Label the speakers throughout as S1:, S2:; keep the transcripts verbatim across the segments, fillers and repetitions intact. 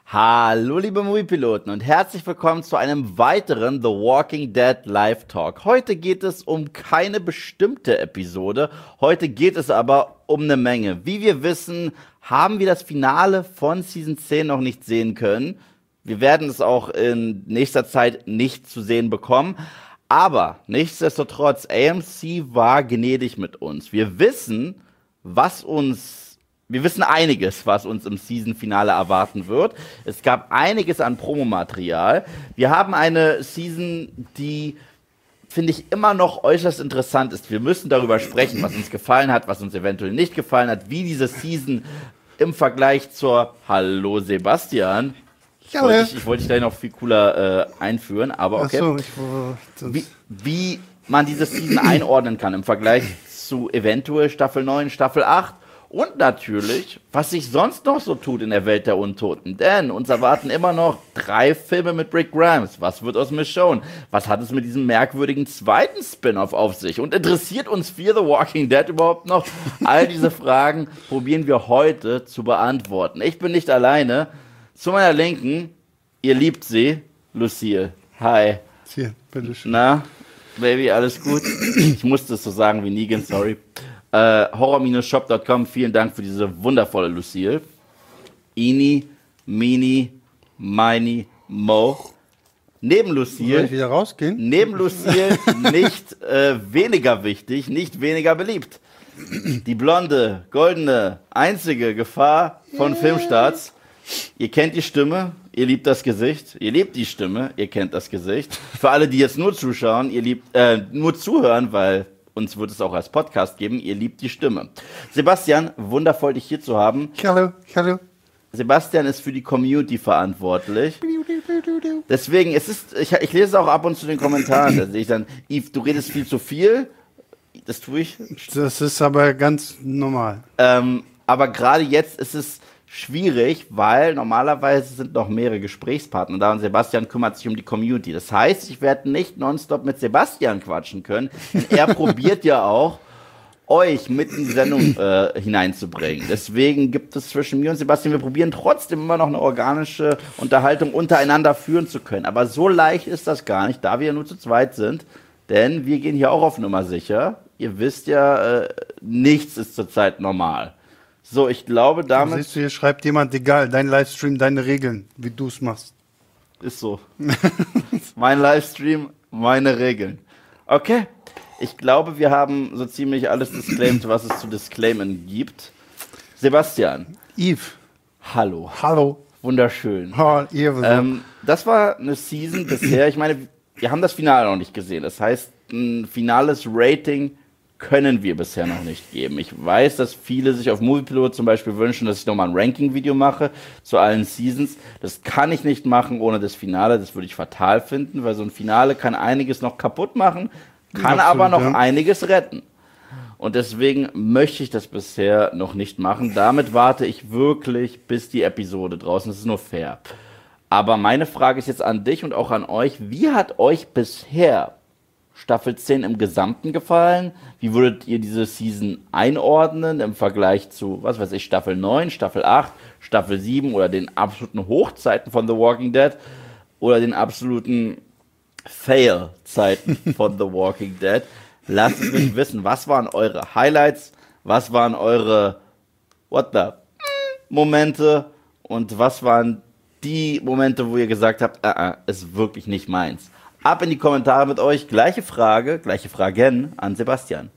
S1: Hallo liebe Moviepiloten und herzlich willkommen zu einem weiteren The Walking Dead Live Talk. Heute geht es um keine bestimmte Episode, heute geht es aber um eine Menge. Wie wir wissen, haben wir das Finale von Season zehn noch nicht sehen können. Wir werden es auch in nächster Zeit nicht zu sehen bekommen. Aber nichtsdestotrotz, A M C war gnädig mit uns. Wir wissen, was uns Wir wissen einiges, was uns im Season-Finale erwarten wird. Es gab einiges an Promomaterial. Wir haben eine Season, die, finde ich, immer noch äußerst interessant ist. Wir müssen darüber sprechen, was uns gefallen hat, was uns eventuell nicht gefallen hat, wie diese Season im Vergleich zur Hallo Sebastian. Ich wollte dich, ich wollte dich gleich noch viel cooler äh, einführen, aber okay.
S2: Ach so, ich wollte
S1: wie, wie man diese Season einordnen kann im Vergleich zu eventuell Staffel neun, Staffel acht. Und natürlich, was sich sonst noch so tut in der Welt der Untoten. Denn uns erwarten immer noch drei Filme mit Rick Grimes. Was wird aus Michonne? Was hat es mit diesem merkwürdigen zweiten Spin-off auf sich? Und interessiert uns Fear the Walking Dead überhaupt noch? All diese Fragen probieren wir heute zu beantworten. Ich bin nicht alleine. Zu meiner Linken, ihr liebt sie, Lucille. Hi.
S2: Hier, bitteschön.
S1: Na, Baby, alles gut? Ich musste es so sagen wie Negan, sorry. Äh, horror shop punkt com, vielen Dank für diese wundervolle Lucille. Ini, Mini, Mini, Mo. Neben Lucille.
S2: Soll ich wieder rausgehen?
S1: Neben Lucille nicht äh, weniger wichtig, nicht weniger beliebt. Die blonde, goldene, einzige Gefahr von yeah. Filmstarts. Ihr kennt die Stimme, ihr liebt das Gesicht. Ihr liebt die Stimme, ihr kennt das Gesicht. Für alle, die jetzt nur zuschauen, ihr liebt, äh, nur zuhören, weil uns wird es auch als Podcast geben. Ihr liebt die Stimme. Sebastian, wundervoll, dich hier zu haben.
S2: Hallo, hallo.
S1: Sebastian ist für die Community verantwortlich. Deswegen, es ist, ich, ich lese auch ab und zu den Kommentaren. Da sehe ich dann, Yves, du redest viel zu viel. Das tue ich.
S2: Das ist aber ganz normal.
S1: Ähm, aber gerade jetzt ist es schwierig, weil normalerweise sind noch mehrere Gesprächspartner da und Sebastian kümmert sich um die Community. Das heißt, ich werde nicht nonstop mit Sebastian quatschen können, denn er probiert ja auch, euch mit in die Sendung äh, hineinzubringen. Deswegen gibt es zwischen mir und Sebastian, wir probieren trotzdem immer noch eine organische Unterhaltung untereinander führen zu können. Aber so leicht ist das gar nicht, da wir ja nur zu zweit sind, denn wir gehen hier auch auf Nummer sicher. Ihr wisst ja, äh, nichts ist zurzeit normal. So, ich glaube damit...
S2: Siehst du, hier schreibt jemand, egal, dein Livestream, deine Regeln, wie du es machst.
S1: Ist so. Mein Livestream, meine Regeln. Okay, ich glaube, wir haben so ziemlich alles disclaimed, was es zu disclaimen gibt. Sebastian.
S2: Yves.
S1: Hallo.
S2: Hallo.
S1: Wunderschön.
S2: Oh,
S1: ähm, das war eine Season bisher, ich meine, wir haben das Finale noch nicht gesehen. Das heißt, ein finales Rating können wir bisher noch nicht geben. Ich weiß, dass viele sich auf Moviepilot zum Beispiel wünschen, dass ich nochmal ein Ranking-Video mache zu allen Seasons. Das kann ich nicht machen ohne das Finale. Das würde ich fatal finden, weil so ein Finale kann einiges noch kaputt machen, kann Absolut, aber noch ja. einiges retten. Und deswegen möchte ich das bisher noch nicht machen. Damit warte ich wirklich, bis die Episode draußen ist. Das ist nur fair. Aber meine Frage ist jetzt an dich und auch an euch. Wie hat euch bisher Staffel zehn im Gesamten gefallen? Wie würdet ihr diese Season einordnen im Vergleich zu, was weiß ich, Staffel neun, Staffel acht, Staffel sieben oder den absoluten Hochzeiten von The Walking Dead oder den absoluten Fail-Zeiten von The Walking Dead? Lasst es mich wissen, was waren eure Highlights, was waren eure What the Momente und was waren die Momente, wo ihr gesagt habt, uh-uh, ist wirklich nicht meins. Ab in die Kommentare mit euch. Gleiche Frage, gleiche Fragen an Sebastian.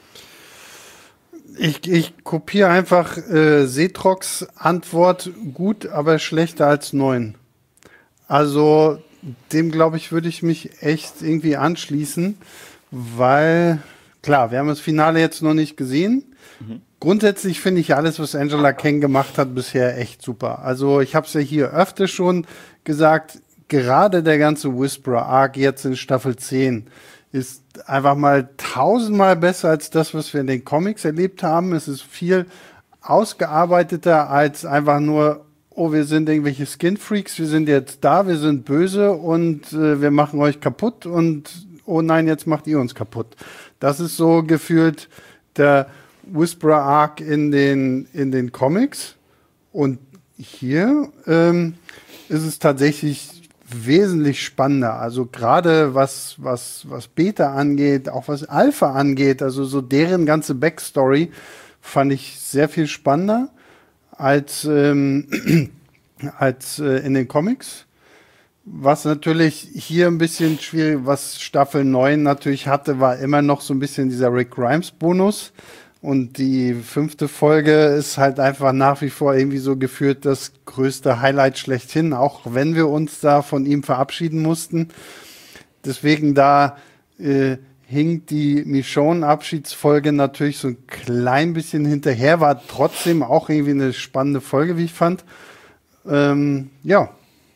S2: Ich, ich kopiere einfach äh, Setrox Antwort, gut, aber schlechter als neun. Also dem, glaube ich, würde ich mich echt irgendwie anschließen, weil, klar, wir haben das Finale jetzt noch nicht gesehen. Mhm. Grundsätzlich finde ich alles, was Angela Kang gemacht hat, bisher echt super. Also ich habe es ja hier öfter schon gesagt, gerade der ganze Whisperer-Arc jetzt in Staffel zehn ist einfach mal tausendmal besser als das, was wir in den Comics erlebt haben. Es ist viel ausgearbeiteter als einfach nur, oh, wir sind irgendwelche Skin-Freaks, wir sind jetzt da, wir sind böse und äh, wir machen euch kaputt und oh nein, jetzt macht ihr uns kaputt. Das ist so gefühlt der Whisperer-Arc in den, in den Comics. Und hier ähm, ist es tatsächlich wesentlich spannender. Also gerade was, was, was Beta angeht, auch was Alpha angeht, also so deren ganze Backstory fand ich sehr viel spannender als, ähm, als äh, in den Comics. Was natürlich hier ein bisschen schwierig, was Staffel neun natürlich hatte, war immer noch so ein bisschen dieser Rick Grimes Bonus. Und die fünfte Folge ist halt einfach nach wie vor irgendwie so gefühlt das größte Highlight schlechthin, auch wenn wir uns da von ihm verabschieden mussten. Deswegen da äh, hinkt die Michonne-Abschiedsfolge natürlich so ein klein bisschen hinterher, war trotzdem auch irgendwie eine spannende Folge, wie ich fand. Ähm, ja.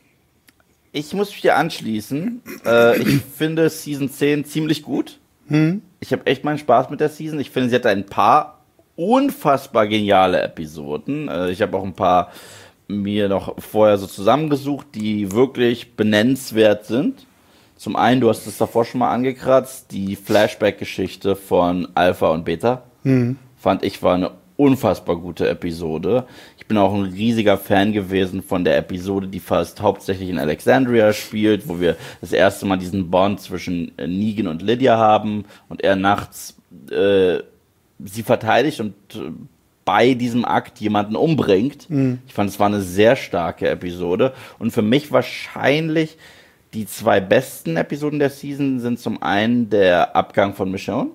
S1: Ich muss mich dir anschließen. Äh, ich finde Season zehn ziemlich gut. Hm. Ich habe echt meinen Spaß mit der Season. Ich finde, sie hat ein paar unfassbar geniale Episoden. Äh, ich habe auch ein paar mir noch vorher so zusammengesucht, die wirklich benennenswert sind. Zum einen, du hast es davor schon mal angekratzt, die Flashback-Geschichte von Alpha und Beta. Hm. Fand ich war eine unfassbar gute Episode. Ich bin auch ein riesiger Fan gewesen von der Episode, die fast hauptsächlich in Alexandria spielt, wo wir das erste Mal diesen Bond zwischen Negan und Lydia haben und er nachts äh, sie verteidigt und äh, bei diesem Akt jemanden umbringt. Mhm. Ich fand, es war eine sehr starke Episode und für mich wahrscheinlich die zwei besten Episoden der Season sind zum einen der Abgang von Michonne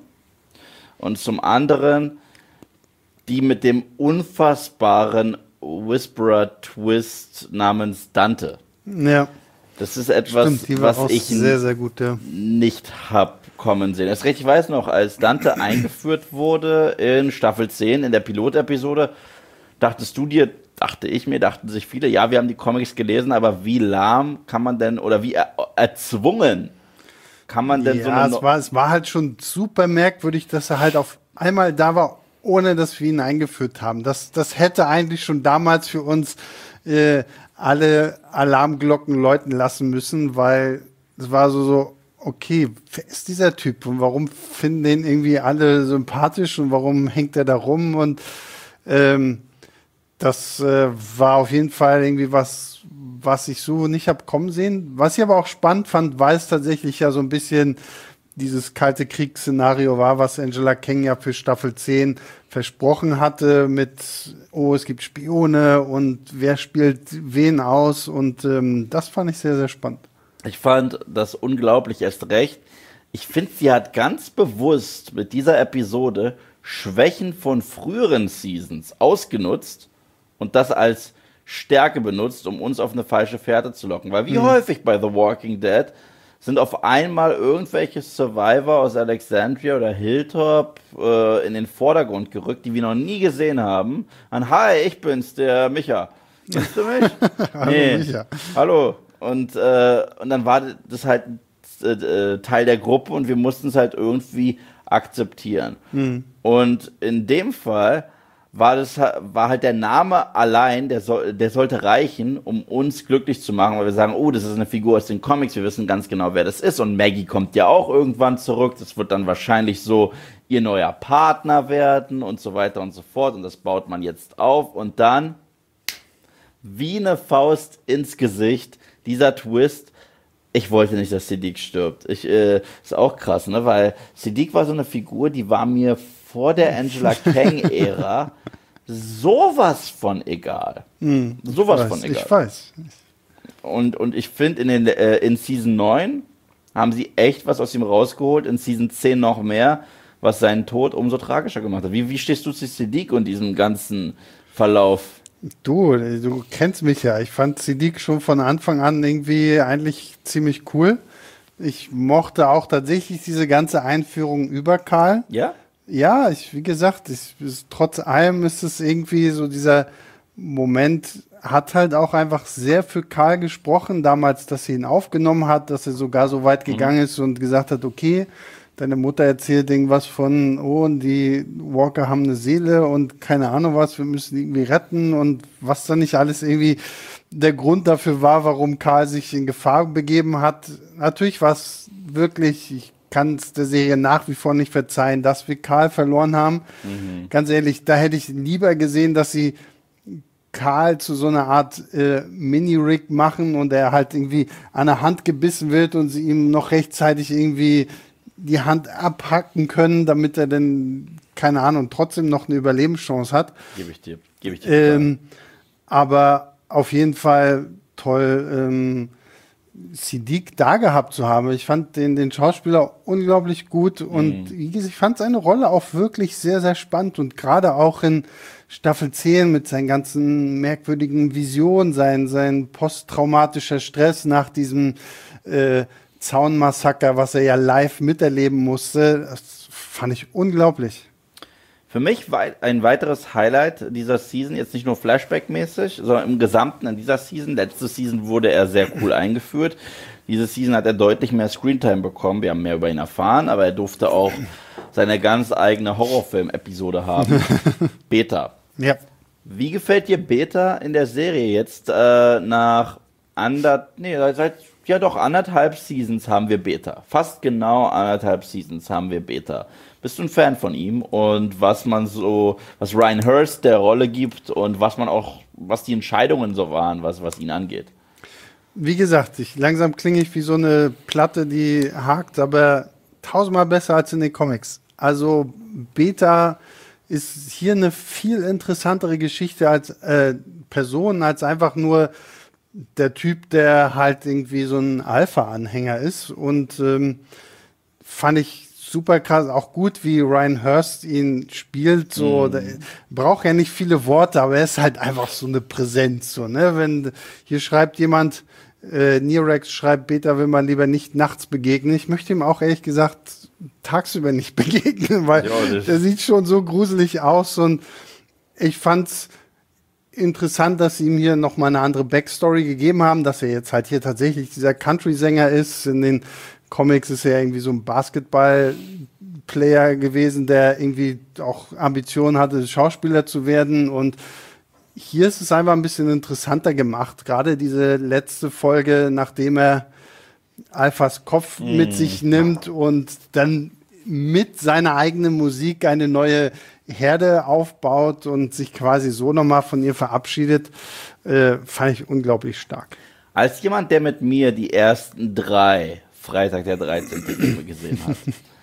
S1: und zum anderen die mit dem unfassbaren Whisperer-Twist namens Dante.
S2: Ja.
S1: Das ist etwas,
S2: Stimmt,
S1: was ich
S2: sehr, sehr gut, ja.
S1: nicht hab kommen sehen. Das recht, ich weiß noch, als Dante eingeführt wurde in Staffel zehn, in der Pilotepisode, dachtest du dir, dachte ich mir, dachten sich viele, ja, wir haben die Comics gelesen, aber wie lahm kann man denn, oder wie er, erzwungen kann man denn
S2: ja,
S1: so eine...
S2: es war, es war halt schon super merkwürdig, dass er halt auf einmal da war, ohne dass wir ihn eingeführt haben. Das, das hätte eigentlich schon damals für uns äh, alle Alarmglocken läuten lassen müssen, weil es war so, so, okay, wer ist dieser Typ und warum finden den irgendwie alle sympathisch und warum hängt er da rum? Und ähm, das äh, war auf jeden Fall irgendwie was, was ich so nicht habe kommen sehen. Was ich aber auch spannend fand, weil es tatsächlich ja so ein bisschen dieses kalte Kriegsszenario war, was Angela Kang ja für Staffel zehn versprochen hatte mit, oh, es gibt Spione und wer spielt wen aus und ähm, das fand ich sehr, sehr spannend.
S1: Ich fand das unglaublich, erst recht. Ich finde, sie hat ganz bewusst mit dieser Episode Schwächen von früheren Seasons ausgenutzt und das als Stärke benutzt, um uns auf eine falsche Fährte zu locken. Weil wie mhm. häufig bei The Walking Dead sind auf einmal irgendwelche Survivor aus Alexandria oder Hilltop äh, in den Vordergrund gerückt, die wir noch nie gesehen haben. Und hi, ich bin's, der Micha. Kennst du mich?
S2: Hallo,
S1: nee.
S2: Micha.
S1: Hallo. Und, äh, und dann war das halt äh, Teil der Gruppe und wir mussten es halt irgendwie akzeptieren. Mhm. Und in dem Fall war das war halt der Name allein, der, soll, der sollte reichen, um uns glücklich zu machen, weil wir sagen, oh, das ist eine Figur aus den Comics, wir wissen ganz genau, wer das ist und Maggie kommt ja auch irgendwann zurück, das wird dann wahrscheinlich so ihr neuer Partner werden und so weiter und so fort und das baut man jetzt auf und dann wie eine Faust ins Gesicht, dieser Twist. Ich wollte nicht, dass Siddiq stirbt. Ich, äh, ist auch krass, ne, weil Siddiq war so eine Figur, die war mir vor der Angela Kang-Ära sowas von egal. Hm, sowas
S2: weiß,
S1: von egal.
S2: Ich weiß.
S1: Und, und ich finde, in, äh, in Season neun haben sie echt was aus ihm rausgeholt, in Season zehn noch mehr, was seinen Tod umso tragischer gemacht hat. Wie, wie stehst du zu Siddiq und diesem ganzen Verlauf?
S2: Du, du kennst mich ja. Ich fand Siddiq schon von Anfang an irgendwie eigentlich ziemlich cool. Ich mochte auch tatsächlich diese ganze Einführung über Karl.
S1: Ja?
S2: Ja, ich, wie gesagt, ich, trotz allem ist es irgendwie so, dieser Moment hat halt auch einfach sehr für Karl gesprochen, damals, dass sie ihn aufgenommen hat, dass er sogar so weit gegangen mhm. ist und gesagt hat, okay, deine Mutter erzählt irgendwas von, oh, und die Walker haben eine Seele und keine Ahnung was, wir müssen die irgendwie retten und was dann nicht alles irgendwie der Grund dafür war, warum Karl sich in Gefahr begeben hat. Natürlich war es wirklich, ich kann es der Serie nach wie vor nicht verzeihen, dass wir Karl verloren haben. Mhm. Ganz ehrlich, da hätte ich lieber gesehen, dass sie Karl zu so einer Art äh, Mini-Rig machen und er halt irgendwie an der Hand gebissen wird und sie ihm noch rechtzeitig irgendwie die Hand abhacken können, damit er dann, keine Ahnung, trotzdem noch eine Überlebenschance hat.
S1: Gebe ich dir. Gebe ich dir.
S2: Ähm, aber auf jeden Fall toll, ähm, Siddiq da gehabt zu haben. Ich fand den, den Schauspieler unglaublich gut und mhm. ich fand seine Rolle auch wirklich sehr, sehr spannend und gerade auch in Staffel zehn mit seinen ganzen merkwürdigen Visionen, sein, sein posttraumatischer Stress nach diesem äh, Zaunmassaker, was er ja live miterleben musste, das fand ich unglaublich.
S1: Für mich war ein weiteres Highlight dieser Season, jetzt nicht nur Flashback-mäßig, sondern im Gesamten in dieser Season. Letzte Season wurde er sehr cool eingeführt. Diese Season hat er deutlich mehr Screentime bekommen. Wir haben mehr über ihn erfahren, aber er durfte auch seine ganz eigene Horrorfilm-Episode haben. Beta.
S2: Ja.
S1: Wie gefällt dir Beta in der Serie jetzt äh, nach ander, nee, seit ja doch anderthalb Seasons haben wir Beta. Fast genau anderthalb Seasons haben wir Beta. Bist du ein Fan von ihm und was man so, was Ryan Hurst der Rolle gibt und was man auch, was die Entscheidungen so waren, was, was ihn angeht?
S2: Wie gesagt, ich, langsam klinge ich wie so eine Platte, die hakt, aber tausendmal besser als in den Comics. Also Beta ist hier eine viel interessantere Geschichte als äh, Person, als einfach nur der Typ, der halt irgendwie so ein Alpha-Anhänger ist und ähm, fand ich super krass, auch gut, wie Ryan Hurst ihn spielt, so, mm. der braucht ja nicht viele Worte, aber er ist halt einfach so eine Präsenz, so, ne, wenn hier schreibt jemand, äh, Nerex schreibt, Beta will man lieber nicht nachts begegnen, ich möchte ihm auch ehrlich gesagt tagsüber nicht begegnen, weil ja, der sieht schon so gruselig aus und ich fand's interessant, dass sie ihm hier nochmal eine andere Backstory gegeben haben, dass er jetzt halt hier tatsächlich dieser Country-Sänger ist. In den Comics ist er irgendwie so ein Basketball-Player gewesen, der irgendwie auch Ambitionen hatte, Schauspieler zu werden. Und hier ist es einfach ein bisschen interessanter gemacht. Gerade diese letzte Folge, nachdem er Alphas Kopf mm. mit sich nimmt und dann mit seiner eigenen Musik eine neue Herde aufbaut und sich quasi so nochmal von ihr verabschiedet, äh, fand ich unglaublich stark.
S1: Als jemand, der mit mir die ersten drei Freitag der dreizehnte Filme gesehen hat,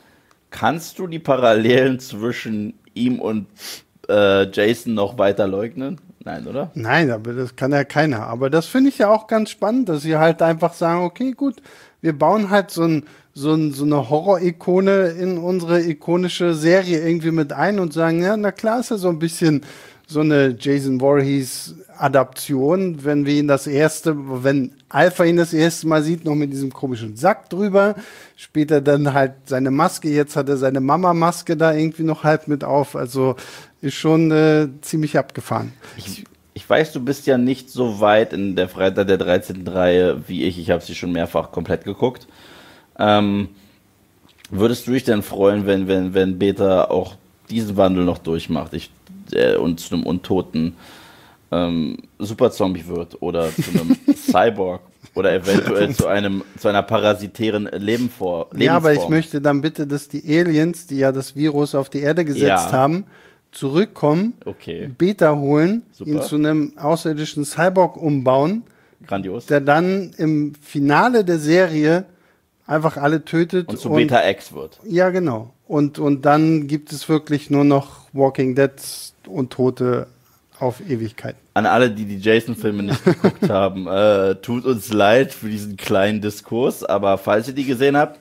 S1: kannst du die Parallelen zwischen ihm und äh, Jason noch weiter leugnen? Nein, oder?
S2: Nein, aber das kann ja keiner. Aber das finde ich ja auch ganz spannend, dass sie halt einfach sagen, okay, gut, wir bauen halt so, ein, so, ein, so eine Horror-Ikone in unsere ikonische Serie irgendwie mit ein und sagen, ja, na klar ist ja so ein bisschen so eine Jason Voorhees-Adaption, wenn wir ihn das erste, wenn Alpha ihn das erste Mal sieht, noch mit diesem komischen Sack drüber, später dann halt seine Maske, jetzt hat er seine Mama-Maske da irgendwie noch halb mit auf, also ist schon äh, ziemlich abgefahren.
S1: Ich, ich weiß, du bist ja nicht so weit in der Freitag der dreizehnten Reihe wie ich, ich habe sie schon mehrfach komplett geguckt. Ähm, würdest du dich denn freuen, wenn, wenn, wenn Beta auch diesen Wandel noch durchmacht ich, äh, und zu einem untoten ähm, Superzombie wird oder zu einem Cyborg oder eventuell zu einem zu einer parasitären Leben vor, Lebensform?
S2: Ja, aber ich möchte dann bitte, dass die Aliens, die ja das Virus auf die Erde gesetzt ja. haben, zurückkommen,
S1: okay.
S2: Beta holen,
S1: Super.
S2: ihn zu einem außerirdischen Cyborg umbauen,
S1: grandios,
S2: der dann im Finale der Serie einfach alle tötet.
S1: Und zu und, Beta X wird.
S2: Ja, genau. Und, und dann gibt es wirklich nur noch Walking Dead und Tote auf Ewigkeit.
S1: An alle, die die Jason-Filme nicht geguckt haben, äh, tut uns leid für diesen kleinen Diskurs, aber falls ihr die gesehen habt,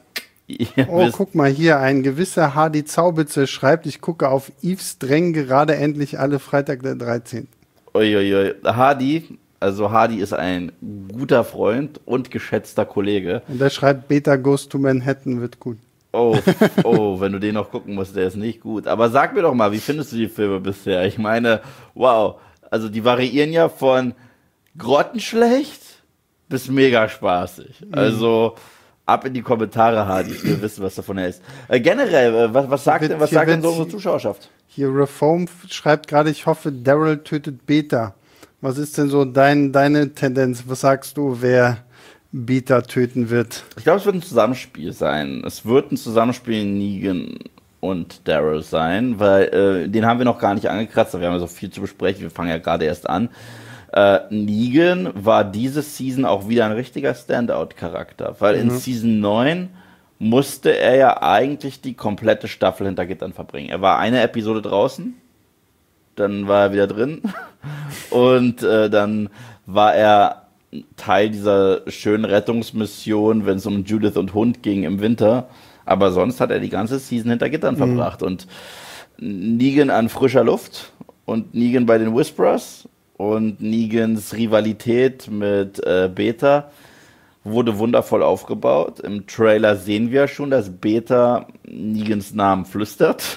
S2: oh, guck mal hier, ein gewisser Hardy Zaubitze schreibt, ich gucke auf Yves Dreng gerade endlich alle Freitag der dreizehnte.
S1: Uiuiui, Hardy, also Hardy ist ein guter Freund und geschätzter Kollege.
S2: Und der schreibt, Beta Goes to Manhattan wird gut.
S1: Oh, oh, wenn du den noch gucken musst, der ist nicht gut. Aber sag mir doch mal, wie findest du die Filme bisher? Ich meine, wow, also die variieren ja von grottenschlecht bis mega spaßig. Also ab in die Kommentare, Hardy, ich will wissen, was davon hältst. Äh, generell, äh, was, was sagt,
S2: wird,
S1: was sagt denn so unsere Zuschauerschaft?
S2: Hier Reform schreibt gerade, ich hoffe, Daryl tötet Beta. Was ist denn so dein, deine Tendenz? Was sagst du, wer Beta töten wird?
S1: Ich glaube, es wird ein Zusammenspiel sein. Es wird ein Zusammenspiel Negan und Daryl sein, weil äh, den haben wir noch gar nicht angekratzt, wir haben ja so viel zu besprechen, wir fangen ja gerade erst an. Äh, Negan war diese Season auch wieder ein richtiger Standout-Charakter, weil mhm. in Season neun musste er ja eigentlich die komplette Staffel hinter Gittern verbringen. Er war eine Episode draußen, dann war er wieder drin und äh, dann war er Teil dieser schönen Rettungsmission, wenn es um Judith und Hund ging im Winter. Aber sonst hat er die ganze Season hinter Gittern mhm. verbracht. Und Negan an frischer Luft und Negan bei den Whisperers und Negans Rivalität mit äh, Beta wurde wundervoll aufgebaut. Im Trailer sehen wir schon, dass Beta Negans Namen flüstert.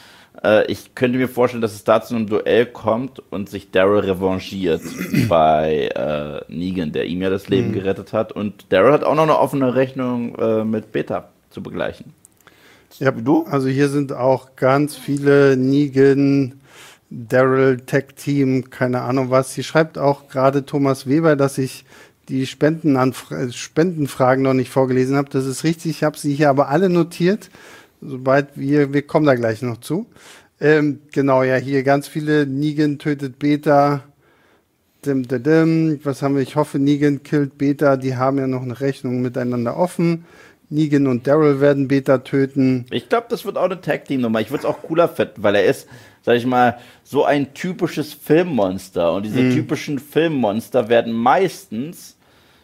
S1: Ich könnte mir vorstellen, dass es da zu einem Duell kommt und sich Daryl revanchiert bei äh, Negan, der ihm ja das Leben mhm. gerettet hat. Und Daryl hat auch noch eine offene Rechnung äh, mit Beta zu begleichen.
S2: Ja, du? Also hier sind auch ganz viele Negan, Daryl, Tech-Team, keine Ahnung was. Hier schreibt auch gerade Thomas Weber, dass ich die Spendenanfra- Spendenfragen noch nicht vorgelesen habe. Das ist richtig, ich habe sie hier aber alle notiert. Sobald wir, wir kommen da gleich noch zu. Ähm, genau, ja, hier ganz viele. Negan tötet Beta. Dim, dim, dim. Was haben wir? Ich hoffe, Negan killt Beta. Die haben ja noch eine Rechnung miteinander offen. Negan und Daryl werden Beta töten.
S1: Ich glaube, das wird auch eine Tag-Team-Nummer. Ich würde es auch cooler finden, weil er ist, sag ich mal, so ein typisches Filmmonster. Und diese mhm. typischen Filmmonster werden meistens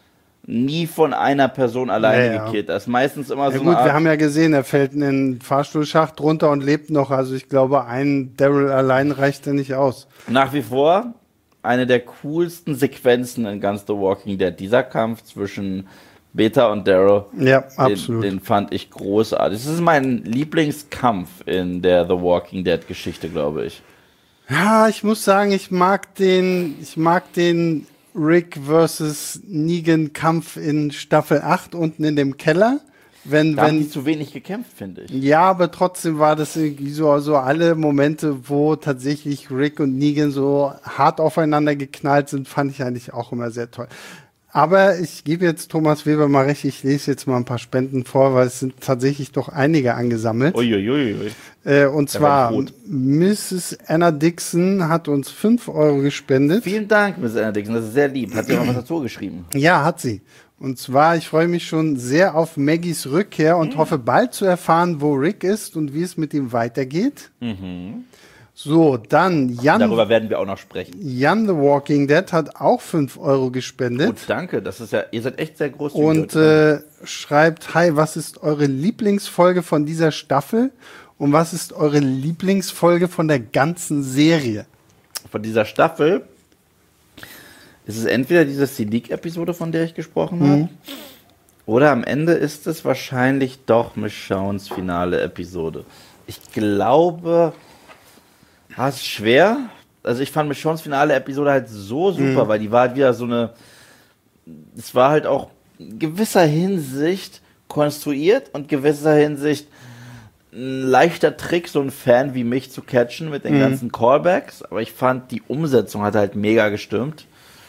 S1: nie von einer Person alleine ja, ja. gekillt. Das ist meistens immer
S2: ja,
S1: so
S2: gut,
S1: eine Art.
S2: Wir haben ja gesehen, er fällt in den Fahrstuhlschacht runter und lebt noch. Also ich glaube, ein Daryl allein reicht ja nicht aus.
S1: Nach wie vor eine der coolsten Sequenzen in ganz The Walking Dead. Dieser Kampf zwischen Beta und Daryl.
S2: Ja, absolut.
S1: Den, den fand ich großartig. Das ist mein Lieblingskampf in der The Walking Dead Geschichte, glaube ich.
S2: Ja, ich muss sagen, ich mag den, ich mag den Rick versus Negan Kampf in Staffel acht unten in dem Keller. Wenn,
S1: da
S2: wenn,
S1: haben die zu wenig gekämpft, finde ich.
S2: Ja, aber trotzdem war das irgendwie so, so alle Momente, wo tatsächlich Rick und Negan so hart aufeinander geknallt sind, fand ich eigentlich auch immer sehr toll. Aber ich gebe jetzt Thomas Weber mal recht, ich lese jetzt mal ein paar Spenden vor, weil es sind tatsächlich doch einige angesammelt.
S1: Uiuiui.
S2: Äh, und zwar Misses Anna Dixon hat uns fünf Euro gespendet.
S1: Vielen Dank, Misses Anna Dixon, das ist sehr lieb. Hat sie auch was dazu geschrieben?
S2: Ja, hat sie. Und zwar, ich freue mich schon sehr auf Maggies Rückkehr und mhm. hoffe bald zu erfahren, wo Rick ist und wie es mit ihm weitergeht. Mhm. So, dann Jan.
S1: Darüber werden wir auch noch sprechen.
S2: Jan The Walking Dead hat auch fünf Euro gespendet.
S1: Gut, danke. Das ist ja, ihr seid echt sehr groß.
S2: Und äh, schreibt, hi, was ist eure Lieblingsfolge von dieser Staffel? Und was ist eure Lieblingsfolge von der ganzen Serie?
S1: Von dieser Staffel ist es entweder diese Siddiq-Episode, von der ich gesprochen habe, mhm. oder am Ende ist es wahrscheinlich doch Michonnes finale Episode. Ich glaube, ah, es ist schwer. Also ich fand Michonnes finale Episode halt so super, mhm. weil die war halt wieder so eine, es war halt auch in gewisser Hinsicht konstruiert und gewisser Hinsicht ein leichter Trick, so einen Fan wie mich zu catchen mit den mhm. ganzen Callbacks, aber ich fand, die Umsetzung hat halt mega gestimmt.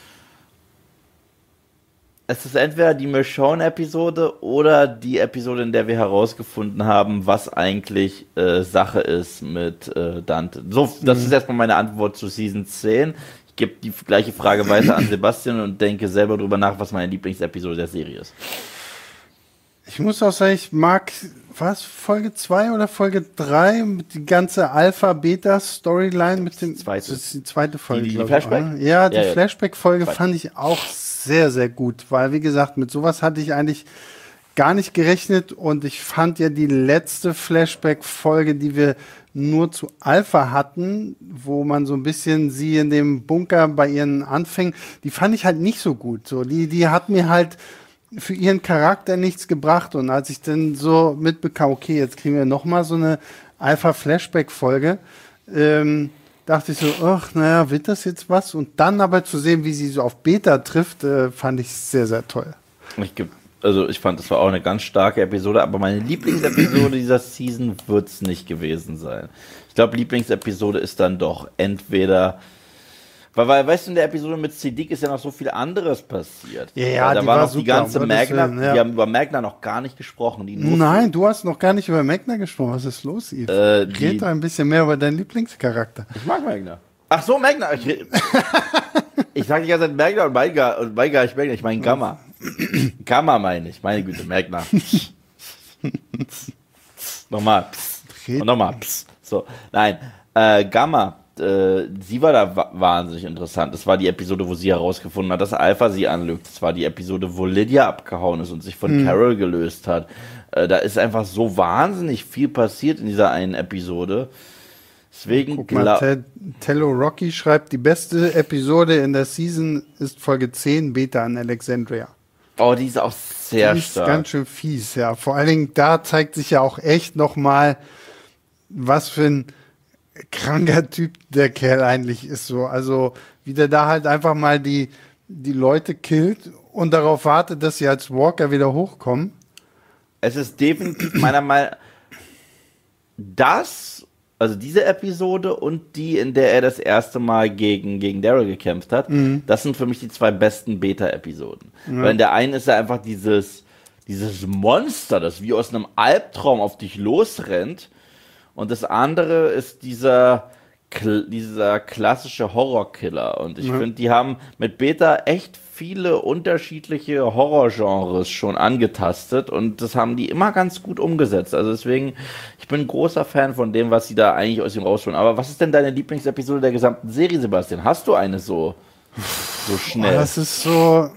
S1: Es ist entweder die Michonne-Episode oder die Episode, in der wir herausgefunden haben, was eigentlich äh, Sache ist mit äh, Dante. So, das mhm. ist erstmal meine Antwort zu Season zehn. Ich gebe die gleiche Frage weiter an Sebastian und denke selber drüber nach, was meine Lieblingsepisode der Serie ist.
S2: Ich muss auch sagen, ich mag, was, Folge zwei oder Folge drei, mit die ganze Alpha-Beta-Storyline mit dem,
S1: zweite.
S2: Das ist die zweite Folge,
S1: die, die, die
S2: glaube ich.
S1: Flashback?
S2: Ja, die
S1: ja, ja.
S2: Flashback-Folge fand ich auch sehr, sehr gut, weil, wie gesagt, mit sowas hatte ich eigentlich gar nicht gerechnet und ich fand ja die letzte Flashback-Folge, die wir nur zu Alpha hatten, wo man so ein bisschen sie in dem Bunker bei ihren Anfängen, die fand ich halt nicht so gut. So, die, die hat mir halt für ihren Charakter nichts gebracht und als ich dann so mitbekam, okay, jetzt kriegen wir nochmal so eine Alpha-Flashback-Folge, ähm, dachte ich so, ach, naja, wird das jetzt was? Und dann aber zu sehen, wie sie so auf Beta trifft, äh, fand ich sehr, sehr toll.
S1: Ich geb, also ich fand, das war auch eine ganz starke Episode, aber meine Lieblingsepisode dieser Season wird es nicht gewesen sein. Ich glaube, Lieblingsepisode ist dann doch entweder, Weil, weil, weißt du, in der Episode mit Siddiq ist ja noch so viel anderes passiert.
S2: Ja, ja,
S1: da
S2: die
S1: war
S2: war
S1: noch
S2: super,
S1: die ganze
S2: um Gottes
S1: Magna,
S2: Willen, ja.
S1: wir haben über Magna noch gar nicht gesprochen. Die nur
S2: Nein, du hast noch gar nicht über Magna gesprochen. Was ist los, Yves?
S1: Äh, die-
S2: Red doch ein bisschen mehr über deinen Lieblingscharakter.
S1: Ich mag Magna. Ach so, Magna. Ich, re- ich sag die ganze Zeit Magna und mein gar, und mein gar nicht Magna. Ich meine Gamma. Gamma meine ich. Meine Güte, Magna. Nochmal. Psst. Und nochmal. Psst. So, nein. Äh, Gamma. Äh, sie war da wa- wahnsinnig interessant. Das war die Episode, wo sie herausgefunden hat, dass Alpha sie anlügt. Das war die Episode, wo Lydia abgehauen ist und sich von Carol gelöst hat. Äh, da ist einfach so wahnsinnig viel passiert in dieser einen Episode. Deswegen
S2: Guck mal,
S1: glaub-
S2: Te- Tello Rocky schreibt, die beste Episode in der Season ist Folge zehn, Beta an Alexandria.
S1: Oh, die ist auch sehr
S2: Die ist
S1: stark.
S2: ganz schön fies, ja. Vor allen Dingen, da zeigt sich ja auch echt nochmal, was für ein kranker Typ der Kerl eigentlich ist. So. Also, wie der da halt einfach mal die, die Leute killt und darauf wartet, dass sie als Walker wieder hochkommen.
S1: Es ist definitiv meiner Meinung das, also diese Episode und die, in der er das erste Mal gegen, gegen Daryl gekämpft hat, das sind für mich die zwei besten Beta-Episoden. Weil in der einen ist er einfach dieses, dieses Monster, das wie aus einem Albtraum auf dich losrennt. Und das andere ist dieser, kl- dieser klassische Horrorkiller. Und ich finde, die haben mit Beta echt viele unterschiedliche Horrorgenres schon angetastet. Und das haben die immer ganz gut umgesetzt. Also deswegen, ich bin ein großer Fan von dem, was sie da eigentlich aus ihm rausholen. Aber was ist denn deine Lieblingsepisode der gesamten Serie, Sebastian? Hast du eine so, so
S2: Oh,
S1: schnell?
S2: das ist so.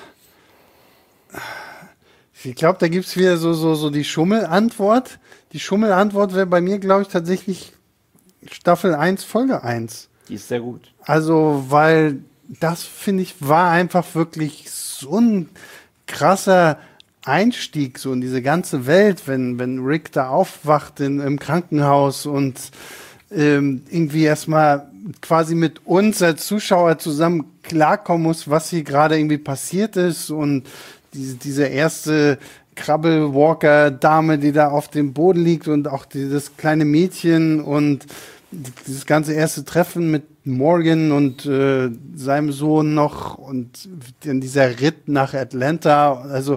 S2: Ich glaube, da gibt es wieder so, so, so die Schummelantwort. Die Schummelantwort wäre bei mir, glaube ich, tatsächlich Staffel eins, Folge eins.
S1: Die ist sehr gut.
S2: Also, weil das, finde ich, war einfach wirklich so ein krasser Einstieg so in diese ganze Welt, wenn, wenn Rick da aufwacht in, im Krankenhaus und ähm, irgendwie erstmal quasi mit uns als Zuschauer zusammen klarkommen muss, was hier gerade irgendwie passiert ist und diese, diese erste Krabbelwalker-Dame, die da auf dem Boden liegt und auch dieses kleine Mädchen und dieses ganze erste Treffen mit Morgan und äh, seinem Sohn noch und dann dieser Ritt nach Atlanta, also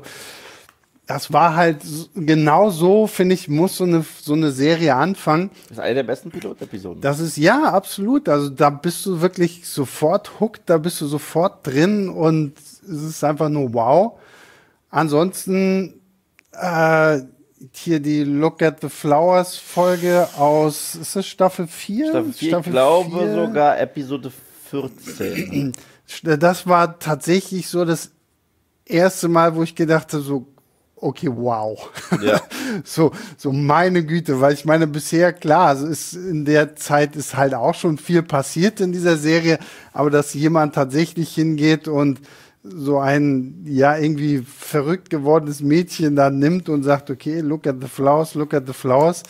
S2: das war halt s- genau so, finde ich, muss so eine, so eine Serie anfangen.
S1: Das ist eine der besten Pilotepisoden.
S2: Das ist ja absolut, also da bist du wirklich sofort hooked, da bist du sofort drin und es ist einfach nur wow. Ansonsten äh, hier die Look at the Flowers Folge aus, ist das Staffel vier?
S1: Staffel vier, ich glaube
S2: vier?
S1: sogar Episode vierzehn.
S2: Das war tatsächlich so das erste Mal, wo ich gedacht habe, so, okay, wow.
S1: Ja.
S2: So, so meine Güte, weil ich meine, bisher, klar, also ist in der Zeit ist halt auch schon viel passiert in dieser Serie, aber dass jemand tatsächlich hingeht und so ein, ja, irgendwie verrückt gewordenes Mädchen da nimmt und sagt, okay, look at the flowers, look at the flowers,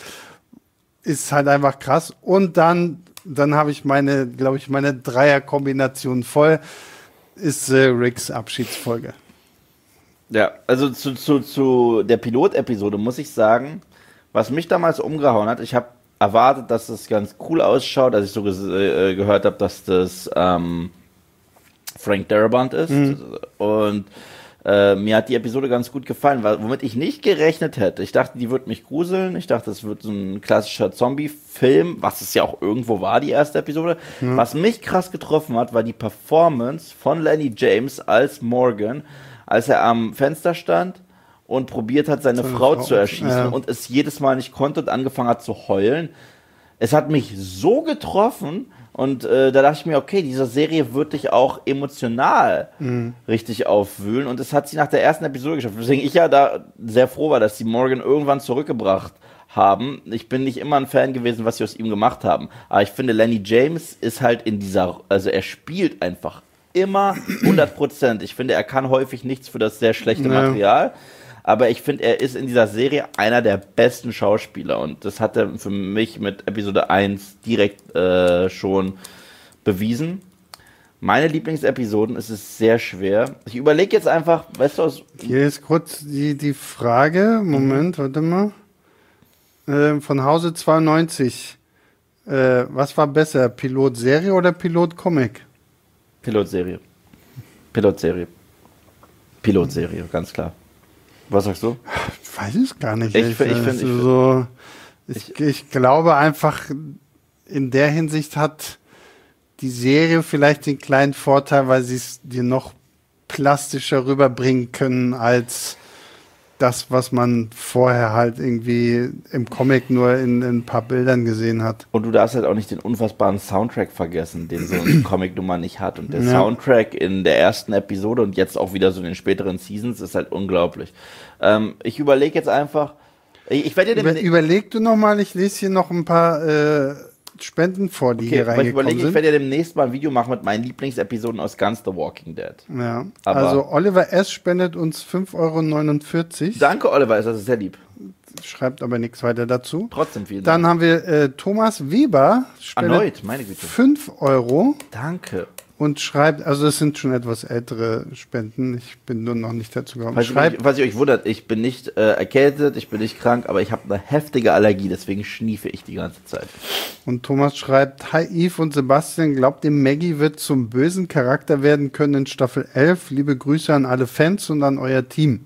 S2: ist halt einfach krass. Und dann, dann habe ich meine, glaube ich, meine Dreier-Kombination voll, ist äh, Ricks Abschiedsfolge.
S1: Ja, also zu, zu, zu der Pilot-Episode muss ich sagen, was mich damals umgehauen hat, ich habe erwartet, dass das ganz cool ausschaut, als ich so ges- äh, gehört habe, dass das ähm, Frank Darabont ist. Und äh, mir hat die Episode ganz gut gefallen, weil, womit ich nicht gerechnet hätte. Ich dachte, die wird mich gruseln. Ich dachte, es wird so ein klassischer Zombie-Film, was es ja auch irgendwo war, die erste Episode. Was mich krass getroffen hat, war die Performance von Lenny James als Morgan, als er am Fenster stand und probiert hat, seine
S2: Seine
S1: Frau
S2: Frau,
S1: zu erschießen
S2: ja.
S1: und es jedes Mal nicht konnte und angefangen hat zu heulen. Es hat mich so getroffen und äh, da dachte ich mir, okay, diese Serie wird dich auch emotional richtig aufwühlen und es hat sie nach der ersten Episode geschafft. Deswegen ich ja da sehr froh war, dass sie Morgan irgendwann zurückgebracht haben. Ich bin nicht immer ein Fan gewesen, was sie aus ihm gemacht haben, aber ich finde, Lenny James ist halt in dieser, also er spielt einfach immer hundert Prozent. Ich finde, er kann häufig nichts für das sehr schlechte
S2: Nee.
S1: Material. Aber ich finde, er ist in dieser Serie einer der besten Schauspieler. Und das hat er für mich mit Episode eins direkt äh, schon bewiesen. Meine Lieblingsepisoden, es ist sehr schwer. Ich überlege jetzt einfach, weißt du, aus,
S2: Hier ist kurz die, die Frage, Moment, warte mal. Ähm, von Hause zweiundneunzig. Äh, was war besser, Pilot-Serie oder Pilot-Comic?
S1: Pilotserie. Pilotserie. Pilotserie, ganz klar. Was sagst du?
S2: Ich weiß es gar nicht.
S1: Ich, ich, ich, find,
S2: also so, ich, ich glaube einfach, in der Hinsicht hat die Serie vielleicht den kleinen Vorteil, weil sie es dir noch plastischer rüberbringen können als das, was man vorher halt irgendwie im Comic nur in, in ein paar Bildern gesehen hat.
S1: Und du darfst halt auch nicht den unfassbaren Soundtrack vergessen, den so ein Comic nun mal nicht hat. Und der ja. Soundtrack in der ersten Episode und jetzt auch wieder so in den späteren Seasons ist halt unglaublich. Ähm, ich überlege jetzt einfach, ich, ich werde dir
S2: Über, Überleg du nochmal, ich lese hier noch ein paar äh, Spenden vor, die
S1: okay,
S2: hier reingekommen
S1: ich überlege,
S2: sind.
S1: Ich werde ja demnächst mal ein Video machen mit meinen Lieblingsepisoden aus ganz The Walking Dead.
S2: Ja,
S1: aber
S2: also Oliver S. spendet uns fünf Euro neunundvierzig.
S1: Danke, Oliver, das ist sehr lieb.
S2: Schreibt aber nichts weiter dazu.
S1: Trotzdem vielen
S2: Dank. Dann haben wir äh, Thomas Weber.
S1: Spendet Erneut, meine Güte.
S2: fünf Euro.
S1: Danke.
S2: Und schreibt, also es sind schon etwas ältere Spenden, ich bin nur noch nicht dazu gekommen.
S1: Falls,
S2: schreibt,
S1: ich, falls ihr euch wundert, ich bin nicht äh, erkältet, ich bin nicht krank, aber ich habe eine heftige Allergie, deswegen schniefe ich die ganze Zeit.
S2: Und Thomas schreibt, hi Yves und Sebastian, glaubt ihr, Maggie wird zum bösen Charakter werden können in Staffel elf? Liebe Grüße an alle Fans und an euer Team.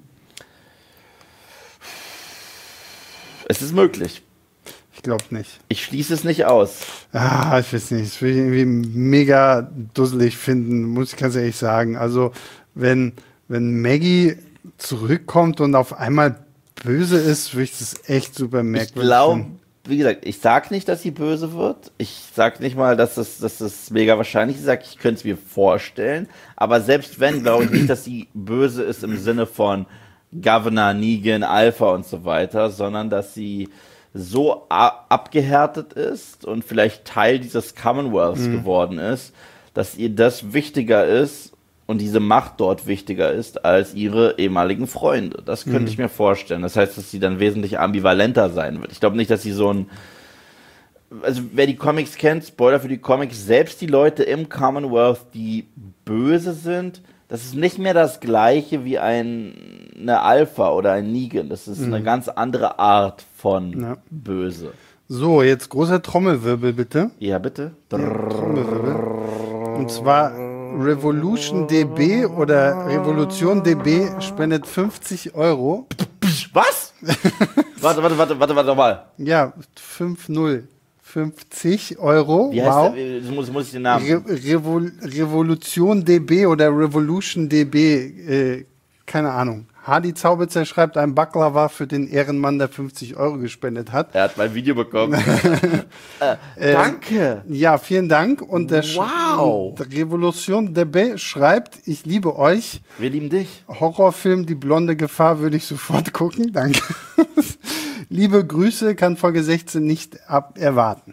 S1: Es ist möglich.
S2: Ich glaube nicht.
S1: Ich schließe es nicht aus.
S2: Ah, ich weiß nicht. Das würde ich irgendwie mega dusselig finden, muss ich ganz ehrlich sagen. Also, wenn, wenn Maggie zurückkommt und auf einmal böse ist, würde ich das echt super merkwürdig
S1: Ich glaube, wie gesagt, ich sage nicht, dass sie böse wird. Ich sage nicht mal, dass das, dass das mega wahrscheinlich ist. Ich könnte es mir vorstellen. Aber selbst wenn, glaube ich nicht, dass sie böse ist im Sinne von Governor, Negan, Alpha und so weiter, sondern dass sie so abgehärtet ist und vielleicht Teil dieses Commonwealths mhm. geworden ist, dass ihr das wichtiger ist und diese Macht dort wichtiger ist als ihre ehemaligen Freunde. Das könnte mhm. ich mir vorstellen. Das heißt, dass sie dann wesentlich ambivalenter sein wird. Ich glaube nicht, dass sie so ein... Also wer die Comics kennt, Spoiler für die Comics, selbst die Leute im Commonwealth, die böse sind, das ist nicht mehr das gleiche wie ein, eine Alpha oder ein Negan. Das ist mhm. eine ganz andere Art von ja. böse.
S2: So, jetzt großer Trommelwirbel bitte.
S1: Ja, bitte.
S2: Ja, Trommelwirbel. Und zwar Revolution D B oder Revolution D B spendet fünfzig Euro.
S1: Was? warte, warte, warte, warte, warte mal.
S2: Ja, fünf null. fünfzig Euro.
S1: Wie heißt
S2: wow.
S1: der? Das muss, muss ich den Namen.
S2: Re Revol Revolution D B oder Revolution D B, äh, keine Ahnung. Hardy Zaubitzer schreibt, ein Baklava für den Ehrenmann, der fünfzig Euro gespendet hat.
S1: Er hat mein Video bekommen. äh, danke.
S2: Äh, ja, vielen Dank. Und der
S1: wow.
S2: Revolution D B schreibt, ich liebe euch.
S1: Wir lieben dich.
S2: Horrorfilm Die blonde Gefahr würde ich sofort gucken. Danke. Liebe Grüße, kann Folge sechzehn nicht ab erwarten.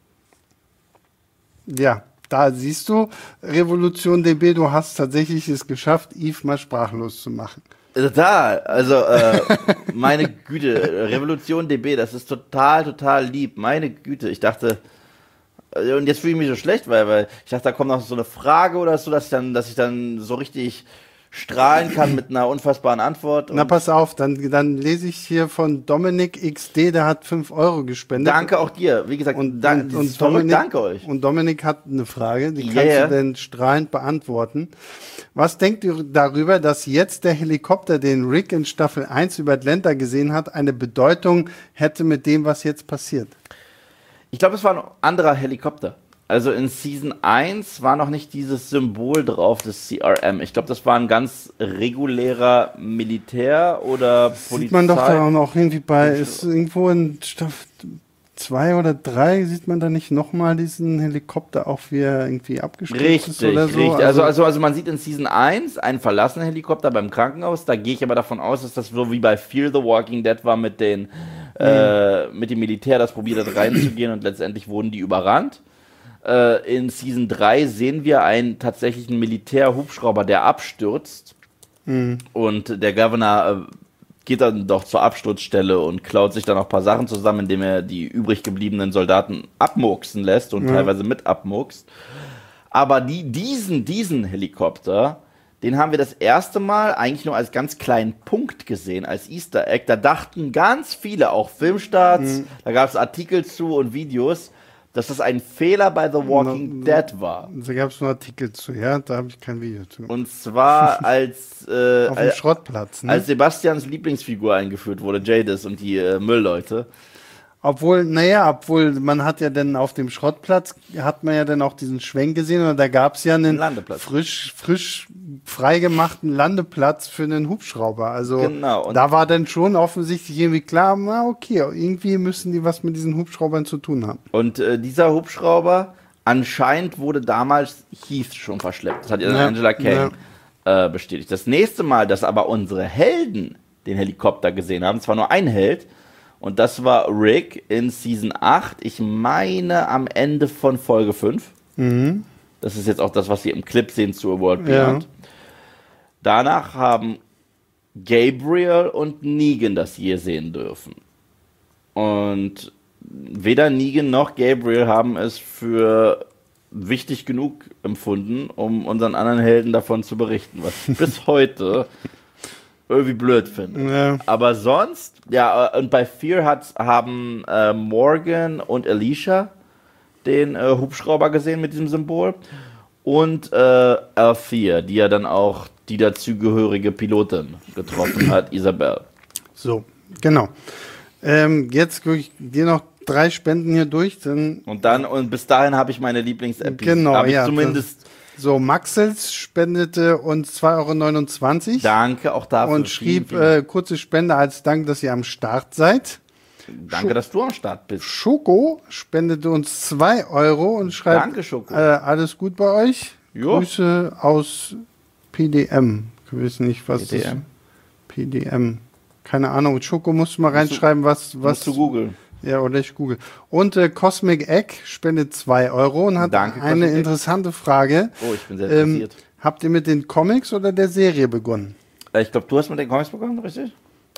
S2: Ja, da siehst du, Revolution D B, du hast tatsächlich es geschafft, Yves mal sprachlos zu machen.
S1: Total, also äh, meine Güte, Revolution D B, das ist total, total lieb, meine Güte, ich dachte, und jetzt fühle ich mich so schlecht, weil, weil ich dachte, da kommt noch so eine Frage oder so, dass ich dann, dass ich dann so richtig strahlen kann mit einer unfassbaren Antwort.
S2: Na, pass auf, dann, dann lese ich hier von Dominik X D, der hat fünf Euro gespendet.
S1: Danke auch dir, wie gesagt,
S2: und,
S1: dank,
S2: und, und Dominik,
S1: danke euch.
S2: Und Dominik hat eine Frage, die
S1: yeah.
S2: kannst du denn strahlend beantworten. Was denkt ihr darüber, dass jetzt der Helikopter, den Rick in Staffel eins über Atlanta gesehen hat, eine Bedeutung hätte mit dem, was jetzt passiert?
S1: Ich glaube, es war ein anderer Helikopter. Also in Season eins war noch nicht dieses Symbol drauf, das C R M. Ich glaube, das war ein ganz regulärer Militär- oder Polizei.
S2: Sieht man doch da auch noch irgendwie bei, ist irgendwo in Staffel zwei oder drei, sieht man da nicht nochmal diesen Helikopter auch, wie er irgendwie abgestürzt
S1: richtig,
S2: ist oder so?
S1: Richtig, also, also, also man sieht in Season eins einen verlassenen Helikopter beim Krankenhaus. Da gehe ich aber davon aus, dass das so wie bei Fear the Walking Dead war mit den, mhm. äh, mit dem Militär, das probiert hat reinzugehen und letztendlich wurden die überrannt. In Season drei sehen wir einen tatsächlichen Militärhubschrauber, der abstürzt. Mhm. Und der Governor äh, geht dann doch zur Absturzstelle und klaut sich dann noch ein paar Sachen zusammen, indem er die übrig gebliebenen Soldaten abmurksen lässt und mhm. teilweise mit abmurkst. Aber die, diesen, diesen Helikopter, den haben wir das erste Mal eigentlich nur als ganz kleinen Punkt gesehen, als Easter Egg. Da dachten ganz viele, auch Filmstarts, mhm. da gab es Artikel zu und Videos, dass das ein Fehler bei The Walking
S2: No,
S1: Dead war.
S2: Da gab es einen Artikel zu, ja, da habe ich kein Video zu.
S1: Und zwar als, äh,
S2: Auf dem
S1: als,
S2: Schrottplatz, ne?
S1: als Sebastians Lieblingsfigur eingeführt wurde, Jadis und die äh, Müllleute.
S2: Obwohl, naja, obwohl man hat ja dann auf dem Schrottplatz, hat man ja dann auch diesen Schwenk gesehen und da gab es ja einen
S1: Landeplatz.
S2: frisch, frisch freigemachten Landeplatz für einen Hubschrauber. Also
S1: Genau, und
S2: da war dann schon offensichtlich irgendwie klar, na okay, irgendwie müssen die was mit diesen Hubschraubern zu tun haben.
S1: Und äh, dieser Hubschrauber, anscheinend wurde damals Heath schon verschleppt. Das hat ja,
S2: Ja,
S1: Angela Kang äh, bestätigt. Das nächste Mal, dass aber unsere Helden den Helikopter gesehen haben, zwar nur ein Held, und das war Rick in Season acht, ich meine am Ende von Folge fünf.
S2: Mhm.
S1: Das ist jetzt auch das, was Sie im Clip sehen zu A World
S2: Ja.
S1: Beyond. Danach haben Gabriel und Negan das je sehen dürfen. Und weder Negan noch Gabriel haben es für wichtig genug empfunden, um unseren anderen Helden davon zu berichten, was ich bis heute irgendwie blöd finde.
S2: Ja.
S1: Aber sonst, ja, äh, und bei Fear hat, haben äh, Morgan und Alicia den äh, Hubschrauber gesehen mit diesem Symbol. Und äh, Althea, die ja dann auch die dazugehörige Pilotin getroffen hat, Isabel.
S2: So, genau. Ähm, jetzt gehe ich gehe noch drei Spenden hier durch, dann
S1: Und dann, und bis dahin habe ich meine Lieblings-Episode.
S2: Genau,
S1: Hab ich
S2: ja,
S1: zumindest.
S2: so, Maxels spendete uns zwei Euro neunundzwanzig
S1: Danke auch dafür.
S2: und
S1: Vielen,
S2: schrieb
S1: vielen
S2: äh, kurze Spende als Dank, dass ihr am Start seid.
S1: Danke, dass du am Start bist.
S2: Schoko spendete uns zwei Euro und schreibt,
S1: Danke, Schoko.
S2: Äh, alles gut bei euch?
S1: Jo.
S2: Grüße aus P D M. Ich weiß nicht, was
S1: P D M?
S2: das P D M. Keine Ahnung. Schoko musst du mal reinschreiben, was, was.
S1: Musst du googeln.
S2: Ja, oder ich google. Und äh, Cosmic Egg spendet zwei Euro und hat
S1: Danke,
S2: eine
S1: Cosmic Egg.
S2: interessante Frage.
S1: Oh, ich bin sehr
S2: Ähm,
S1: interessiert.
S2: habt ihr mit den Comics oder der Serie begonnen?
S1: Äh, ich glaube, du hast mit den Comics begonnen, richtig?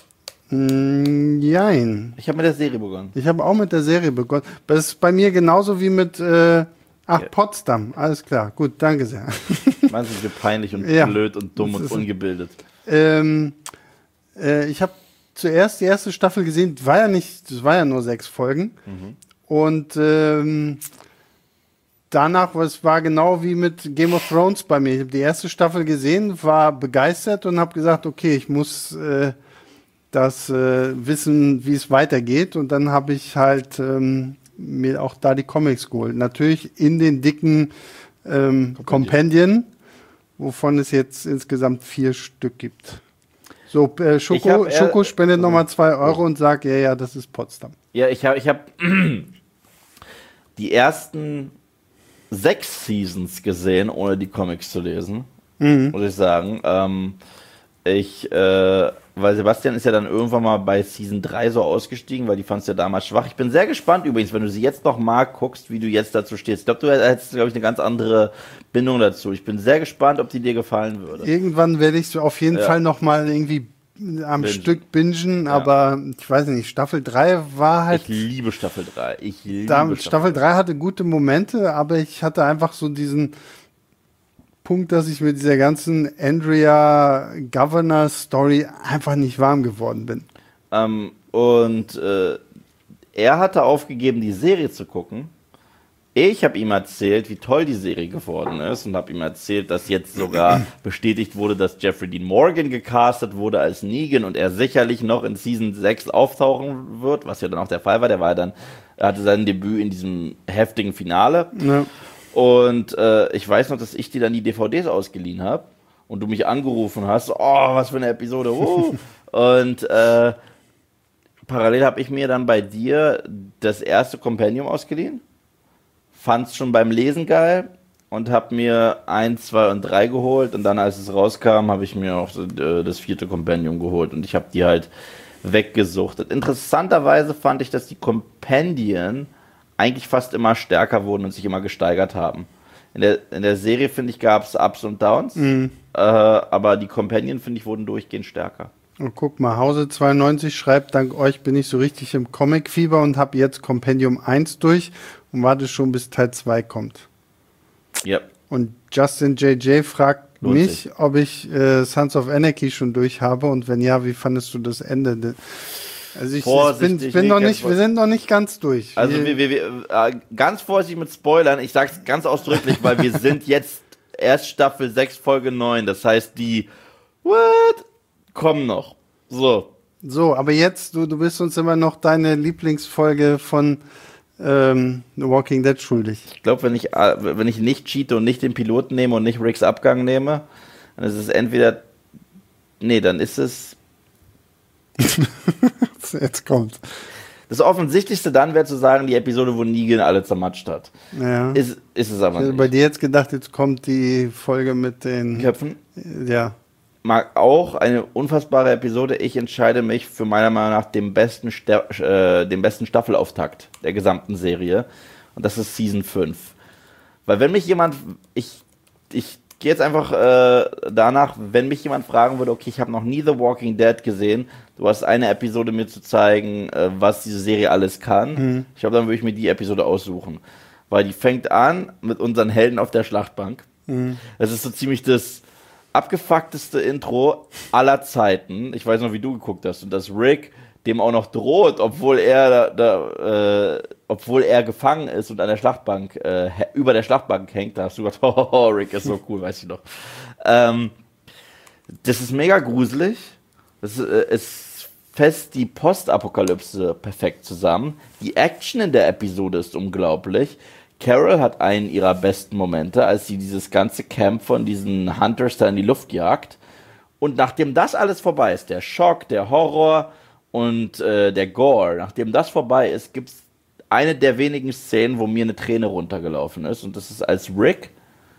S2: Mm, jein.
S1: Ich habe mit der Serie begonnen.
S2: Ich habe auch mit der Serie begonnen. Das ist bei mir genauso wie mit äh, ach,
S1: Ja.
S2: Potsdam. Alles klar. Gut, danke sehr.
S1: Meinst du, wie peinlich und
S2: Ja.
S1: blöd und dumm
S2: Das
S1: und
S2: ist-
S1: ungebildet?
S2: ähm, äh, ich habe zuerst die erste Staffel gesehen. War ja nicht, das war ja nur sechs Folgen. Und ähm, danach, es war genau wie mit Game of Thrones bei mir. Ich habe die erste Staffel gesehen, war begeistert und habe gesagt, okay, ich muss äh, das äh, wissen, wie es weitergeht. Und dann habe ich halt ähm, mir auch da die Comics geholt. Natürlich in den dicken ähm, Compendien, wovon es jetzt insgesamt vier Stück gibt. So, äh,
S1: Ich
S2: Schoko,
S1: hab, äh,
S2: Schoko spendet nochmal zwei Euro und sagt, ja, ja, das ist Potsdam.
S1: Ja, ich habe ich hab die ersten sechs Seasons gesehen, ohne die Comics zu lesen, muss ich sagen. Ähm, ich, äh, weil Sebastian ist ja dann irgendwann mal bei Season drei so ausgestiegen, weil die fandst du ja damals schwach. Ich bin sehr gespannt übrigens, wenn du sie jetzt noch mal guckst, wie du jetzt dazu stehst. Ich glaube, du hättest, glaube ich, eine ganz andere Bindung dazu. Ich bin sehr gespannt, ob die dir gefallen würde.
S2: Irgendwann werde ich so auf jeden
S1: Ja.
S2: Fall nochmal irgendwie am
S1: Bingen.
S2: Stück bingen, aber ich weiß nicht, Staffel drei war halt.
S1: Ich liebe Staffel drei. Ich liebe
S2: Da, Staffel drei hatte gute Momente, aber ich hatte einfach so diesen Punkt, dass ich mit dieser ganzen Andrea Governor Story einfach nicht warm geworden bin.
S1: Ähm, und äh, er hatte aufgegeben, die Serie zu gucken. Ich habe ihm erzählt, wie toll die Serie geworden ist und habe ihm erzählt, dass jetzt sogar bestätigt wurde, dass Jeffrey Dean Morgan gecastet wurde als Negan und er sicherlich noch in Season sechs auftauchen wird, was ja dann auch der Fall war. Der war dann, er hatte sein Debüt in diesem heftigen Finale.
S2: Ja.
S1: Und äh, ich weiß noch, dass ich dir dann die D V Ds ausgeliehen habe und du mich angerufen hast, oh, was für eine Episode. Uh. und äh, parallel habe ich mir dann bei dir das erste Kompendium ausgeliehen, fand es schon beim Lesen geil und habe mir eins, zwei und drei geholt und dann, als es rauskam, habe ich mir auch äh, das vierte Kompendium geholt und ich habe die halt weggesuchtet. Interessanterweise fand ich, dass die Kompendien eigentlich fast immer stärker wurden und sich immer gesteigert haben. In der, in der Serie, finde ich, gab es Ups und Downs,
S2: Mhm.
S1: äh, aber die Companion, finde ich, wurden durchgehend stärker.
S2: Und guck mal, Hause zweiundneunzig schreibt, dank euch bin ich so richtig im Comic-Fieber und habe jetzt Kompendium eins durch und warte schon, bis Teil zwei kommt.
S1: Ja,
S2: Und Justin J J fragt
S1: Lohnt
S2: mich,
S1: sich.
S2: ob ich äh, Sons of Anarchy schon durch habe und wenn ja, wie fandest du das Ende? De- Also ich, ich bin, bin noch nicht, wir sind noch nicht ganz durch.
S1: Also wir, wir, wir äh, ganz vorsichtig mit Spoilern. Ich sag's ganz ausdrücklich, weil wir sind jetzt erst Staffel sechs, Folge neun. Das heißt, die what? Kommen noch. So.
S2: So, aber jetzt, du, du bist uns immer noch deine Lieblingsfolge von ähm, The Walking Dead schuldig.
S1: Ich glaube, wenn ich, äh, wenn ich nicht cheate und nicht den Piloten nehme und nicht Ricks Abgang nehme, dann ist es entweder. Nee, dann ist es.
S2: Jetzt kommt.
S1: Das Offensichtlichste dann wäre zu sagen, die Episode, wo Negan alle zermatscht hat.
S2: Ja.
S1: Ist, ist es aber
S2: Ich hätte
S1: nicht.
S2: bei dir jetzt gedacht, jetzt kommt die Folge mit den
S1: Köpfen.
S2: Ja.
S1: Mag auch eine unfassbare Episode. Ich entscheide mich für meiner Meinung nach den besten, Sta äh, den besten Staffelauftakt der gesamten Serie. Und das ist Season fünf. Weil wenn mich jemand, ich, ich gehe jetzt einfach äh, danach, wenn mich jemand fragen würde, okay, ich habe noch nie The Walking Dead gesehen, du hast eine Episode mir zu zeigen, äh, was diese Serie alles kann. Mhm. Ich glaube, dann würde ich mir die Episode aussuchen. Weil die fängt an mit unseren Helden auf der Schlachtbank. Mhm. Das ist so ziemlich das abgefuckteste Intro aller Zeiten. Ich weiß noch, wie du geguckt hast. Und dass Rick dem auch noch droht, obwohl er da, da äh, obwohl er gefangen ist und an der Schlachtbank, äh, über der Schlachtbank hängt, da hast du gedacht, oh, Rick ist so cool, weiß ich noch. Ähm, das ist mega gruselig. Das ist, äh, es fasst die Postapokalypse perfekt zusammen. Die Action in der Episode ist unglaublich. Carol hat einen ihrer besten Momente, als sie dieses ganze Camp von diesen Hunters da in die Luft jagt. Und nachdem das alles vorbei ist, der Schock, der Horror und äh, der Gore, nachdem das vorbei ist, gibt es eine der wenigen Szenen, wo mir eine Träne runtergelaufen ist. Und das ist, als Rick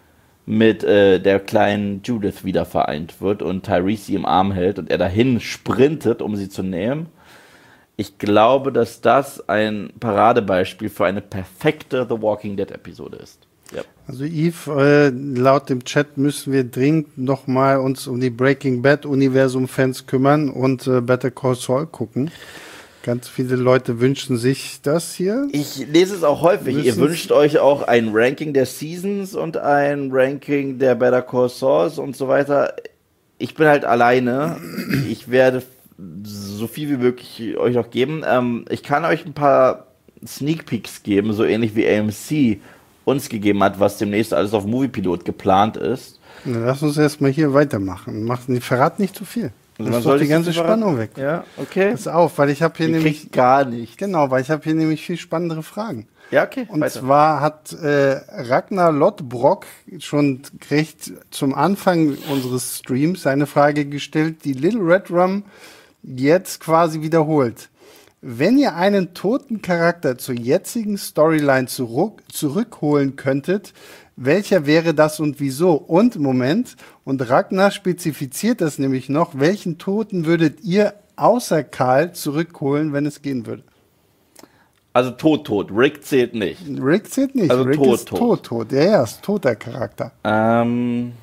S1: mit äh, der kleinen Judith wieder vereint wird und Tyrese sie im Arm hält und er dahin sprintet, um sie zu nehmen. Ich glaube, dass das ein Paradebeispiel für eine perfekte The Walking Dead Episode ist. Ja.
S2: Also Yves, äh, laut dem Chat müssen wir dringend nochmal uns um die Breaking Bad Universum Fans kümmern und äh, Better Call Saul gucken. Ganz viele Leute wünschen sich das hier.
S1: Ich lese es auch häufig.
S2: Müssen
S1: Ihr wünscht euch auch ein Ranking der Seasons und ein Ranking der Better Call Sauls und so weiter. Ich bin halt alleine. Ich werde so viel wie möglich euch noch geben. Ähm, ich kann euch ein paar Sneak Peeks geben, so ähnlich wie A M C uns gegeben hat, was demnächst alles auf Moviepilot geplant ist.
S2: Na, lass uns erstmal hier weitermachen. Mach, verrat nicht zu viel.
S1: Also
S2: das ist doch die ganze Spannung weg.
S1: Ja, okay.
S2: Pass auf, weil ich habe hier
S1: Die
S2: nämlich
S1: gar nicht.
S2: Genau, weil ich habe hier nämlich viel spannendere Fragen.
S1: Ja, okay.
S2: Und
S1: weiter.
S2: zwar hat äh, Ragnar Lottbrock schon recht zum Anfang unseres Streams eine Frage gestellt, die Little Red Rum jetzt quasi wiederholt. Wenn ihr einen toten Charakter zur jetzigen Storyline zurück, zurückholen könntet, welcher wäre das und wieso? Und, Moment, und Ragnar spezifiziert das nämlich noch, welchen Toten würdet ihr außer Karl zurückholen, wenn es gehen würde?
S1: Also tot, tot. Rick zählt nicht.
S2: Rick zählt nicht.
S1: Also
S2: Rick
S1: tot,
S2: ist
S1: tot.
S2: tot, tot. Ja, ja, ist toter Charakter.
S1: Ähm...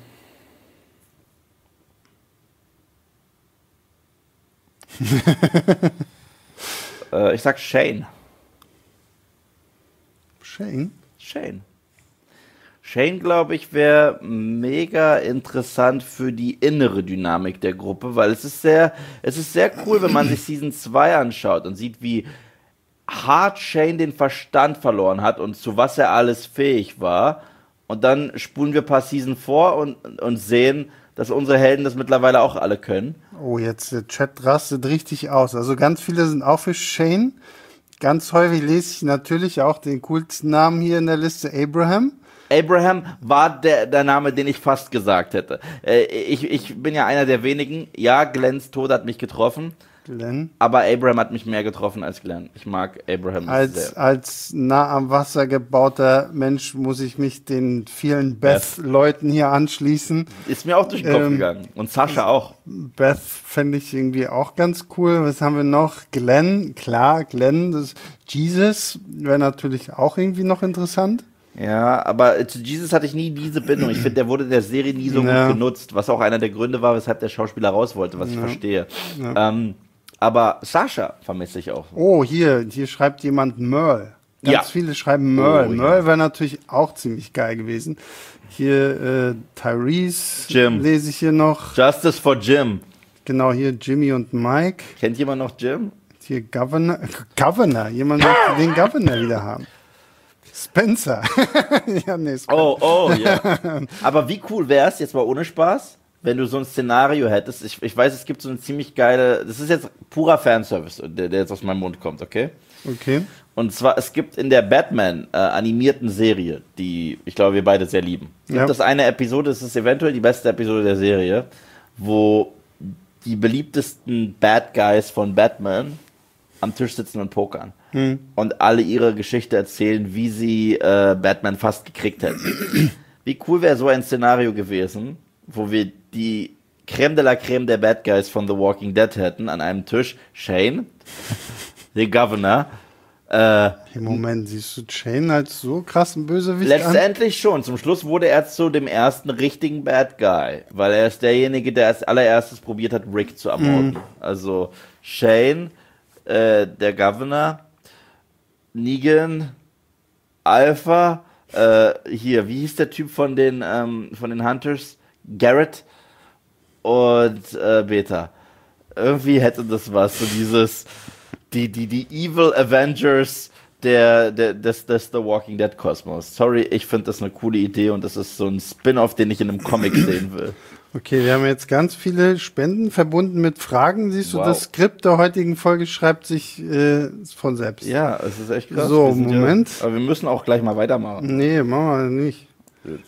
S1: äh, ich sag Shane.
S2: Shane?
S1: Shane. Shane, glaube ich, wäre mega interessant für die innere Dynamik der Gruppe, weil es ist sehr, es ist sehr cool, wenn man sich Season zwei anschaut und sieht, wie hart Shane den Verstand verloren hat und zu was er alles fähig war. Und dann spulen wir ein paar Season vor und, und sehen, dass unsere Helden das mittlerweile auch alle können.
S2: Oh, jetzt der Chat rastet richtig aus. Also ganz viele sind auch für Shane. Ganz häufig lese ich natürlich auch den coolsten Namen hier in der Liste, Abraham.
S1: Abraham war der, der Name, den ich fast gesagt hätte. Äh, ich, ich bin ja einer der wenigen. Ja, Glenns Tod hat mich getroffen.
S2: Glenn.
S1: Aber Abraham hat mich mehr getroffen als Glenn. Ich mag Abraham
S2: Als,
S1: sehr.
S2: als nah am Wasser gebauter Mensch muss ich mich den vielen Beth-Leuten hier anschließen.
S1: Ist mir auch durch den Kopf
S2: Ähm,
S1: gegangen. Und Sascha auch.
S2: Beth fände ich irgendwie auch ganz cool. Was haben wir noch? Glenn, klar, Glenn. Das Jesus wäre natürlich auch irgendwie noch interessant.
S1: Ja, aber zu Jesus hatte ich nie diese Bindung. Ich finde, der wurde der Serie nie so
S2: Ja.
S1: gut genutzt, was auch einer der Gründe war, weshalb der Schauspieler raus wollte, was ich
S2: Ja.
S1: verstehe.
S2: Ja.
S1: Ähm, aber Sascha vermisse ich auch.
S2: Oh, hier, hier schreibt jemand Merle. Ganz
S1: Ja.
S2: viele schreiben Merle.
S1: Oh, ja.
S2: Merle wäre natürlich auch ziemlich geil gewesen. Hier äh, Tyrese
S1: Jim.
S2: lese ich hier noch.
S1: Justice for Jim.
S2: Genau, hier Jimmy und Mike.
S1: Kennt jemand noch Jim?
S2: hier Governor. Governor. Jemand möchte den Governor wieder haben. Spencer.
S1: ja, nee, Spencer. Oh, oh, ja. Aber wie cool wäre es, jetzt mal ohne Spaß, wenn du so ein Szenario hättest. Ich, ich weiß, es gibt so eine ziemlich geile, das ist jetzt purer Fanservice, der, der jetzt aus meinem Mund kommt, okay?
S2: Okay.
S1: Und zwar, es gibt in der Batman äh, animierten Serie, die ich glaube, wir beide sehr lieben. Es gibt das eine Episode, das ist eventuell die beste Episode der Serie, wo die beliebtesten Bad Guys von Batman am Tisch sitzen und pokern. Hm. Und alle ihre Geschichte erzählen, wie sie äh, Batman fast gekriegt hätten. Wie cool wäre so ein Szenario gewesen, wo wir die Creme de la Creme der Bad Guys von The Walking Dead hätten an einem Tisch. Shane, der Governor. Äh,
S2: Im Moment siehst du Shane als so krassen Bösewicht
S1: letztendlich an? Schon. Zum Schluss wurde er zu dem ersten richtigen Bad Guy, weil er ist derjenige, der als allererstes probiert hat, Rick zu ermorden. Mhm. Also Shane, äh, der Governor, Negan, Alpha, äh, hier, wie hieß der Typ von den, ähm, von den Hunters? Garrett und äh, Beta. Irgendwie hätte das was, so dieses Die, die, die Evil Avengers der, der, des, des The Walking Dead Kosmos. Sorry, ich finde das eine coole Idee und das ist so ein Spin-off, den ich in einem Comic sehen will.
S2: Okay, wir haben jetzt ganz viele Spenden verbunden mit Fragen. Siehst wow. du, das Skript der heutigen Folge schreibt sich äh, von selbst.
S1: Ja, es ist echt krass.
S2: So, Moment.
S1: Ja, aber wir müssen auch gleich mal weitermachen.
S2: Nee, machen wir nicht. Gut.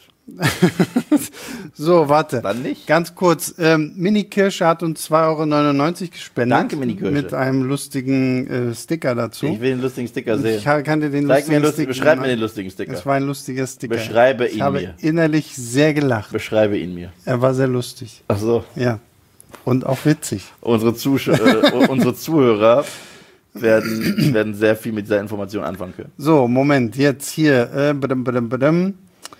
S2: So, warte.
S1: Dann nicht.
S2: Ganz kurz. Ähm, Mini Kirsche hat uns zwei Euro neunundneunzig gespendet.
S1: Danke, Mini Kirsche.
S2: Mit einem lustigen äh, Sticker dazu.
S1: Ich will den lustigen Sticker sehen.
S2: Ich kann dir den
S1: Zeig
S2: lustigen
S1: mir
S2: Sticker.
S1: Beschreib mir den lustigen Sticker.
S2: Das war ein lustiger Sticker.
S1: Beschreibe ihn
S2: ich habe
S1: mir.
S2: innerlich sehr gelacht.
S1: Beschreibe ihn mir.
S2: Er war sehr lustig.
S1: Ach so.
S2: Ja. Und auch witzig.
S1: Unsere, Zusch äh, unsere Zuhörer werden, werden sehr viel mit dieser Information anfangen können.
S2: So, Moment. Jetzt hier. Äh, badum, badum, badum.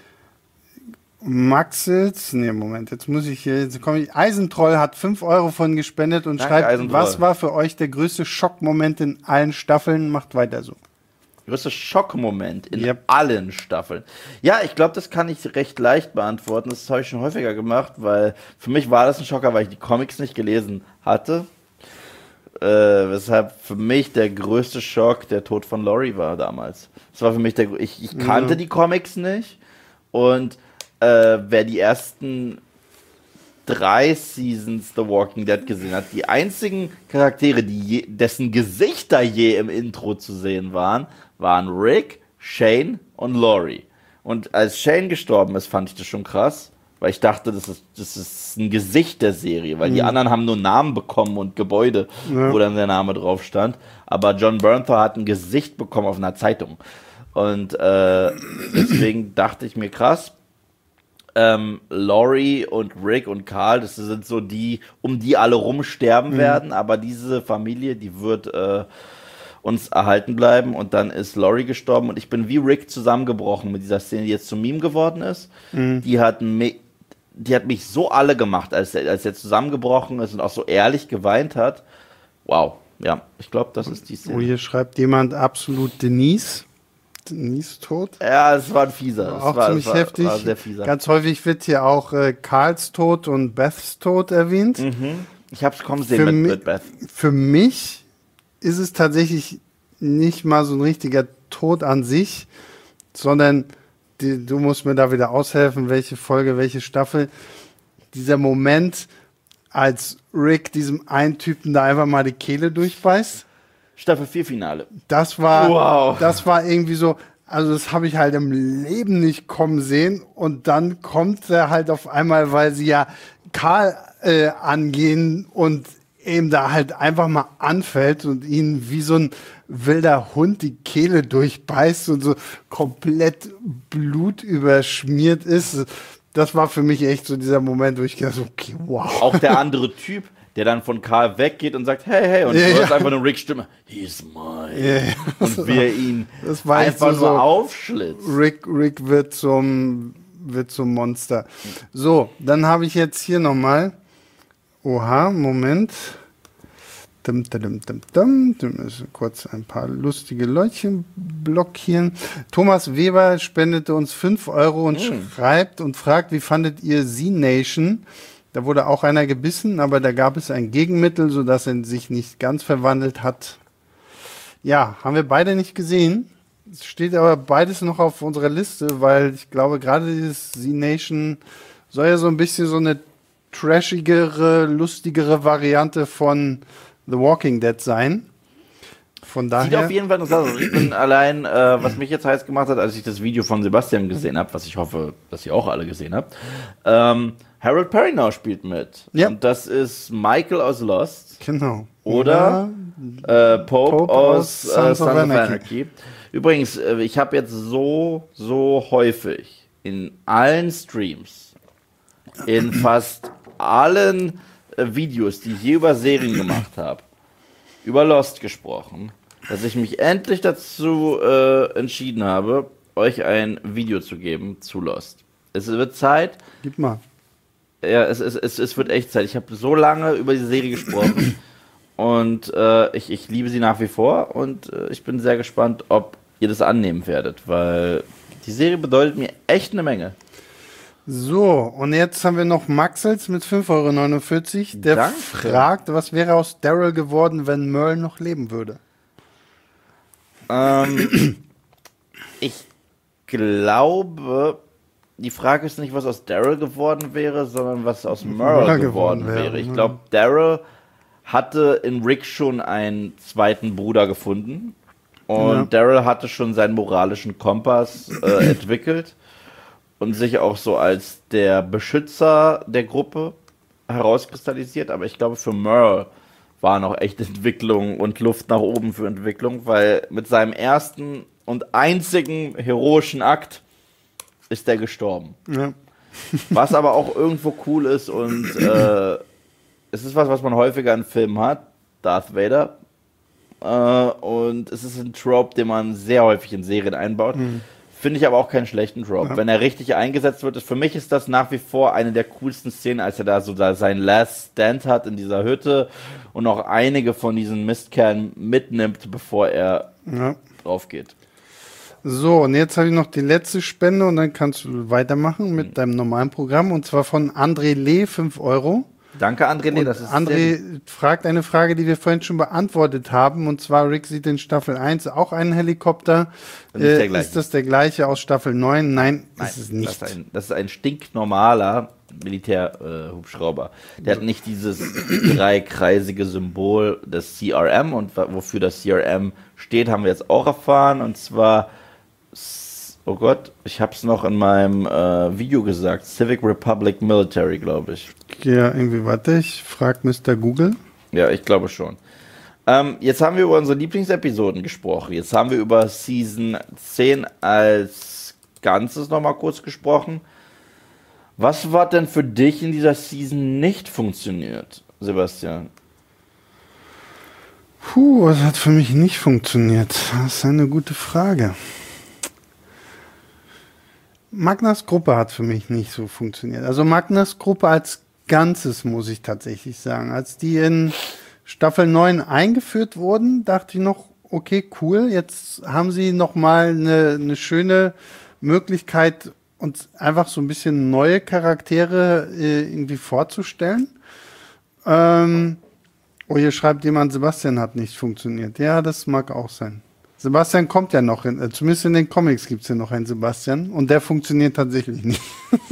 S2: Maxels, nee, Moment, jetzt muss ich hier, jetzt komme ich, Eisentroll hat fünf Euro von gespendet und Danke, schreibt, Eisentroll. Was war für euch der größte Schockmoment in allen Staffeln? Macht weiter so.
S1: Größter Schockmoment in yep. allen Staffeln. Ja, ich glaube, das kann ich recht leicht beantworten. Das habe ich schon häufiger gemacht, weil für mich war das ein Schocker, weil ich die Comics nicht gelesen hatte. Äh, weshalb für mich der größte Schock der Tod von Laurie war damals. Das war für mich der, ich, ich kannte ja. die Comics nicht und Äh, wer die ersten drei Seasons The Walking Dead gesehen hat, die einzigen Charaktere, die je, dessen Gesichter je im Intro zu sehen waren, waren Rick, Shane und Laurie. Und als Shane gestorben ist, fand ich das schon krass, weil ich dachte, das ist, das ist ein Gesicht der Serie, weil mhm. die anderen haben nur Namen bekommen und Gebäude, ja. wo dann der Name drauf stand. Aber John Bernthal hat ein Gesicht bekommen auf einer Zeitung. Und äh, deswegen dachte ich mir, krass, Ähm, Laurie und Rick und Carl, das sind so die, um die alle rumsterben mhm. werden, aber diese Familie, die wird äh, uns erhalten bleiben und dann ist Laurie gestorben und ich bin wie Rick zusammengebrochen mit dieser Szene, die jetzt zum Meme geworden ist. Mhm. Die hat mich, die hat mich so alle gemacht, als er, als er zusammengebrochen ist und auch so ehrlich geweint hat. Wow, ja, ich glaube, das ist die Szene.
S2: Oh, hier schreibt jemand absolut Denise. Denise tot.
S1: Ja, es war ein fieser.
S2: Auch
S1: war,
S2: ziemlich
S1: war,
S2: heftig.
S1: War sehr fieser.
S2: Ganz häufig wird hier auch äh, Carls Tod und Beths Tod erwähnt.
S1: Mhm. Ich hab's kommen sehen mit, mit Beth.
S2: Für mich ist es tatsächlich nicht mal so ein richtiger Tod an sich, sondern die, du musst mir da wieder aushelfen, welche Folge, welche Staffel. Dieser Moment, als Rick diesem einen Typen da einfach mal die Kehle durchbeißt.
S1: Staffel vier Finale.
S2: Das war,
S1: wow.
S2: das war irgendwie so, also das habe ich halt im Leben nicht kommen sehen und dann kommt er halt auf einmal, weil sie ja Carl äh, angehen und eben da halt einfach mal anfällt und ihn wie so ein wilder Hund die Kehle durchbeißt und so komplett blutüberschmiert ist. Das war für mich echt so dieser Moment, wo ich gedacht habe, okay, wow.
S1: Auch der andere Typ, der dann von Carl weggeht und sagt, hey, hey, und
S2: ja,
S1: du hörst
S2: ja.
S1: einfach nur Ricks Stimme, he's mine.
S2: Ja, ja.
S1: Und wie er ihn
S2: das war
S1: einfach
S2: so
S1: nur aufschlitzt.
S2: Rick, Rick wird zum, wird zum Monster. So, dann habe ich jetzt hier nochmal, oha, Moment. Dum, dum, dum, dum. Wir müssen kurz ein paar lustige Leutchen blockieren. Thomas Weber spendete uns fünf Euro und mm. schreibt und fragt, wie fandet ihr Z-Nation? Da wurde auch einer gebissen, aber da gab es ein Gegenmittel, sodass er sich nicht ganz verwandelt hat. Ja, haben wir beide nicht gesehen. Es steht aber beides noch auf unserer Liste, weil ich glaube, gerade dieses Z-Nation soll ja so ein bisschen so eine trashigere, lustigere Variante von The Walking Dead sein. Von daher.
S1: Sieht auf jeden Fall interessant aus. Ich bin allein, äh, was mich jetzt heiß gemacht hat, als ich das Video von Sebastian gesehen habe, was ich hoffe, dass ihr auch alle gesehen habt. Ähm, Harold Perrineau spielt mit.
S2: Ja.
S1: Und das ist Michael aus Lost.
S2: Genau.
S1: Oder äh, Pope,
S2: Pope
S1: aus
S2: aus
S1: äh,
S2: Sons
S1: Sons
S2: of
S1: of
S2: Anarchy.
S1: Anarchy. Übrigens, äh, ich habe jetzt so, so häufig in allen Streams, in fast allen äh, Videos, die ich je über Serien gemacht habe, über Lost gesprochen, dass ich mich endlich dazu äh, entschieden habe, euch ein Video zu geben zu Lost. Es wird Zeit.
S2: Gib mal.
S1: Ja, es, es, es, es wird echt Zeit. Ich habe so lange über die Serie gesprochen und äh, ich, ich liebe sie nach wie vor und äh, ich bin sehr gespannt, ob ihr das annehmen werdet, weil die Serie bedeutet mir echt eine Menge.
S2: So, und jetzt haben wir noch Maxels mit fünf Euro neunundvierzig. Der
S1: Danke.
S2: fragt, was wäre aus Daryl geworden, wenn Merle noch leben würde?
S1: Ähm, ich glaube, die Frage ist nicht, was aus Daryl geworden wäre, sondern was aus Merle
S2: Merle
S1: geworden
S2: geworden
S1: wäre.
S2: wäre,
S1: Ich
S2: ne?
S1: glaube, Daryl hatte in Rick schon einen zweiten Bruder gefunden. Und
S2: Ja.
S1: Daryl hatte schon seinen moralischen Kompass äh, entwickelt und sich auch so als der Beschützer der Gruppe herauskristallisiert. Aber ich glaube, für Merle war noch echt Entwicklung und Luft nach oben für Entwicklung, weil mit seinem ersten und einzigen heroischen Akt ist er gestorben.
S2: Ja.
S1: Was aber auch irgendwo cool ist und äh, es ist was, was man häufiger in Filmen hat. Darth Vader. Äh, und es ist ein Trope, den man sehr häufig in Serien einbaut.
S2: Mhm.
S1: Finde ich aber auch keinen schlechten Trope.
S2: Ja.
S1: Wenn er richtig eingesetzt wird, ist, für mich ist das nach wie vor eine der coolsten Szenen, als er da so da seinen Last Stand hat in dieser Hütte und auch einige von diesen Mistkernen mitnimmt, bevor er
S2: Ja.
S1: drauf geht.
S2: So, und jetzt habe ich noch die letzte Spende und dann kannst du weitermachen mit deinem normalen Programm und zwar von André Lee, fünf Euro.
S1: Danke, André. Nee,
S2: Und
S1: das ist sehr
S2: André fragt eine Frage, die wir vorhin schon beantwortet haben, und zwar Rick sieht in Staffel eins auch einen Helikopter.
S1: Nicht der
S2: Äh,
S1: gleiche.
S2: ist das der gleiche aus Staffel neun? Nein,
S1: Nein,
S2: ist es nicht.
S1: Das ist ein, das ist ein stinknormaler Militärhubschrauber. Äh, Der hat nicht dieses dreikreisige Symbol des C R M und wa- wofür das C R M steht, haben wir jetzt auch erfahren. Und zwar, s- oh Gott, ich habe es noch in meinem äh, Video gesagt, Civic Republic Military, glaube ich.
S2: Ja, irgendwie, warte, ich frag Mister Google.
S1: Ja, ich glaube schon. Ähm, jetzt haben wir über unsere Lieblingsepisoden gesprochen. Jetzt haben wir über Season zehn als Ganzes nochmal kurz gesprochen. Was hat denn für dich in dieser Season nicht funktioniert, Sebastian?
S2: Puh, was hat für mich nicht funktioniert? Das ist eine gute Frage. Magnas Gruppe hat für mich nicht so funktioniert. Also Magnas Gruppe als Ganzes, muss ich tatsächlich sagen. Als die in Staffel neun eingeführt wurden, dachte ich noch, okay, cool, jetzt haben sie nochmal eine, eine schöne Möglichkeit, uns einfach so ein bisschen neue Charaktere äh, irgendwie vorzustellen. Ähm, oh, hier schreibt jemand, Sebastian hat nicht funktioniert. Ja, das mag auch sein. Sebastian kommt ja noch, in, äh, zumindest in den Comics gibt es ja noch einen Sebastian und der funktioniert tatsächlich nicht.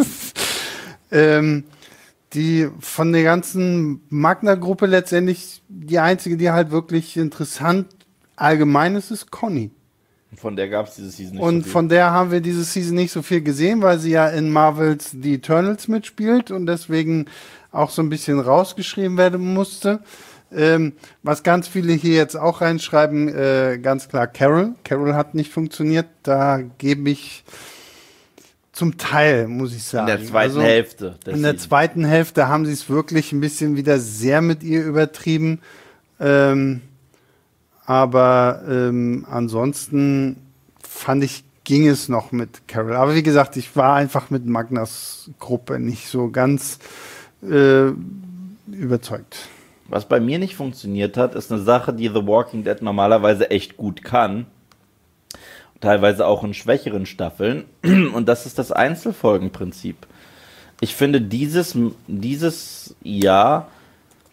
S2: ähm, die von der ganzen Magna-Gruppe letztendlich die einzige, die halt wirklich interessant allgemein ist, ist Conny.
S1: Von der gab es diese Season nicht
S2: Und
S1: so viel.
S2: von der haben wir diese Season nicht so viel gesehen, weil sie ja in Marvels The Eternals mitspielt und deswegen auch so ein bisschen rausgeschrieben werden musste. Ähm, was ganz viele hier jetzt auch reinschreiben, äh, ganz klar Carol. Carol hat nicht funktioniert. Da gebe ich zum Teil, muss ich
S1: in
S2: sagen.
S1: der zweiten
S2: Also,
S1: Hälfte. der
S2: in der
S1: Season.
S2: zweiten Hälfte haben sie es wirklich ein bisschen wieder sehr mit ihr übertrieben. Ähm, aber ähm, ansonsten fand ich, ging es noch mit Carol. Aber wie gesagt, ich war einfach mit Magnas Gruppe nicht so ganz äh, überzeugt.
S1: Was bei mir nicht funktioniert hat, ist eine Sache, die The Walking Dead normalerweise echt gut kann. Teilweise auch in schwächeren Staffeln. Und das ist das Einzelfolgenprinzip. Ich finde, dieses, dieses Jahr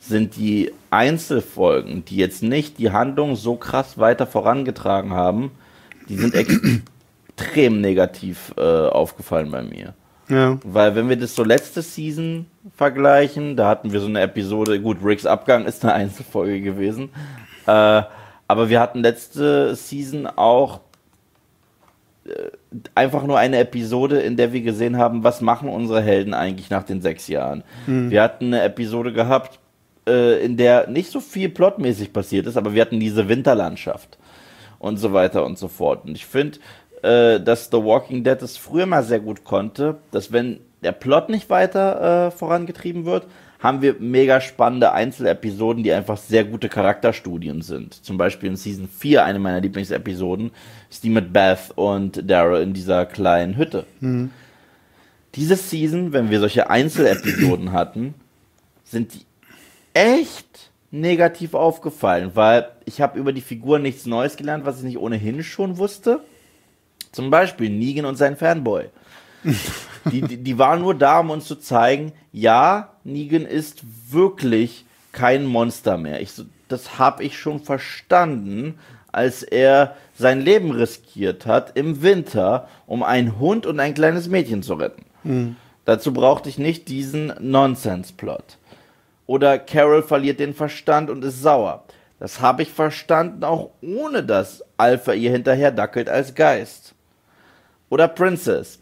S1: sind die Einzelfolgen, die jetzt nicht die Handlung so krass weiter vorangetragen haben, die sind extrem negativ äh, aufgefallen bei mir.
S2: Ja.
S1: Weil wenn wir das so letzte Season vergleichen, da hatten wir so eine Episode, gut, Ricks Abgang ist eine Einzelfolge gewesen, äh, aber wir hatten letzte Season auch äh, einfach nur eine Episode, in der wir gesehen haben, was machen unsere Helden eigentlich nach den sechs Jahren. Mhm. Wir hatten eine Episode gehabt, äh, in der nicht so viel plotmäßig passiert ist, aber wir hatten diese Winterlandschaft und so weiter und so fort. Und ich finde, äh, dass The Walking Dead es früher mal sehr gut konnte, dass wenn der Plot nicht weiter äh, vorangetrieben wird, haben wir mega spannende Einzelepisoden, die einfach sehr gute Charakterstudien sind. Zum Beispiel in Season vier, eine meiner Lieblingsepisoden, ist die mit Beth und Daryl in dieser kleinen Hütte. Mhm. Diese Season, wenn wir solche Einzelepisoden hatten, sind die echt negativ aufgefallen, weil ich habe über die Figur nichts Neues gelernt, was ich nicht ohnehin schon wusste. Zum Beispiel Negan und sein Fanboy. Die, die, die waren nur da, um uns zu zeigen, ja, Negan ist wirklich kein Monster mehr. Ich, das habe ich schon verstanden, als er sein Leben riskiert hat im Winter, um einen Hund und ein kleines Mädchen zu retten. Mhm. Dazu brauchte ich nicht diesen Nonsense-Plot. Oder Carol verliert den Verstand und ist sauer. Das habe ich verstanden, auch ohne dass Alpha ihr hinterher dackelt als Geist. Oder Princess.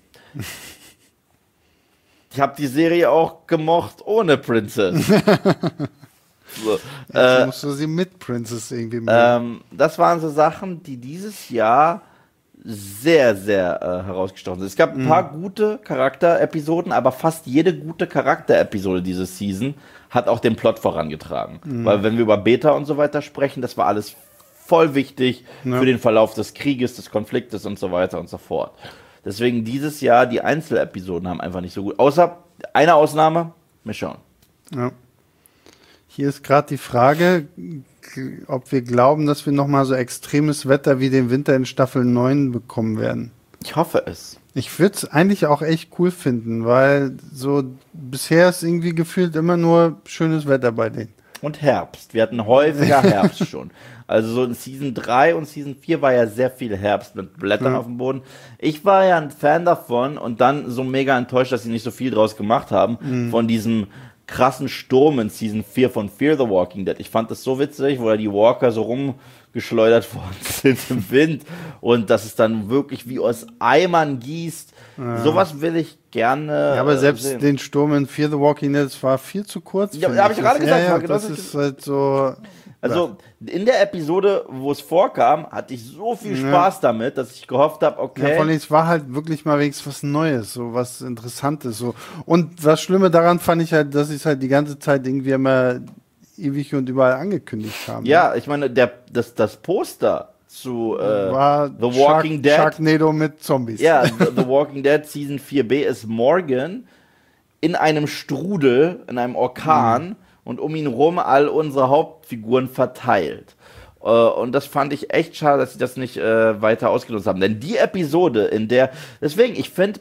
S1: Ich habe die Serie auch gemocht ohne Princess. So,
S2: Jetzt äh, musst du sie mit Princess irgendwie machen.
S1: Ähm, das waren so Sachen, die dieses Jahr sehr, sehr äh, herausgestochen sind. Es gab ein mhm. paar gute Charakterepisoden, aber fast jede gute Charakterepisode diese Season hat auch den Plot vorangetragen. Mhm. Weil wenn wir über Beta und so weiter sprechen, das war alles voll wichtig ja. für den Verlauf des Krieges, des Konfliktes und so weiter und so fort. Deswegen dieses Jahr, die Einzelepisoden haben einfach nicht so gut. Außer eine Ausnahme, Michonne.
S2: Ja. Hier ist gerade die Frage, ob wir glauben, dass wir nochmal so extremes Wetter wie den Winter in Staffel neun bekommen werden.
S1: Ich hoffe es.
S2: Ich würde es eigentlich auch echt cool finden, weil so bisher ist irgendwie gefühlt immer nur schönes Wetter bei denen.
S1: Und Herbst. Wir hatten häufiger Herbst schon. Also so in Season drei und Season vier war ja sehr viel Herbst mit Blättern ja. auf dem Boden. Ich war ja ein Fan davon und dann so mega enttäuscht, dass sie nicht so viel draus gemacht haben, mhm. von diesem krassen Sturm in Season vier von Fear the Walking Dead. Ich fand das so witzig, wo da die Walker so rumgeschleudert worden sind im Wind und dass es dann wirklich wie aus Eimern gießt. Ja. Sowas will ich gerne
S2: Ja, aber selbst sehen. Den Sturm in Fear the Walking Dead, das war viel zu kurz.
S1: Ja, habe ich gerade gesagt.
S2: Ja, ja, genau das ist halt so...
S1: Also in der Episode, wo es vorkam, hatte ich so viel Spaß ja. damit, dass ich gehofft habe, okay.
S2: Ja, vor allem, es war halt wirklich mal wenigstens was Neues, so was Interessantes. So. Und das Schlimme daran fand ich halt, dass sie es halt die ganze Zeit irgendwie immer ewig und überall angekündigt haben.
S1: Ja, ich meine, der, das, das Poster zu äh,
S2: war
S1: The Walking
S2: Shark,
S1: Dead.
S2: Sharknado mit Zombies.
S1: Ja, The, The Walking Dead Season vier b ist Morgan in einem Strudel, in einem Orkan. Mhm. Und um ihn rum all unsere Hauptfiguren verteilt. Äh, und das fand ich echt schade, dass sie das nicht äh, weiter ausgenutzt haben. Denn die Episode, in der... Deswegen, ich finde,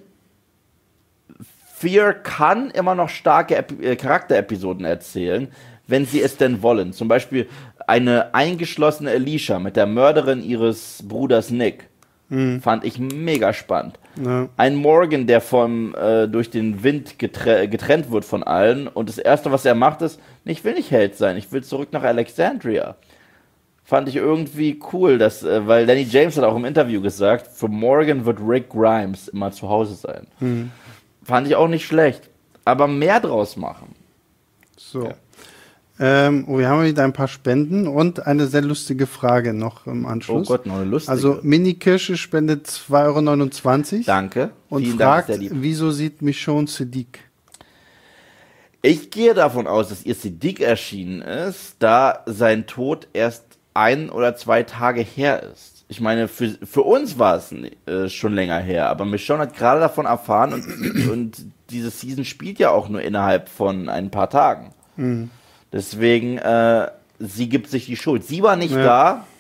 S1: Fear kann immer noch starke Epi- äh, Charakterepisoden erzählen, wenn sie es denn wollen. Zum Beispiel eine eingeschlossene Alicia mit der Mörderin ihres Bruders Nick. Mhm. Fand ich mega spannend. Ja. Ein Morgan, der vom, äh, durch den Wind getre- getrennt wird von allen und das Erste, was er macht, ist, ich will nicht Held sein, ich will zurück nach Alexandria. Fand ich irgendwie cool, dass, äh, weil Danny James hat auch im Interview gesagt, für Morgan wird Rick Grimes immer zu Hause sein. Mhm. Fand ich auch nicht schlecht, aber mehr draus machen.
S2: So. Ja. Ähm, oh, wir haben wieder ein paar Spenden und eine sehr lustige Frage noch im Anschluss.
S1: Oh Gott, noch eine lustige.
S2: Also Mini Kirsche spendet zwei Euro neunundzwanzig.
S1: Danke.
S2: Und Vielen fragt, Dank, wieso sieht Michonne Siddiq?
S1: Ich gehe davon aus, dass ihr Siddiq erschienen ist, da sein Tod erst ein oder zwei Tage her ist. Ich meine, für, für uns war es äh, schon länger her, aber Michonne hat gerade davon erfahren und, und diese Season spielt ja auch nur innerhalb von ein paar Tagen. Mhm. Deswegen, äh, sie gibt sich die Schuld. Sie war nicht ja. da,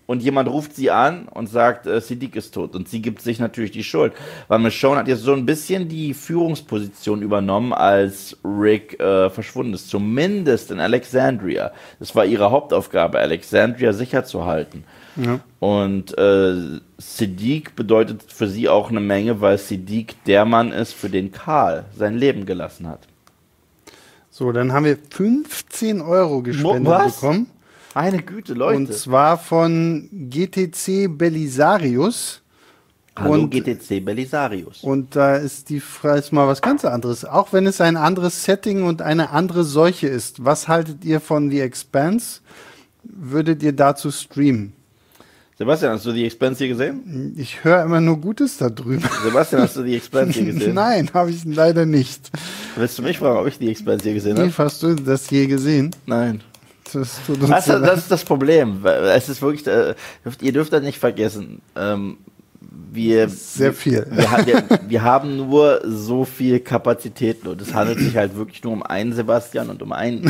S1: und jemand ruft sie an und sagt, äh, Siddiq ist tot. Und sie gibt sich natürlich die Schuld. Weil Michonne hat jetzt so ein bisschen die Führungsposition übernommen, als Rick äh, verschwunden ist. Zumindest in Alexandria. Das war ihre Hauptaufgabe, Alexandria sicher zu halten. Ja. Und äh, Siddiq bedeutet für sie auch eine Menge, weil Siddiq der Mann ist, für den Karl sein Leben gelassen hat.
S2: So, dann haben wir fünfzehn Euro gespendet
S1: Was?
S2: bekommen.
S1: Meine Güte, Leute.
S2: Und zwar von G T C Belisarius.
S1: Hallo
S2: und,
S1: G T C Belisarius.
S2: Und da ist die Frage ist mal was ganz anderes. Auch wenn es ein anderes Setting und eine andere Seuche ist. Was haltet ihr von The Expanse? Würdet ihr dazu streamen?
S1: Sebastian, hast du The Expanse hier gesehen?
S2: Ich höre immer nur Gutes da drüben.
S1: Sebastian, hast du The Expanse hier gesehen?
S2: Nein, habe ich leider nicht.
S1: Willst du mich fragen, ob ich The Expanse hier gesehen habe?
S2: Wie hast du das je gesehen?
S1: Nein.
S2: Das, tut uns
S1: das, das ist das Problem. Es ist wirklich, äh, ihr dürft das nicht vergessen. Ähm, wir,
S2: Sehr viel.
S1: Wir, wir, wir haben nur so viel Kapazitäten und es handelt sich halt wirklich nur um einen Sebastian und um einen.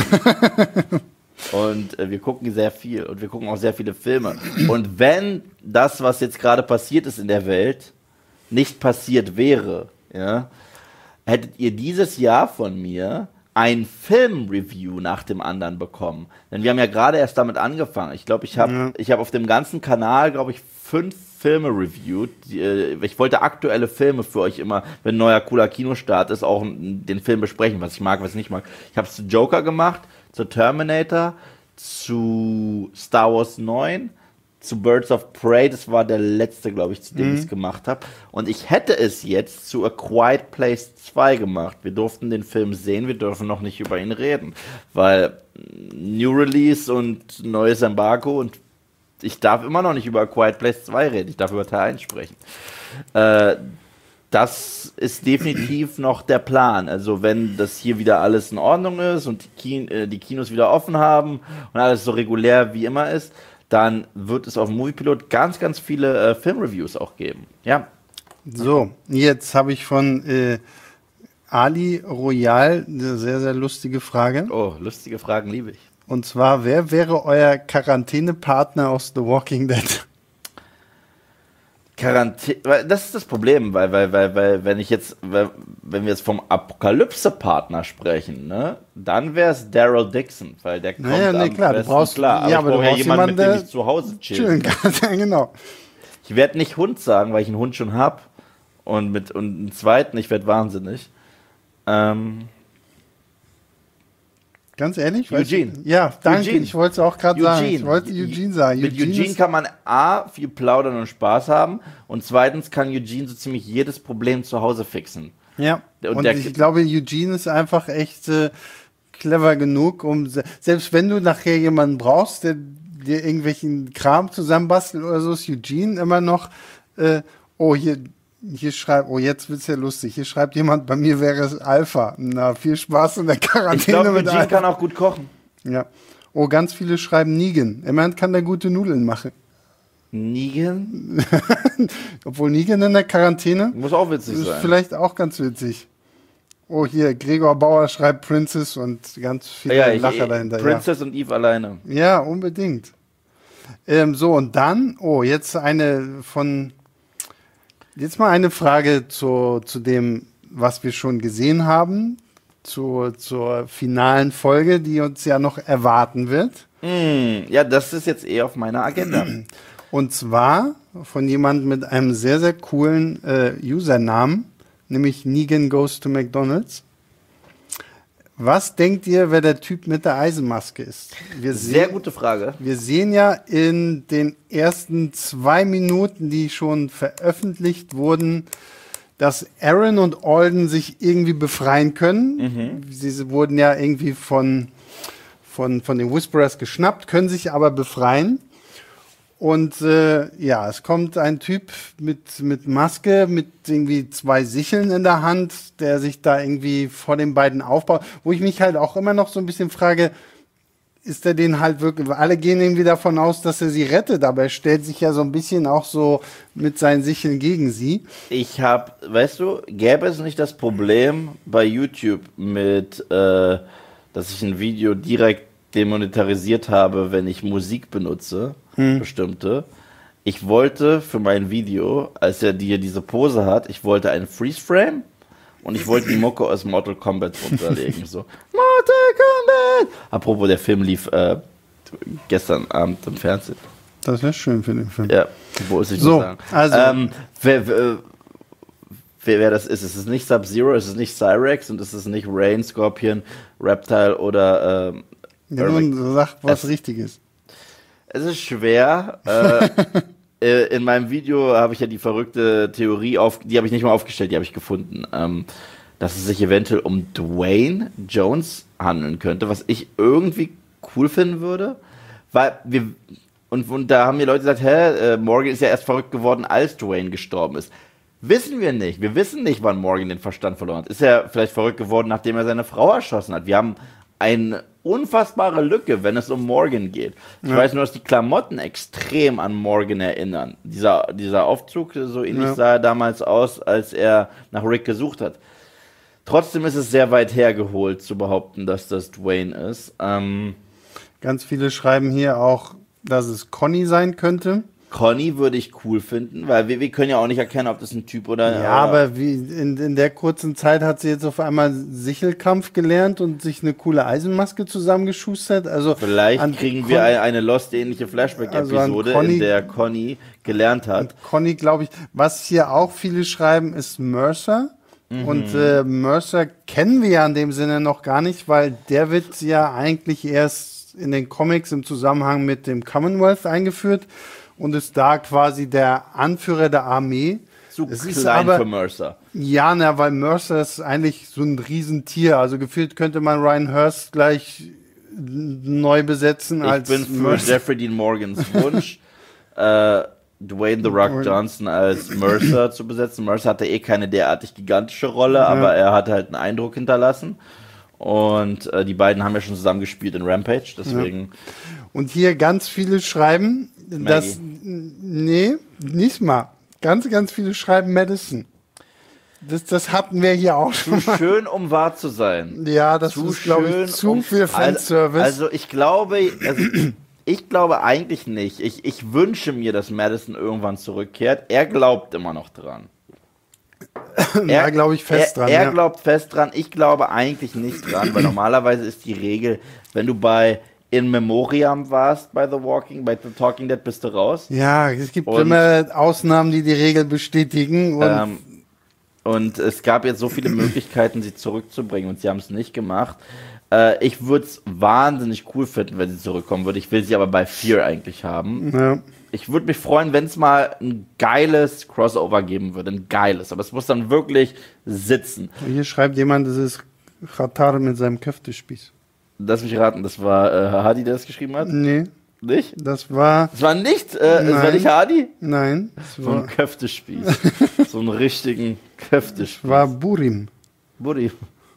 S1: Und äh, wir gucken sehr viel und wir gucken auch sehr viele Filme. Und wenn das, was jetzt gerade passiert ist in der Welt, nicht passiert wäre, ja, hättet ihr dieses Jahr von mir ein Film-Review nach dem anderen bekommen. Denn wir haben ja gerade erst damit angefangen. Ich glaube, ich habe ja. ich hab auf dem ganzen Kanal, glaube ich, fünf Filme reviewed. Ich wollte aktuelle Filme für euch immer, wenn ein neuer cooler Kinostart ist, auch den Film besprechen, was ich mag, was ich nicht mag. Ich habe es zu Joker gemacht, zu Terminator, zu Star Wars neun, zu Birds of Prey, das war der letzte, glaube ich, zu dem mhm. ich es gemacht habe. Und ich hätte es jetzt zu A Quiet Place zwei gemacht. Wir durften den Film sehen, wir dürfen noch nicht über ihn reden, weil New Release und neues Embargo und ich darf immer noch nicht über A Quiet Place zwei reden, ich darf über Teil eins sprechen. Äh, das ist definitiv noch der Plan. Also wenn das hier wieder alles in Ordnung ist und die, Kin- äh, die Kinos wieder offen haben und alles so regulär wie immer ist, dann wird es auf dem Moviepilot ganz, ganz viele äh, Filmreviews auch geben. Ja.
S2: So, jetzt habe ich von äh, Ali Royal eine sehr, sehr lustige Frage.
S1: Oh, lustige Fragen liebe ich.
S2: Und zwar, wer wäre euer Quarantänepartner aus The Walking Dead?
S1: Quarantäne, das ist das Problem, weil, weil, weil, weil, wenn ich jetzt, weil, wenn wir jetzt vom Apokalypse-Partner sprechen, ne, dann wäre es Daryl Dixon, weil der kommt
S2: naja, nee,
S1: am
S2: klar,
S1: besten
S2: du brauchst,
S1: klar. Aber
S2: ja,
S1: ich
S2: aber du
S1: brauche ja
S2: brauchst
S1: jemanden,
S2: jemanden,
S1: mit dem ich zu Hause chillen
S2: kann. Ja, genau.
S1: Ich werde nicht Hund sagen, weil ich einen Hund schon habe und mit und einen zweiten, ich werde wahnsinnig. Ähm,
S2: Ganz ehrlich?
S1: Eugene.
S2: Ich, ja, danke.
S1: Eugene.
S2: Ich wollte es auch gerade sagen. Ich wollte Eugene sagen.
S1: Mit
S2: Eugene,
S1: Eugene kann man A, viel plaudern und Spaß haben und zweitens kann Eugene so ziemlich jedes Problem zu Hause fixen.
S2: Ja,
S1: und,
S2: und
S1: der,
S2: ich glaube, Eugene ist einfach echt äh, clever genug, um, selbst wenn du nachher jemanden brauchst, der dir irgendwelchen Kram zusammenbastelt oder so, ist Eugene immer noch, äh, oh, hier, hier schreibt, oh, jetzt wird's ja lustig. Hier schreibt jemand, bei mir wäre es Alpha. Na, viel Spaß in der Quarantäne.
S1: Ich glaube,
S2: mit
S1: Eugene
S2: Alpha.
S1: kann auch gut kochen.
S2: Ja. Oh, ganz viele schreiben Negan. Immerhin kann der gute Nudeln machen.
S1: Negan?
S2: Obwohl Negan in der Quarantäne.
S1: Muss auch witzig
S2: ist
S1: sein.
S2: Vielleicht auch ganz witzig. Oh, hier, Gregor Bauer schreibt Princess und ganz viele
S1: ja, ich,
S2: Lacher
S1: ich,
S2: dahinter.
S1: Princess
S2: ja.
S1: und Eve alleine.
S2: Ja, unbedingt. Ähm, so, und dann, oh, jetzt eine von, jetzt mal eine Frage zu, zu dem, was wir schon gesehen haben, zu, zur finalen Folge, die uns ja noch erwarten wird.
S1: Mm, ja, das ist jetzt eher auf meiner Agenda.
S2: Und zwar von jemandem mit einem sehr, sehr coolen äh, Usernamen, nämlich Negan Goes to McDonald's. Was denkt ihr, wer der Typ mit der Eisenmaske ist? Wir
S1: Sehr
S2: sehen,
S1: gute Frage.
S2: Wir sehen ja in den ersten zwei Minuten, die schon veröffentlicht wurden, dass Aaron und Alden sich irgendwie befreien können. Mhm. Sie wurden ja irgendwie von, von, von den Whisperers geschnappt, können sich aber befreien. Und äh, ja, es kommt ein Typ mit, mit Maske, mit irgendwie zwei Sicheln in der Hand, der sich da irgendwie vor den beiden aufbaut. Wo ich mich halt auch immer noch so ein bisschen frage, ist er den halt wirklich, alle gehen irgendwie davon aus, dass er sie rettet, aber er stellt sich ja so ein bisschen auch so mit seinen Sicheln gegen sie.
S1: Ich habe, weißt du, gäbe es nicht das Problem bei YouTube mit, äh, dass ich ein Video direkt demonetarisiert habe, wenn ich Musik benutze, hm. bestimmte. Ich wollte für mein Video, als er dir diese Pose hat, ich wollte einen Freeze-Frame und ich wollte die Mucke aus Mortal Kombat runterlegen. So, Mortal Kombat! Apropos, der Film lief äh, gestern Abend im Fernsehen.
S2: Das wäre schön für den Film.
S1: Ja, wo ist ich
S2: so,
S1: sagen.
S2: Also,
S1: ähm, wer, wer, wer, wer das ist, es ist nicht Sub-Zero, es ist nicht Cyrex und es ist nicht Rain, Scorpion, Reptile oder ähm,
S2: ja, nun sag was es, Richtiges.
S1: Es ist schwer. äh, in meinem Video habe ich ja die verrückte Theorie auf, die habe ich nicht mal aufgestellt, die habe ich gefunden, ähm, dass es sich eventuell um Dwayne Jones handeln könnte, was ich irgendwie cool finden würde, weil wir und, und da haben mir Leute gesagt, hä, äh, Morgan ist ja erst verrückt geworden, als Dwayne gestorben ist. Wissen wir nicht. Wir wissen nicht, wann Morgan den Verstand verloren hat. Ist er vielleicht verrückt geworden, nachdem er seine Frau erschossen hat? Wir haben eine unfassbare Lücke, wenn es um Morgan geht. Ich ja. weiß nur, dass die Klamotten extrem an Morgan erinnern. Dieser, dieser Aufzug, so ähnlich ja. sah er damals aus, als er nach Rick gesucht hat. Trotzdem ist es sehr weit hergeholt, zu behaupten, dass das Dwayne ist. Ähm,
S2: Ganz viele schreiben hier auch, dass es Conny sein könnte.
S1: Conny würde ich cool finden, weil wir, wir können ja auch nicht erkennen, ob das ein Typ oder...
S2: Ja,
S1: oder
S2: aber wie in, in der kurzen Zeit hat sie jetzt auf einmal Sichelkampf gelernt und sich eine coole Eisenmaske zusammengeschustert. Also
S1: vielleicht kriegen Con- wir eine, eine Lost-ähnliche Flashback-Episode, also in der Conny gelernt hat.
S2: Und Conny, glaube ich, was hier auch viele schreiben, ist Mercer. Mhm. Und äh, Mercer kennen wir ja in dem Sinne noch gar nicht, weil der wird ja eigentlich erst in den Comics im Zusammenhang mit dem Commonwealth eingeführt und ist da quasi der Anführer der Armee.
S1: Zu es klein ist aber, für Mercer.
S2: Ja, na, weil Mercer ist eigentlich so ein Riesentier. Also gefühlt könnte man Ryan Hurst gleich neu besetzen.
S1: Ich
S2: als
S1: bin für
S2: Mercer.
S1: Jeffrey Dean Morgans Wunsch, äh, Dwayne The Rock Johnson als Mercer zu besetzen. Mercer hatte eh keine derartig gigantische Rolle, ja. aber er hat halt einen Eindruck hinterlassen. Und äh, die beiden haben ja schon zusammen gespielt in Rampage, deswegen. Ja.
S2: Und hier ganz viele schreiben, Maggie. dass. Nee, nicht mal. Ganz, ganz viele schreiben Madison. Das, das hatten wir hier auch schon
S1: zu mal. Schön, um wahr zu sein.
S2: Ja, das
S1: zu
S2: ist, glaube ich, zu
S1: um,
S2: viel Fanservice.
S1: Also, ich glaube, also, ich glaube eigentlich nicht. Ich, ich wünsche mir, dass Madison irgendwann zurückkehrt. Er glaubt immer noch dran.
S2: Da glaube ich fest
S1: er,
S2: dran.
S1: Er
S2: ja.
S1: glaubt fest dran, ich glaube eigentlich nicht dran, weil normalerweise ist die Regel, wenn du bei In Memoriam warst bei The Walking, bei The Talking Dead, bist du raus.
S2: Ja, es gibt und, immer Ausnahmen, die die Regel bestätigen. Und,
S1: ähm, und es gab jetzt so viele Möglichkeiten, sie zurückzubringen und sie haben es nicht gemacht. Äh, ich würde es wahnsinnig cool finden, wenn sie zurückkommen würde. Ich will sie aber bei Fear eigentlich haben. Ja. Ich würde mich freuen, wenn es mal ein geiles Crossover geben würde. Ein geiles. Aber es muss dann wirklich sitzen.
S2: Hier schreibt jemand, das ist Khatar mit seinem Köftespieß.
S1: Lass mich raten, das war äh, Hardy, der das geschrieben hat?
S2: Nee.
S1: Nicht?
S2: Das war...
S1: Das war nicht, äh, das war nicht Hardy?
S2: Nein.
S1: So ein Köftespieß. So einen richtigen Köftespieß.
S2: Das war Burim.
S1: Burim.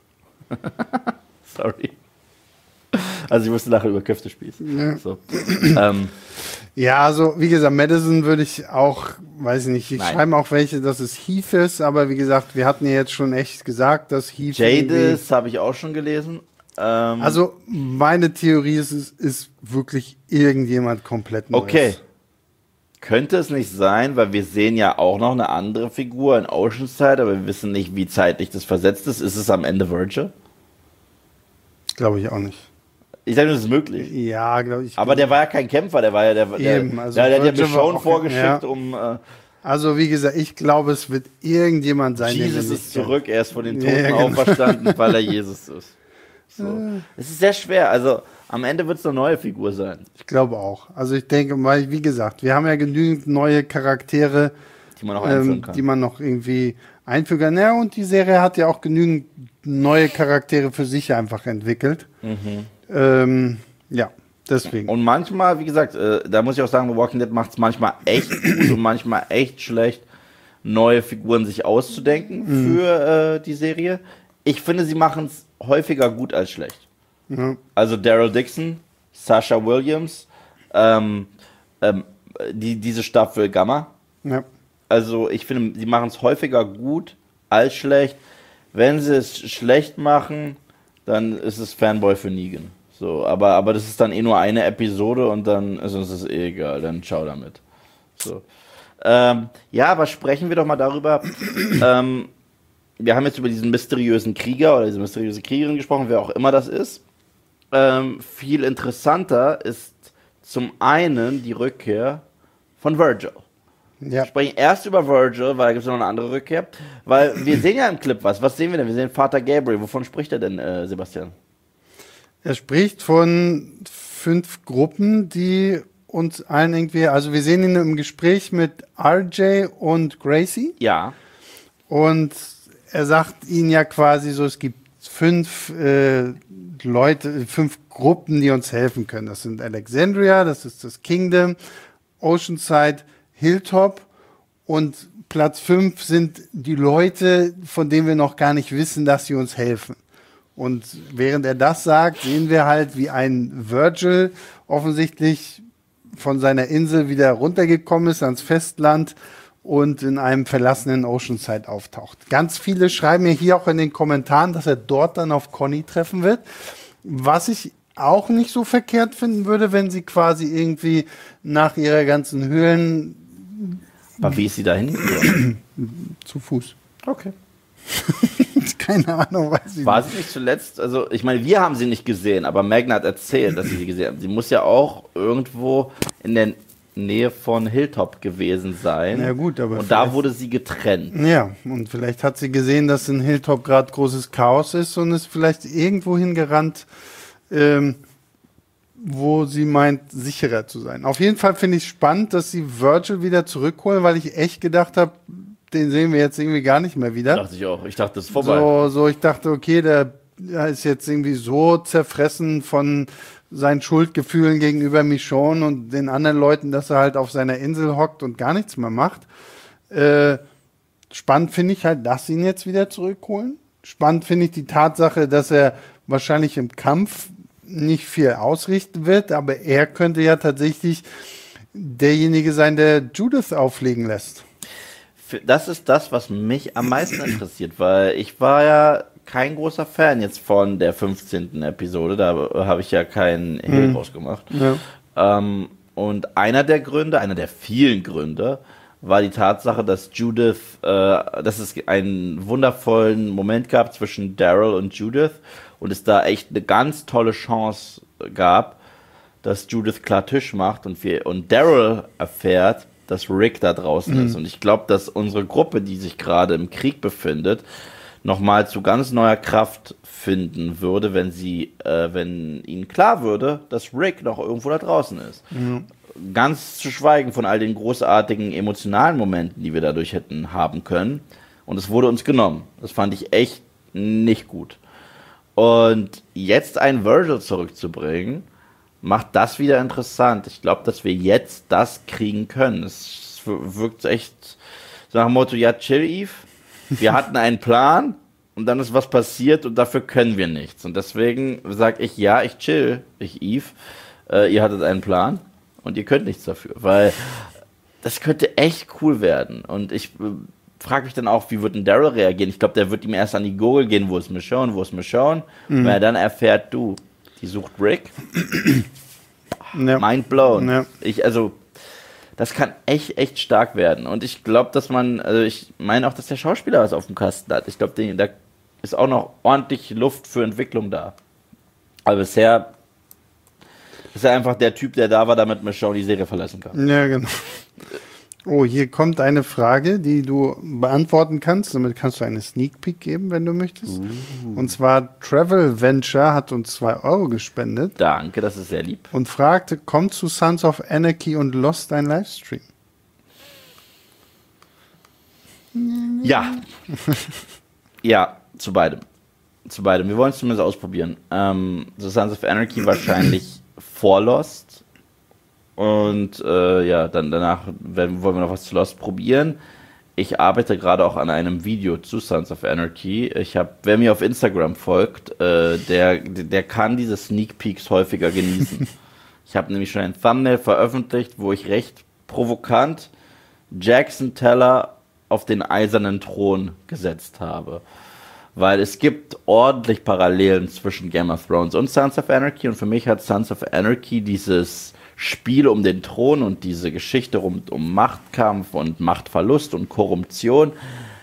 S1: Sorry. Also ich musste nachher über Köftespieß. Ja. So. ähm,
S2: ja, also wie gesagt, Madison würde ich auch, weiß ich nicht, ich schreibe auch welche, dass es Heath ist, aber wie gesagt, wir hatten ja jetzt schon echt gesagt, dass Heath...
S1: Jadis habe ich auch schon gelesen. Ähm,
S2: also meine Theorie ist, es ist wirklich irgendjemand komplett Neues.
S1: Okay. Könnte es nicht sein, weil wir sehen ja auch noch eine andere Figur in Oceanside, aber wir wissen nicht, wie zeitlich das versetzt ist. Ist es am Ende Virgil?
S2: Glaube ich auch nicht.
S1: Ich sage nur, das ist möglich.
S2: Ja, glaube ich.
S1: Aber der war ja kein Kämpfer, der war ja der.
S2: Eben,
S1: der,
S2: also
S1: der, der hat ja
S2: Virgil
S1: Michonne vorgeschickt,
S2: ja.
S1: um. Äh,
S2: also, wie gesagt, ich glaube, es wird irgendjemand sein.
S1: Jesus ist zurück, er ist von den Toten
S2: ja, genau.
S1: auferstanden, weil er Jesus ist. So. Es ist sehr schwer. Also, am Ende wird es eine neue Figur sein.
S2: Ich glaube auch. Also, ich denke mal, wie gesagt, wir haben ja genügend neue Charaktere,
S1: die man noch einführen
S2: ähm,
S1: kann.
S2: Die man noch irgendwie einfügen kann. Ja, und die Serie hat ja auch genügend neue Charaktere für sich einfach entwickelt.
S1: Mhm.
S2: Ähm, ja, deswegen.
S1: Und manchmal, wie gesagt, äh, da muss ich auch sagen, The Walking Dead macht es manchmal echt gut und manchmal echt schlecht, neue Figuren sich auszudenken mhm. für äh, die Serie. Ich finde, sie machen es häufiger gut als schlecht. Mhm. Also Daryl Dixon, Sasha Williams, ähm, ähm, die, diese Staffel Gamma.
S2: Ja.
S1: Also ich finde, sie machen es häufiger gut als schlecht. Wenn sie es schlecht machen, dann ist es Fanboy für Negan. So, aber, aber das ist dann eh nur eine Episode und dann ist uns das eh egal, dann ciao damit. So. Ähm, ja, aber sprechen wir doch mal darüber. ähm, wir haben jetzt über diesen mysteriösen Krieger oder diese mysteriöse Kriegerin gesprochen, wer auch immer das ist. Ähm, viel interessanter ist zum einen die Rückkehr von Virgil. Ja. Wir sprechen erst über Virgil, weil da gibt es noch eine andere Rückkehr. Weil wir sehen ja im Clip was. Was sehen wir denn? Wir sehen Vater Gabriel. Wovon spricht er denn, äh, Sebastian?
S2: Er spricht von fünf Gruppen, die uns allen irgendwie, also wir sehen ihn im Gespräch mit R J und Gracie.
S1: Ja.
S2: Und er sagt ihnen ja quasi so, es gibt fünf äh, Leute, fünf Gruppen, die uns helfen können. Das sind Alexandria, das ist das Kingdom, Oceanside, Hilltop und Platz fünf sind die Leute, von denen wir noch gar nicht wissen, dass sie uns helfen. Und während er das sagt, sehen wir halt, wie ein Virgil offensichtlich von seiner Insel wieder runtergekommen ist ans Festland und in einem verlassenen Oceanside auftaucht. Ganz viele schreiben mir hier auch in den Kommentaren, dass er dort dann auf Conny treffen wird. Was ich auch nicht so verkehrt finden würde, wenn sie quasi irgendwie nach ihrer ganzen Höhlen...
S1: Aber wie ist sie dahin?
S2: Zu Fuß.
S1: Okay.
S2: Keine Ahnung, weiß ich
S1: War
S2: nicht.
S1: sie nicht zuletzt, also ich meine, wir haben sie nicht gesehen, aber Magna hat erzählt, dass sie sie gesehen haben. Sie muss ja auch irgendwo in der Nähe von Hilltop gewesen sein.
S2: Ja gut, aber
S1: und da wurde sie getrennt.
S2: Ja, und vielleicht hat sie gesehen, dass in Hilltop gerade großes Chaos ist und ist vielleicht irgendwo hingerannt, ähm, wo sie meint, sicherer zu sein. Auf jeden Fall finde ich spannend, dass sie Virgil wieder zurückholen, weil ich echt gedacht habe, den sehen wir jetzt irgendwie gar nicht mehr wieder.
S1: Dachte ich auch. Ich dachte, das ist vorbei.
S2: So, so ich dachte, okay, der, der ist jetzt irgendwie so zerfressen von seinen Schuldgefühlen gegenüber Michonne und den anderen Leuten, dass er halt auf seiner Insel hockt und gar nichts mehr macht. Äh, spannend finde ich halt, dass sie ihn jetzt wieder zurückholen. Spannend finde ich die Tatsache, dass er wahrscheinlich im Kampf nicht viel ausrichten wird, aber er könnte ja tatsächlich derjenige sein, der Judith auflegen lässt.
S1: Das ist das, was mich am meisten interessiert, weil ich war ja kein großer Fan jetzt von der fünfzehnten Episode, da habe ich ja keinen Hehl draus gemacht. Ja. Ähm, und einer der Gründe, einer der vielen Gründe, war die Tatsache, dass Judith, äh, dass es einen wundervollen Moment gab zwischen Daryl und Judith und es da echt eine ganz tolle Chance gab, dass Judith klar Tisch macht und, wir, und Daryl erfährt, dass Rick da draußen mhm. ist. Und ich glaube, dass unsere Gruppe, die sich gerade im Krieg befindet, nochmal zu ganz neuer Kraft finden würde, wenn sie, äh, wenn ihnen klar würde, dass Rick noch irgendwo da draußen ist. Mhm. Ganz zu schweigen von all den großartigen emotionalen Momenten, die wir dadurch hätten haben können. Und es wurde uns genommen. Das fand ich echt nicht gut. Und jetzt einen Virgil zurückzubringen, macht das wieder interessant. Ich glaube, dass wir jetzt das kriegen können. Es wirkt echt so nach dem Motto, ja, chill, Eve. Wir hatten einen Plan und dann ist was passiert und dafür können wir nichts. Und deswegen sage ich, ja, ich chill, ich, Eve. Äh, ihr hattet einen Plan und ihr könnt nichts dafür, weil das könnte echt cool werden. Und ich äh, frage mich dann auch, wie wird denn Daryl reagieren? Ich glaube, der wird ihm erst an die Gurgel gehen, wo ist Michonne, wo ist Michonne. Mhm. Wenn er dann erfährt, du, die sucht Rick. Ja. Mind blown. Ja. Ich, also, das kann echt, echt stark werden. Und ich glaube, dass man, also ich meine auch, dass der Schauspieler was auf dem Kasten hat. Ich glaube, da ist auch noch ordentlich Luft für Entwicklung da. Aber bisher ist er einfach der Typ, der da war, damit Michonne die Serie verlassen kann.
S2: Ja, genau. Oh, hier kommt eine Frage, die du beantworten kannst. Damit kannst du eine Sneak Peek geben, wenn du möchtest. Uh. Und zwar Travel Venture hat uns zwei Euro gespendet.
S1: Danke, das ist sehr lieb.
S2: Und fragte, kommt zu Sons of Anarchy und Lost ein Livestream?
S1: Ja. Ja, zu beidem. Zu beidem. Wir wollen es zumindest ausprobieren. Ähm, so Sons of Anarchy wahrscheinlich vor Lost. Und äh, ja, dann danach werden, wollen wir noch was zu Lost probieren. Ich arbeite gerade auch an einem Video zu Sons of Anarchy. Ich habe, wer mir auf Instagram folgt, äh, der, der kann diese Sneak Peeks häufiger genießen. Ich habe nämlich schon ein Thumbnail veröffentlicht, wo ich recht provokant Jackson Teller auf den eisernen Thron gesetzt habe. weil es gibt ordentlich Parallelen zwischen Game of Thrones und Sons of Anarchy und für mich hat Sons of Anarchy dieses Spiel um den Thron und diese Geschichte rund um Machtkampf und Machtverlust und Korruption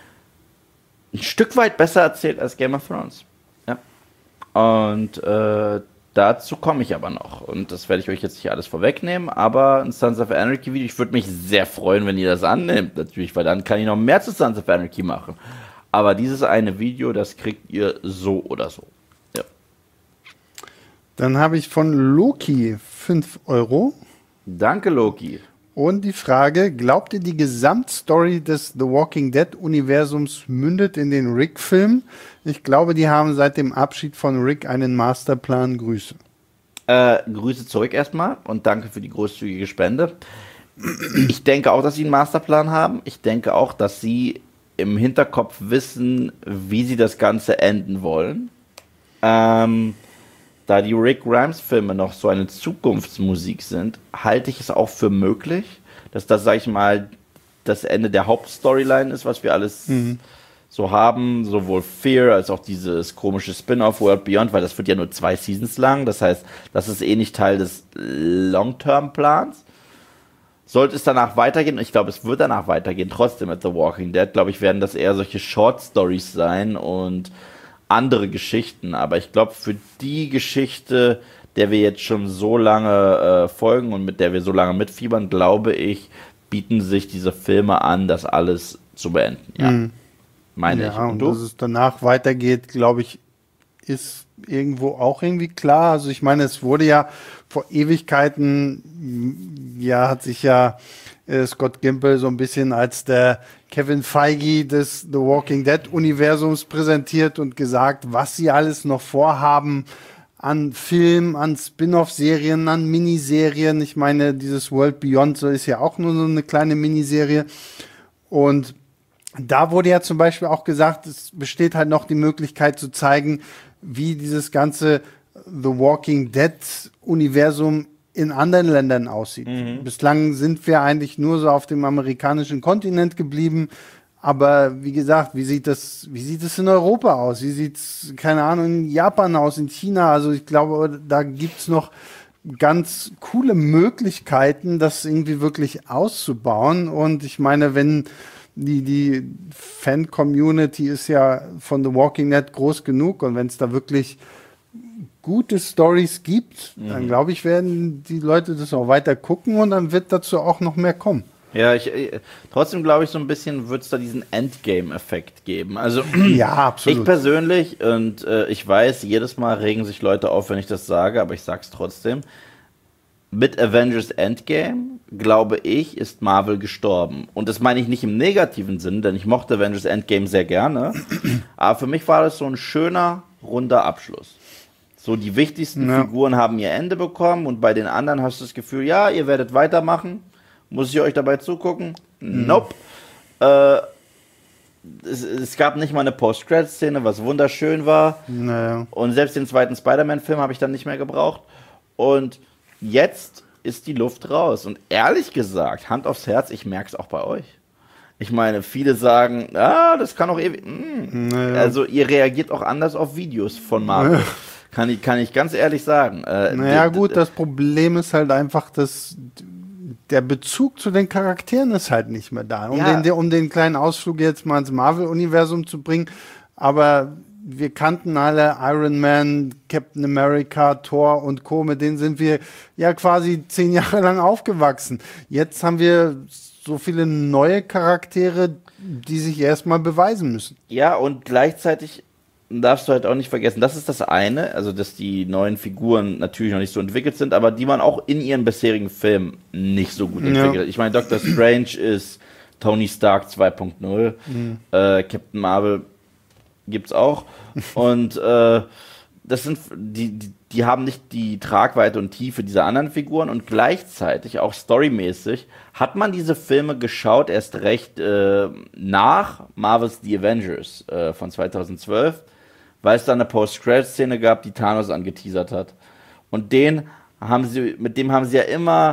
S1: ein Stück weit besser erzählt als Game of Thrones. Ja. Und äh, dazu komme ich aber noch. Und das werde ich euch jetzt nicht alles vorwegnehmen, aber ein Sons of Anarchy Video, ich würde mich sehr freuen, wenn ihr das annimmt, natürlich, weil dann kann ich noch mehr zu Sons of Anarchy machen. Aber dieses eine Video, das kriegt ihr so oder so. Ja.
S2: Dann habe ich von Loki fünf Euro.
S1: Danke, Loki.
S2: Und die Frage, glaubt ihr, die Gesamtstory des The Walking Dead-Universums mündet in den Rick-Film? Ich glaube, die haben seit dem Abschied von Rick einen Masterplan. Grüße.
S1: Äh, Grüße zurück erstmal und danke für die großzügige Spende. Ich denke auch, dass sie einen Masterplan haben. Ich denke auch, dass sie im Hinterkopf wissen, wie sie das Ganze enden wollen. Ähm, da die Rick Grimes-Filme noch so eine Zukunftsmusik sind, halte ich es auch für möglich, dass das, sag ich mal, das Ende der Hauptstoryline ist, was wir alles mhm. so haben, sowohl Fear als auch dieses komische Spin-off World Beyond, weil das wird ja nur zwei Seasons lang, das heißt, das ist eh nicht Teil des Long-Term-Plans. Sollte es danach weitergehen, ich glaube, es wird danach weitergehen, trotzdem mit The Walking Dead, glaube ich, werden das eher solche Short-Stories sein und andere Geschichten, aber ich glaube, für die Geschichte, der wir jetzt schon so lange äh, folgen und mit der wir so lange mitfiebern, glaube ich, bieten sich diese Filme an, das alles zu beenden. Ja, mhm. meine
S2: ja,
S1: ich.
S2: Und, und dass es danach weitergeht, glaube ich, ist irgendwo auch irgendwie klar. Also ich meine, es wurde ja vor Ewigkeiten, ja, hat sich ja äh, Scott Gimple so ein bisschen als der Kevin Feige des The Walking Dead-Universums präsentiert und gesagt, was sie alles noch vorhaben an Filmen, an Spin-off-Serien, an Miniserien. Ich meine, dieses World Beyond so ist ja auch nur so eine kleine Miniserie. Und da wurde ja zum Beispiel auch gesagt, es besteht halt noch die Möglichkeit zu zeigen, wie dieses ganze The Walking Dead-Universum in anderen Ländern aussieht. Mhm. Bislang sind wir eigentlich nur so auf dem amerikanischen Kontinent geblieben. Aber wie gesagt, wie sieht das, wie sieht es in Europa aus? Wie sieht es, keine Ahnung, in Japan aus, in China? Also ich glaube, da gibt's noch ganz coole Möglichkeiten, das irgendwie wirklich auszubauen. Und ich meine, wenn die, die Fan-Community ist ja von The Walking Dead groß genug und wenn es da wirklich gute Stories gibt, mhm. dann glaube ich, werden die Leute das auch weiter gucken und dann wird dazu auch noch mehr kommen.
S1: Ja, ich, trotzdem glaube ich, so ein bisschen wird es da diesen Endgame-Effekt geben. Also,
S2: ja, absolut.
S1: Ich persönlich, und äh, ich weiß, jedes Mal regen sich Leute auf, wenn ich das sage, aber ich sag's trotzdem. Mit Avengers Endgame, glaube ich, ist Marvel gestorben. Und das meine ich nicht im negativen Sinn, denn ich mochte Avengers Endgame sehr gerne. Aber für mich war das so ein schöner, runder Abschluss. So, die wichtigsten ja. Figuren haben ihr Ende bekommen und bei den anderen hast du das Gefühl, ja, ihr werdet weitermachen. Muss ich euch dabei zugucken? Mhm. Nope. Äh, es, es gab nicht mal eine Post-Credit-Szene, was wunderschön war.
S2: Naja.
S1: Und selbst den zweiten Spider-Man-Film habe ich dann nicht mehr gebraucht. Und jetzt ist die Luft raus. Und ehrlich gesagt, Hand aufs Herz, ich merke es auch bei euch. Ich meine, viele sagen, ah, das kann auch ewig. Mm. Naja. Also ihr reagiert auch anders auf Videos von Marvel. Naja. Kann ich, kann ich ganz ehrlich sagen. Äh,
S2: naja gut, das Problem ist halt einfach, dass der Bezug zu den Charakteren ist halt nicht mehr da. Um, ja. den, um den kleinen Ausflug jetzt mal ins Marvel-Universum zu bringen. Aber wir kannten alle Iron Man, Captain America, Thor und Co. Mit denen sind wir ja quasi zehn Jahre lang aufgewachsen. Jetzt haben wir so viele neue Charaktere, die sich erstmal beweisen müssen.
S1: Ja, und gleichzeitig darfst du halt auch nicht vergessen, das ist das eine, also dass die neuen Figuren natürlich noch nicht so entwickelt sind, aber die man auch in ihren bisherigen Filmen nicht so gut entwickelt hat. Ja. Ich meine, Doctor Strange ist Tony Stark zwei Punkt null, mhm. äh, Captain Marvel gibt's auch und äh, das sind die, die, die haben nicht die Tragweite und Tiefe dieser anderen Figuren und gleichzeitig auch storymäßig hat man diese Filme geschaut, erst recht äh, nach Marvel's The Avengers äh, von zweitausendzwölf, weil es da eine Post-Credit-Szene gab, die Thanos angeteasert hat. Und den haben sie, mit dem haben sie ja immer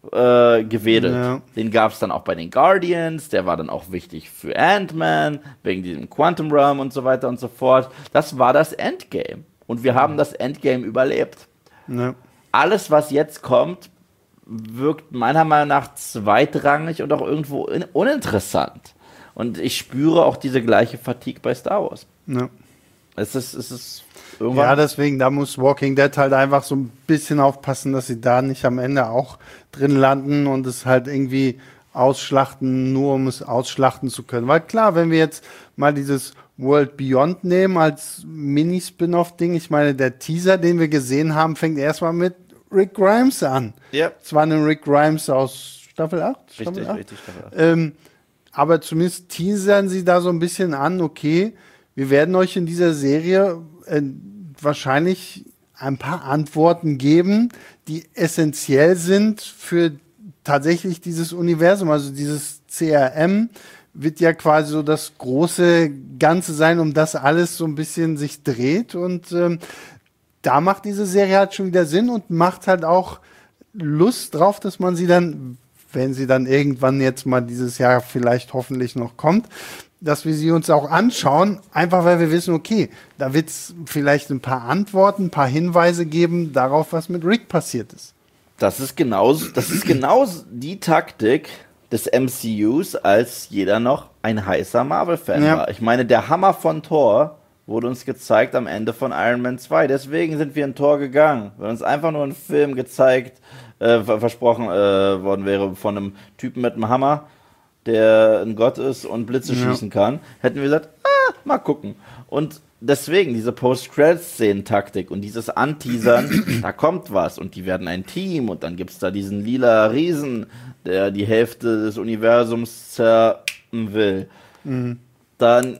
S1: äh, gewedelt.
S2: Ja.
S1: Den gab es dann auch bei den Guardians, der war dann auch wichtig für Ant-Man, wegen diesem Quantum Realm und so weiter und so fort. Das war das Endgame. Und wir haben das Endgame überlebt.
S2: Ja.
S1: Alles, was jetzt kommt, wirkt meiner Meinung nach zweitrangig und auch irgendwo in- uninteressant. Und ich spüre auch diese gleiche Fatigue bei Star Wars.
S2: Ja.
S1: Es ist, es ist irgendwann.
S2: Ja, deswegen, da muss Walking Dead halt einfach so ein bisschen aufpassen, dass sie da nicht am Ende auch drin landen und es halt irgendwie ausschlachten, nur um es ausschlachten zu können. Weil klar, wenn wir jetzt mal dieses World Beyond nehmen als Mini-Spin-Off-Ding, ich meine, der Teaser, den wir gesehen haben, fängt erstmal mit Rick Grimes an.
S1: Ja.
S2: Zwar ein Rick Grimes aus Staffel acht?
S1: Richtig,
S2: Staffel acht?
S1: richtig. Staffel acht.
S2: Ähm, aber zumindest teasern sie da so ein bisschen an, okay, wir werden euch in dieser Serie äh, wahrscheinlich ein paar Antworten geben, die essentiell sind für tatsächlich dieses Universum. Also dieses C R M wird ja quasi so das große Ganze sein, um das alles so ein bisschen sich dreht. Und ähm, da macht diese Serie halt schon wieder Sinn und macht halt auch Lust drauf, dass man sie dann, wenn sie dann irgendwann jetzt mal dieses Jahr vielleicht hoffentlich noch kommt, dass wir sie uns auch anschauen, einfach weil wir wissen, okay, da wird es vielleicht ein paar Antworten, ein paar Hinweise geben darauf, was mit Rick passiert ist.
S1: Das ist genau, das ist genau die Taktik des M C Us, als jeder noch ein heißer Marvel-Fan
S2: Ja.
S1: war. Ich meine, der Hammer von Thor wurde uns gezeigt am Ende von Iron Man zwei. Deswegen sind wir in Thor gegangen. Wenn uns einfach nur ein Film gezeigt, äh, versprochen äh, worden wäre von einem Typen mit einem Hammer, der ein Gott ist und Blitze
S2: Ja.
S1: schießen kann, hätten wir gesagt, ah, mal gucken. Und deswegen diese Post-Credit-Szenen-Taktik und dieses Anteasern, da kommt was und die werden ein Team und dann gibt es da diesen lila Riesen, der die Hälfte des Universums zerren will.
S2: Mhm.
S1: Dann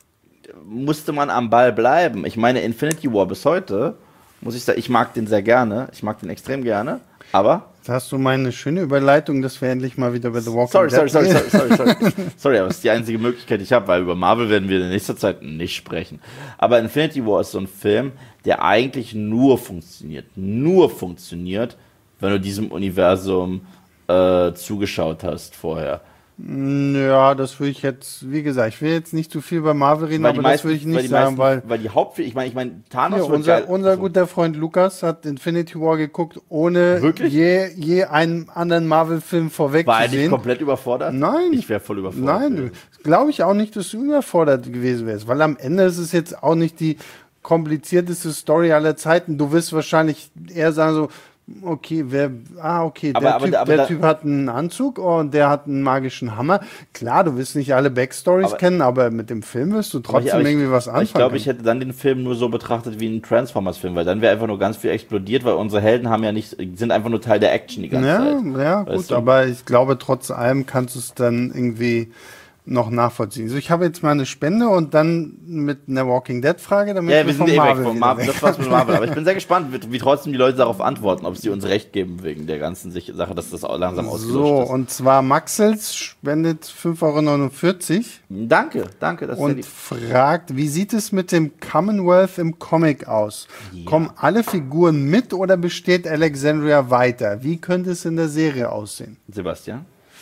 S1: musste man am Ball bleiben. Ich meine, Infinity War bis heute, muss ich sagen, ich mag den sehr gerne, ich mag den extrem gerne, aber
S2: Da hast du meine schöne Überleitung, dass wir endlich mal wieder bei The Walking
S1: Sorry,
S2: Dead
S1: sorry, sorry,
S2: reden.
S1: sorry, sorry, sorry. Sorry, aber das ist die einzige Möglichkeit, die ich habe, weil über Marvel werden wir in nächster Zeit nicht sprechen. Aber Infinity War ist so ein Film, der eigentlich nur funktioniert, nur funktioniert, wenn du diesem Universum äh, zugeschaut hast vorher.
S2: Ja, das würde ich jetzt, wie gesagt, ich will jetzt nicht zu viel bei Marvel reden,
S1: Weil die
S2: aber das
S1: meisten-
S2: würde ich
S1: weil
S2: nicht
S1: die
S2: sagen,
S1: meisten-
S2: weil
S1: weil die Haupt, ich meine, ich meine, Thanos
S2: hier,
S1: wird
S2: unser,
S1: geil-
S2: unser
S1: also,
S2: guter Freund Lukas hat Infinity War geguckt, ohne
S1: Wirklich?
S2: je, je einen anderen Marvel-Film vorweg
S1: war er
S2: zu
S1: nicht
S2: sehen.
S1: komplett überfordert?
S2: Nein.
S1: Ich wäre voll überfordert.
S2: Nein, glaube ich auch nicht, dass du überfordert gewesen wärst, weil am Ende ist es jetzt auch nicht die komplizierteste Story aller Zeiten. Du wirst wahrscheinlich eher sagen so, okay, wer, ah, okay,
S1: Aber-
S2: der,
S1: aber-
S2: typ,
S1: aber
S2: der
S1: da-
S2: Typ hat einen Anzug und der hat einen magischen Hammer. Klar, du wirst nicht alle Backstories
S1: Aber-
S2: kennen, aber mit dem Film wirst du
S1: Aber
S2: trotzdem
S1: ich- aber ich-
S2: irgendwie was
S1: aber
S2: anfangen
S1: Ich glaube, ich
S2: können.
S1: hätte dann den Film nur so betrachtet wie einen Transformers-Film, weil dann wäre einfach nur ganz viel explodiert, weil unsere Helden haben ja nicht, sind einfach nur Teil der Action die ganze
S2: Ja,
S1: Zeit.
S2: ja,
S1: Weißt
S2: gut,
S1: du?
S2: aber ich glaube, trotz allem kannst du es dann irgendwie noch nachvollziehen. So, ich habe jetzt mal eine Spende und dann mit einer Walking Dead Frage, damit
S1: Ja, wir sind
S2: von
S1: eh weg
S2: Marvel
S1: von
S2: wieder
S1: Marvel.
S2: weg.
S1: Das war's mit Marvel. Aber ich bin sehr gespannt, wie, wie trotzdem die Leute darauf antworten, ob sie uns recht geben wegen der ganzen Sich- Sache, dass das auch langsam
S2: So,
S1: ausgelöscht ist.
S2: und zwar Maxels spendet fünf Euro neunundvierzig
S1: Danke, danke. Das ist sehr
S2: und
S1: lieb.
S2: fragt, wie sieht es mit dem Commonwealth im Comic aus?
S1: Ja.
S2: Kommen alle Figuren mit oder besteht Alexandria weiter? Wie könnte es in der Serie aussehen?
S1: Sebastian?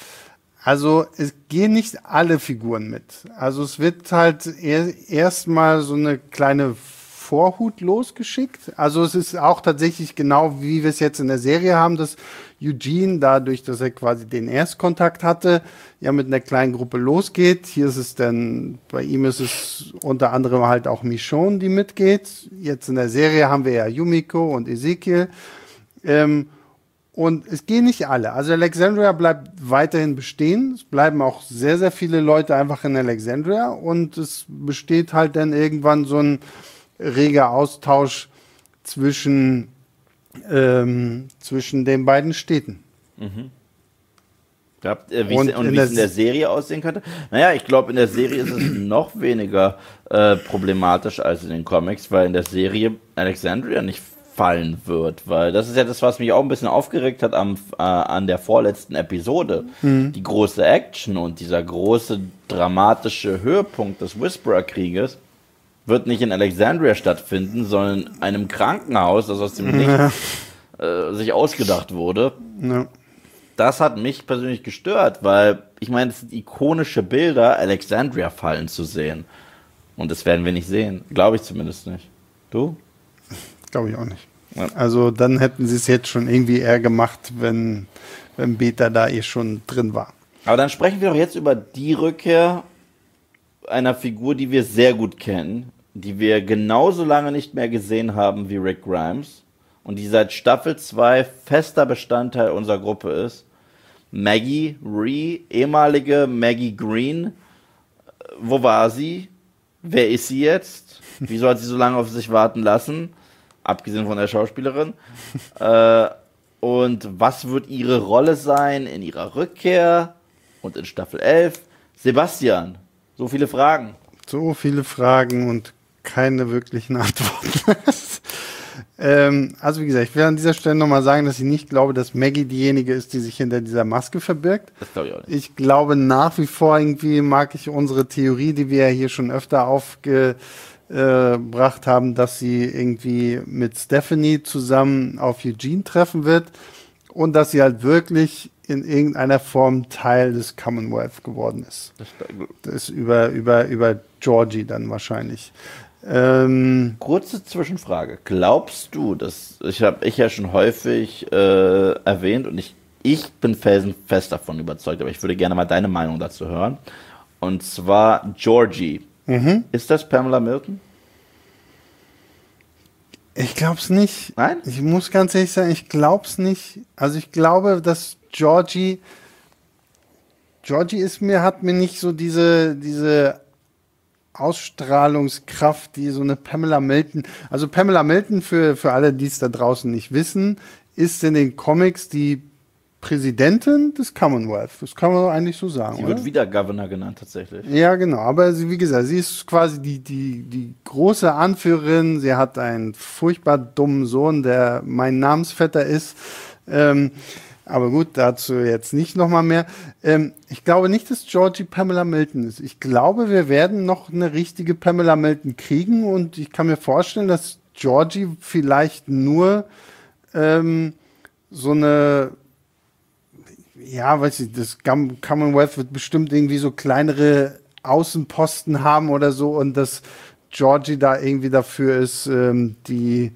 S2: Also es gehen nicht alle Figuren mit. Also es wird halt er, erstmal so eine kleine Vorhut losgeschickt. Also es ist auch tatsächlich genau, wie wir es jetzt in der Serie haben, dass Eugene, dadurch, dass er quasi den Erstkontakt hatte, ja mit einer kleinen Gruppe losgeht. Hier ist es dann, bei ihm ist es unter anderem halt auch Michonne, die mitgeht. Jetzt in der Serie haben wir ja Yumiko und Ezekiel. Ähm, Und es gehen nicht alle. Also Alexandria bleibt weiterhin bestehen. Es bleiben auch sehr, sehr viele Leute einfach in Alexandria. Und es besteht halt dann irgendwann so ein reger Austausch zwischen, ähm, zwischen den beiden Städten.
S1: Glaubt, äh, wie
S2: Und
S1: es und
S2: in
S1: wie
S2: der
S1: es in der Serie aussehen könnte? Naja, ich glaube, in der Serie ist es noch weniger äh, problematisch als in den Comics, weil in der Serie Alexandria nicht fallen wird, weil das ist ja das, was mich auch ein bisschen aufgeregt hat am, äh, an der vorletzten Episode. Die große Action und dieser große dramatische Höhepunkt des Whisperer-Krieges wird nicht in Alexandria stattfinden, sondern in einem Krankenhaus, das aus dem Nichts äh, sich ausgedacht wurde.
S2: Ja.
S1: das hat mich persönlich gestört, weil ich meine, es sind ikonische Bilder, Alexandria fallen zu sehen. Und das werden wir nicht sehen. Glaube ich zumindest nicht. Du?
S2: Glaube ich auch nicht.
S1: Ja.
S2: Also dann hätten sie es jetzt schon irgendwie eher gemacht, wenn, wenn Beta da eh schon drin war.
S1: Aber dann sprechen wir doch jetzt über die Rückkehr einer Figur, die wir sehr gut kennen, die wir genauso lange nicht mehr gesehen haben wie Rick Grimes und die seit Staffel zwei fester Bestandteil unserer Gruppe ist. Maggie Rhee, ehemalige Maggie Green. Wo war sie? Wer ist sie jetzt? Wieso hat sie so lange auf sich warten lassen? Abgesehen von der Schauspielerin. äh, und was wird ihre Rolle sein in ihrer Rückkehr und in Staffel elf? Sebastian, so viele Fragen.
S2: So viele Fragen und keine wirklichen Antworten. ähm, also wie gesagt, ich will an dieser Stelle nochmal sagen, dass ich nicht glaube, dass Maggie diejenige ist, die sich hinter dieser Maske verbirgt.
S1: Das glaube ich auch nicht.
S2: Ich glaube nach wie vor irgendwie, mag ich unsere Theorie, die wir ja hier schon öfter aufgebracht haben, dass sie irgendwie mit Stephanie zusammen auf Eugene treffen wird und dass sie halt wirklich in irgendeiner Form Teil des Commonwealth geworden ist.
S1: Das,
S2: Das ist über, über, über Georgie dann wahrscheinlich. Ähm,
S1: kurze Zwischenfrage. Glaubst du, dass, ich habe ich ja schon häufig äh, erwähnt und ich, ich bin felsenfest davon überzeugt, aber ich würde gerne mal deine Meinung dazu hören. Und zwar Georgie.
S2: mhm.
S1: Ist das Pamela Milton?
S2: Ich glaube es nicht.
S1: Nein?
S2: Ich muss ganz ehrlich sagen, ich glaube es nicht. Also ich glaube, dass Georgie, Georgie ist mir, hat mir nicht so diese, diese Ausstrahlungskraft, die so eine Pamela Milton, also Pamela Milton, für, für alle, die es da draußen nicht wissen, ist in den Comics die Präsidentin des Commonwealth. Das kann man eigentlich so sagen.
S1: Sie
S2: oder?
S1: wird wieder Governor genannt, tatsächlich.
S2: Ja, genau. Aber sie, wie gesagt, sie ist quasi die, die, die große Anführerin. Sie hat einen furchtbar dummen Sohn, der mein Namensvetter ist. Ähm, aber gut, dazu jetzt nicht nochmal mehr. Ähm, ich glaube nicht, dass Georgie Pamela Milton ist. Ich glaube, wir werden noch eine richtige Pamela Milton kriegen. Und ich kann mir vorstellen, dass Georgie vielleicht nur ähm, so eine... Ja, weiß ich, das Commonwealth wird bestimmt irgendwie so kleinere Außenposten haben oder so und dass Georgie da irgendwie dafür ist, ähm, die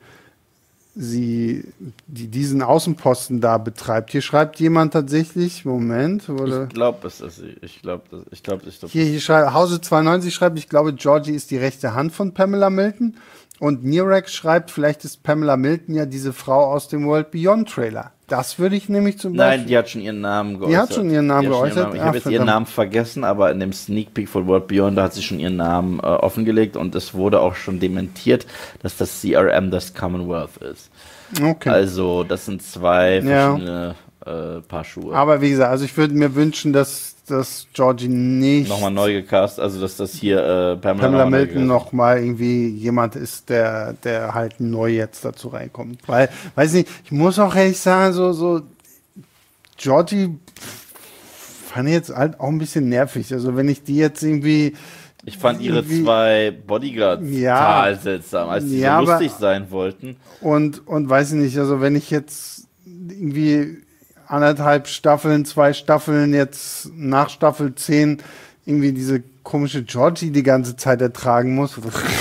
S2: sie, die diesen Außenposten da betreibt. Hier schreibt jemand tatsächlich, Moment, oder?
S1: Ich glaube, es ist sie. Ich glaube, ich glaube, ich glaube.
S2: Hier, hier schreibt, Hause zweiundneunzig schreibt, ich glaube, Georgie ist die rechte Hand von Pamela Milton. Und Nirex schreibt, vielleicht ist Pamela Milton ja diese Frau aus dem World Beyond Trailer. Das würde ich nämlich zum Beispiel...
S1: Nein, die hat schon ihren Namen geäußert.
S2: Die hat schon ihren Namen geäußert?
S1: Ihren Namen. Ich
S2: Ach,
S1: habe jetzt ihren
S2: verdammt.
S1: Namen vergessen, aber in dem Sneak Peek von World Beyond, da hat sie schon ihren Namen äh, offengelegt und es wurde auch schon dementiert, dass das C R M das Commonwealth ist.
S2: Okay.
S1: Also, das sind zwei
S2: Ja.
S1: verschiedene äh, Paar Schuhe.
S2: Aber wie gesagt, also ich würde mir wünschen, dass, dass Georgie nicht
S1: Nochmal neu gecast, also dass das hier äh, Pamela,
S2: Pamela
S1: noch mal neu
S2: Milton
S1: gecast-
S2: noch mal irgendwie jemand ist, der, der halt neu jetzt dazu reinkommt. Weil, weiß nicht, ich muss auch ehrlich sagen, so, so Georgie fand ich jetzt halt auch ein bisschen nervig. Also wenn ich die jetzt irgendwie
S1: Ich fand ihre
S2: irgendwie-
S1: zwei Bodyguards
S2: Ja.
S1: total seltsam, als die
S2: Ja,
S1: so
S2: aber-
S1: lustig sein wollten.
S2: und, und weiß ich nicht, also wenn ich jetzt irgendwie anderthalb Staffeln, zwei Staffeln jetzt nach Staffel zehn irgendwie diese komische Georgie die ganze Zeit ertragen muss,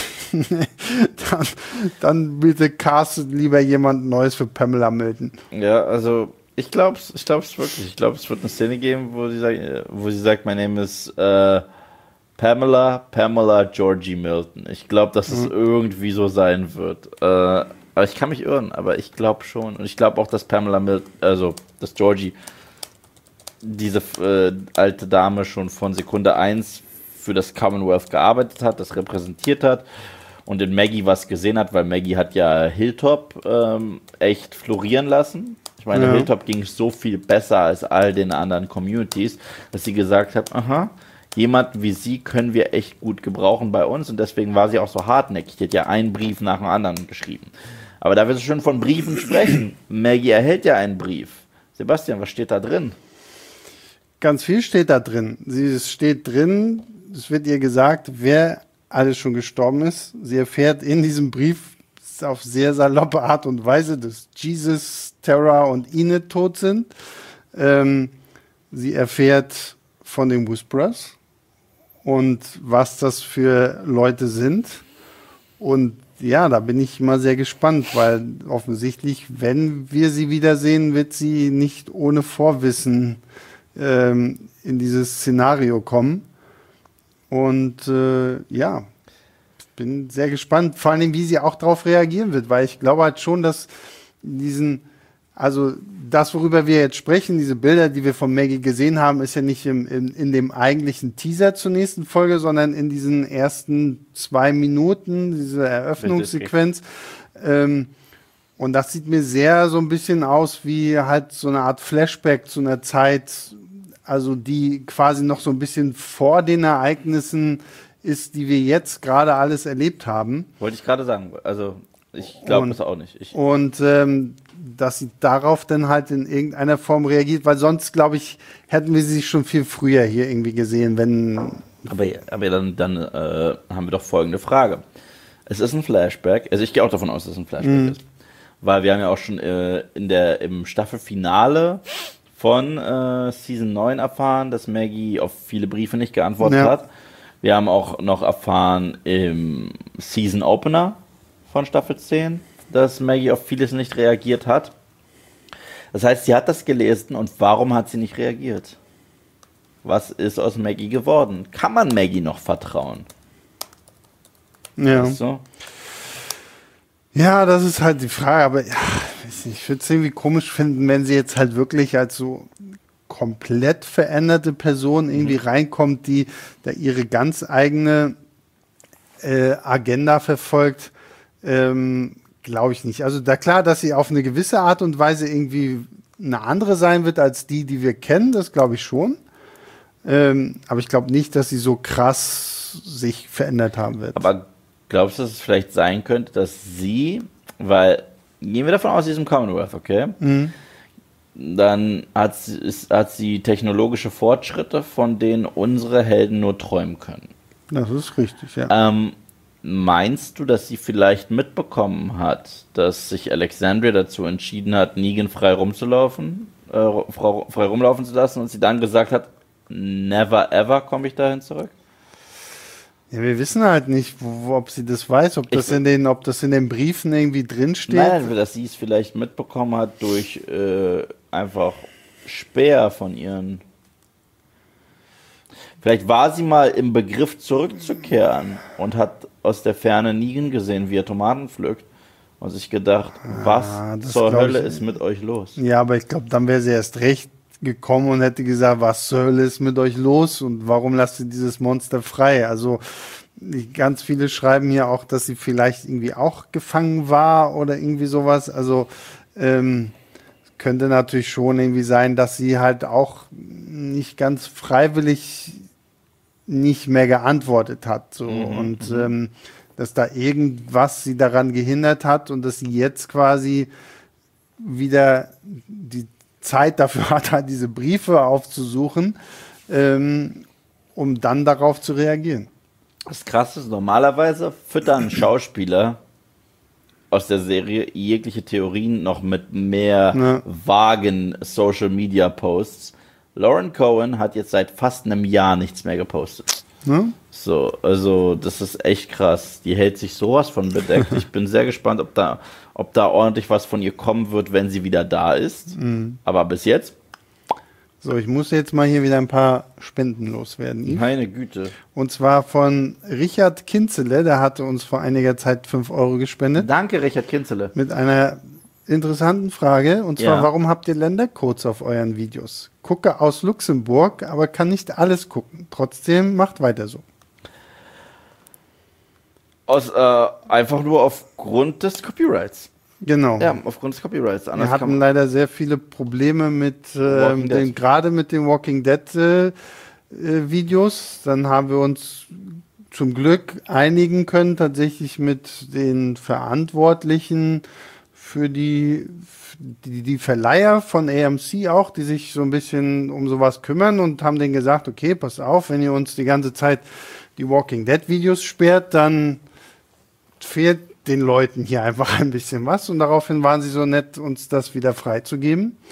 S2: dann, dann bitte castet lieber jemand Neues für Pamela Milton.
S1: Ja, also ich glaube es ich glaub's wirklich. Ich glaube, es wird eine Szene geben, wo sie sagt, wo sie sagt, mein Name ist äh, Pamela, Pamela Georgie Milton. Ich glaube, dass es irgendwie so sein wird. Äh, aber ich kann mich irren, aber ich glaube schon. Und ich glaube auch, dass Pamela Milton, also dass Georgie diese äh, alte Dame schon von Sekunde eins für das Commonwealth gearbeitet hat, das repräsentiert hat und in Maggie was gesehen hat, weil Maggie hat ja Hilltop ähm, echt florieren lassen. Ich meine,
S2: Ja.
S1: Hilltop ging so viel besser als all den anderen Communities, dass sie gesagt hat, aha, jemand wie sie können wir echt gut gebrauchen bei uns und deswegen war sie auch so hartnäckig. Die hat ja einen Brief nach dem anderen geschrieben. Aber da wir schon von Briefen sprechen, Maggie erhält ja einen Brief. Sebastian, was steht da drin?
S2: Ganz viel steht da drin. Sie, es steht drin, es wird ihr gesagt, wer alles schon gestorben ist. Sie erfährt in diesem Brief auf sehr saloppe Art und Weise, dass Jesus, Terra und Enid tot sind. Ähm, sie erfährt von den Whisperers und was das für Leute sind. Und ja, da bin ich mal sehr gespannt, weil offensichtlich, wenn wir sie wiedersehen, wird sie nicht ohne Vorwissen ähm, in dieses Szenario kommen. Und äh, ja, bin sehr gespannt, vor allem, wie sie auch darauf reagieren wird, weil ich glaube halt schon, dass diesen, also das, worüber wir jetzt sprechen, diese Bilder, die wir von Maggie gesehen haben, ist ja nicht im, in, in dem eigentlichen Teaser zur nächsten Folge, sondern in diesen ersten zwei Minuten, diese Eröffnungssequenz. Ähm, und das sieht mir sehr so ein bisschen aus wie halt so eine Art Flashback zu einer Zeit, also die quasi noch so ein bisschen vor den Ereignissen ist, die wir jetzt gerade alles erlebt haben.
S1: Wollte ich gerade sagen. Also ich glaube das auch nicht. Ich
S2: und ähm, dass sie darauf dann halt in irgendeiner Form reagiert, weil sonst, glaube ich, hätten wir sie schon viel früher hier irgendwie gesehen, wenn...
S1: Aber, aber dann, dann äh, haben wir doch folgende Frage. Es ist ein Flashback, also ich gehe auch davon aus, dass es ein Flashback mhm. ist, weil wir haben ja auch schon äh, in der, im Staffelfinale von äh, Season neun erfahren, dass Maggie auf viele Briefe nicht geantwortet ja. hat. Wir haben auch noch erfahren im Season Opener von Staffel zehn, dass Maggie auf vieles nicht reagiert hat. Das heißt, sie hat das gelesen und warum hat sie nicht reagiert? Was ist aus Maggie geworden? Kann man Maggie noch vertrauen?
S2: Ja.
S1: Weißt du?
S2: Ja, das ist halt die Frage, aber ja, ich würde es irgendwie komisch finden, wenn sie jetzt halt wirklich als so komplett veränderte Person irgendwie mhm. reinkommt, die da ihre ganz eigene äh, Agenda verfolgt, ähm, glaube ich nicht. Also da klar, dass sie auf eine gewisse Art und Weise irgendwie eine andere sein wird als die, die wir kennen, das glaube ich schon. Ähm, aber ich glaube nicht, dass sie so krass sich verändert haben wird.
S1: Aber glaubst du, dass es vielleicht sein könnte, dass sie, weil, gehen wir davon aus, sie ist im Commonwealth, okay? Mhm. Dann hat sie, ist, hat sie technologische Fortschritte, von denen unsere Helden nur träumen können.
S2: Das ist richtig, ja.
S1: Ähm, meinst du, dass sie vielleicht mitbekommen hat, dass sich Alexandria dazu entschieden hat, Negan frei rumzulaufen, äh, frei rumlaufen zu lassen und sie dann gesagt hat, never ever komme ich dahin zurück?
S2: Ja, wir wissen halt nicht, wo, ob sie das weiß, ob das, in den, ob das in den Briefen irgendwie drinsteht.
S1: Nein, dass sie es vielleicht mitbekommen hat durch äh, einfach Späher von ihren... Vielleicht war sie mal im Begriff zurückzukehren und hat aus der Ferne Negan gesehen, wie er Tomaten pflückt und sich gedacht, was ah, zur Hölle ist mit euch los?
S2: Ja, aber ich glaube, dann wäre sie erst recht gekommen und hätte gesagt, was zur Hölle ist mit euch los und warum lasst ihr dieses Monster frei? Also ganz viele schreiben hier auch, dass sie vielleicht irgendwie auch gefangen war oder irgendwie sowas. Also ähm, könnte natürlich schon irgendwie sein, dass sie halt auch nicht ganz freiwillig nicht mehr geantwortet hat. So. Mhm, und ähm, dass da irgendwas sie daran gehindert hat und dass sie jetzt quasi wieder die Zeit dafür hat, halt diese Briefe aufzusuchen, ähm, um dann darauf zu reagieren.
S1: Das Krasse ist, normalerweise füttern Schauspieler aus der Serie jegliche Theorien noch mit mehr ja. vagen Social-Media-Posts. Lauren Cohen hat jetzt seit fast einem Jahr nichts mehr gepostet. Ja? So, also das ist echt krass. Die hält sich sowas von bedeckt. Ich bin sehr gespannt, ob da, ob da ordentlich was von ihr kommen wird, wenn sie wieder da ist. Mhm. Aber bis jetzt.
S2: So, ich muss jetzt mal hier wieder ein paar Spenden loswerden. Yves.
S1: Meine Güte.
S2: Und zwar von Richard Kinzele, der hatte uns vor einiger Zeit fünf Euro gespendet.
S1: Danke, Richard Kinzele.
S2: Mit einer interessanten Frage. Und zwar, ja. Warum habt ihr Ländercodes auf euren Videos? Gucke aus Luxemburg, aber kann nicht alles gucken. Trotzdem macht weiter so.
S1: Aus, äh, einfach nur aufgrund des Copyrights.
S2: Genau.
S1: Ja, aufgrund des Copyrights.
S2: Anders Wir hatten leider sehr viele Probleme mit, äh, den, gerade mit den Walking Dead äh, Videos. Dann haben wir uns zum Glück einigen können, tatsächlich mit den Verantwortlichen für die, die, die Verleiher von A M C auch, die sich so ein bisschen um sowas kümmern und haben denen gesagt, okay, pass auf, wenn ihr uns die ganze Zeit die Walking Dead Videos sperrt, dann fehlt den Leuten hier einfach ein bisschen was und daraufhin waren sie so nett, uns das wieder freizugeben.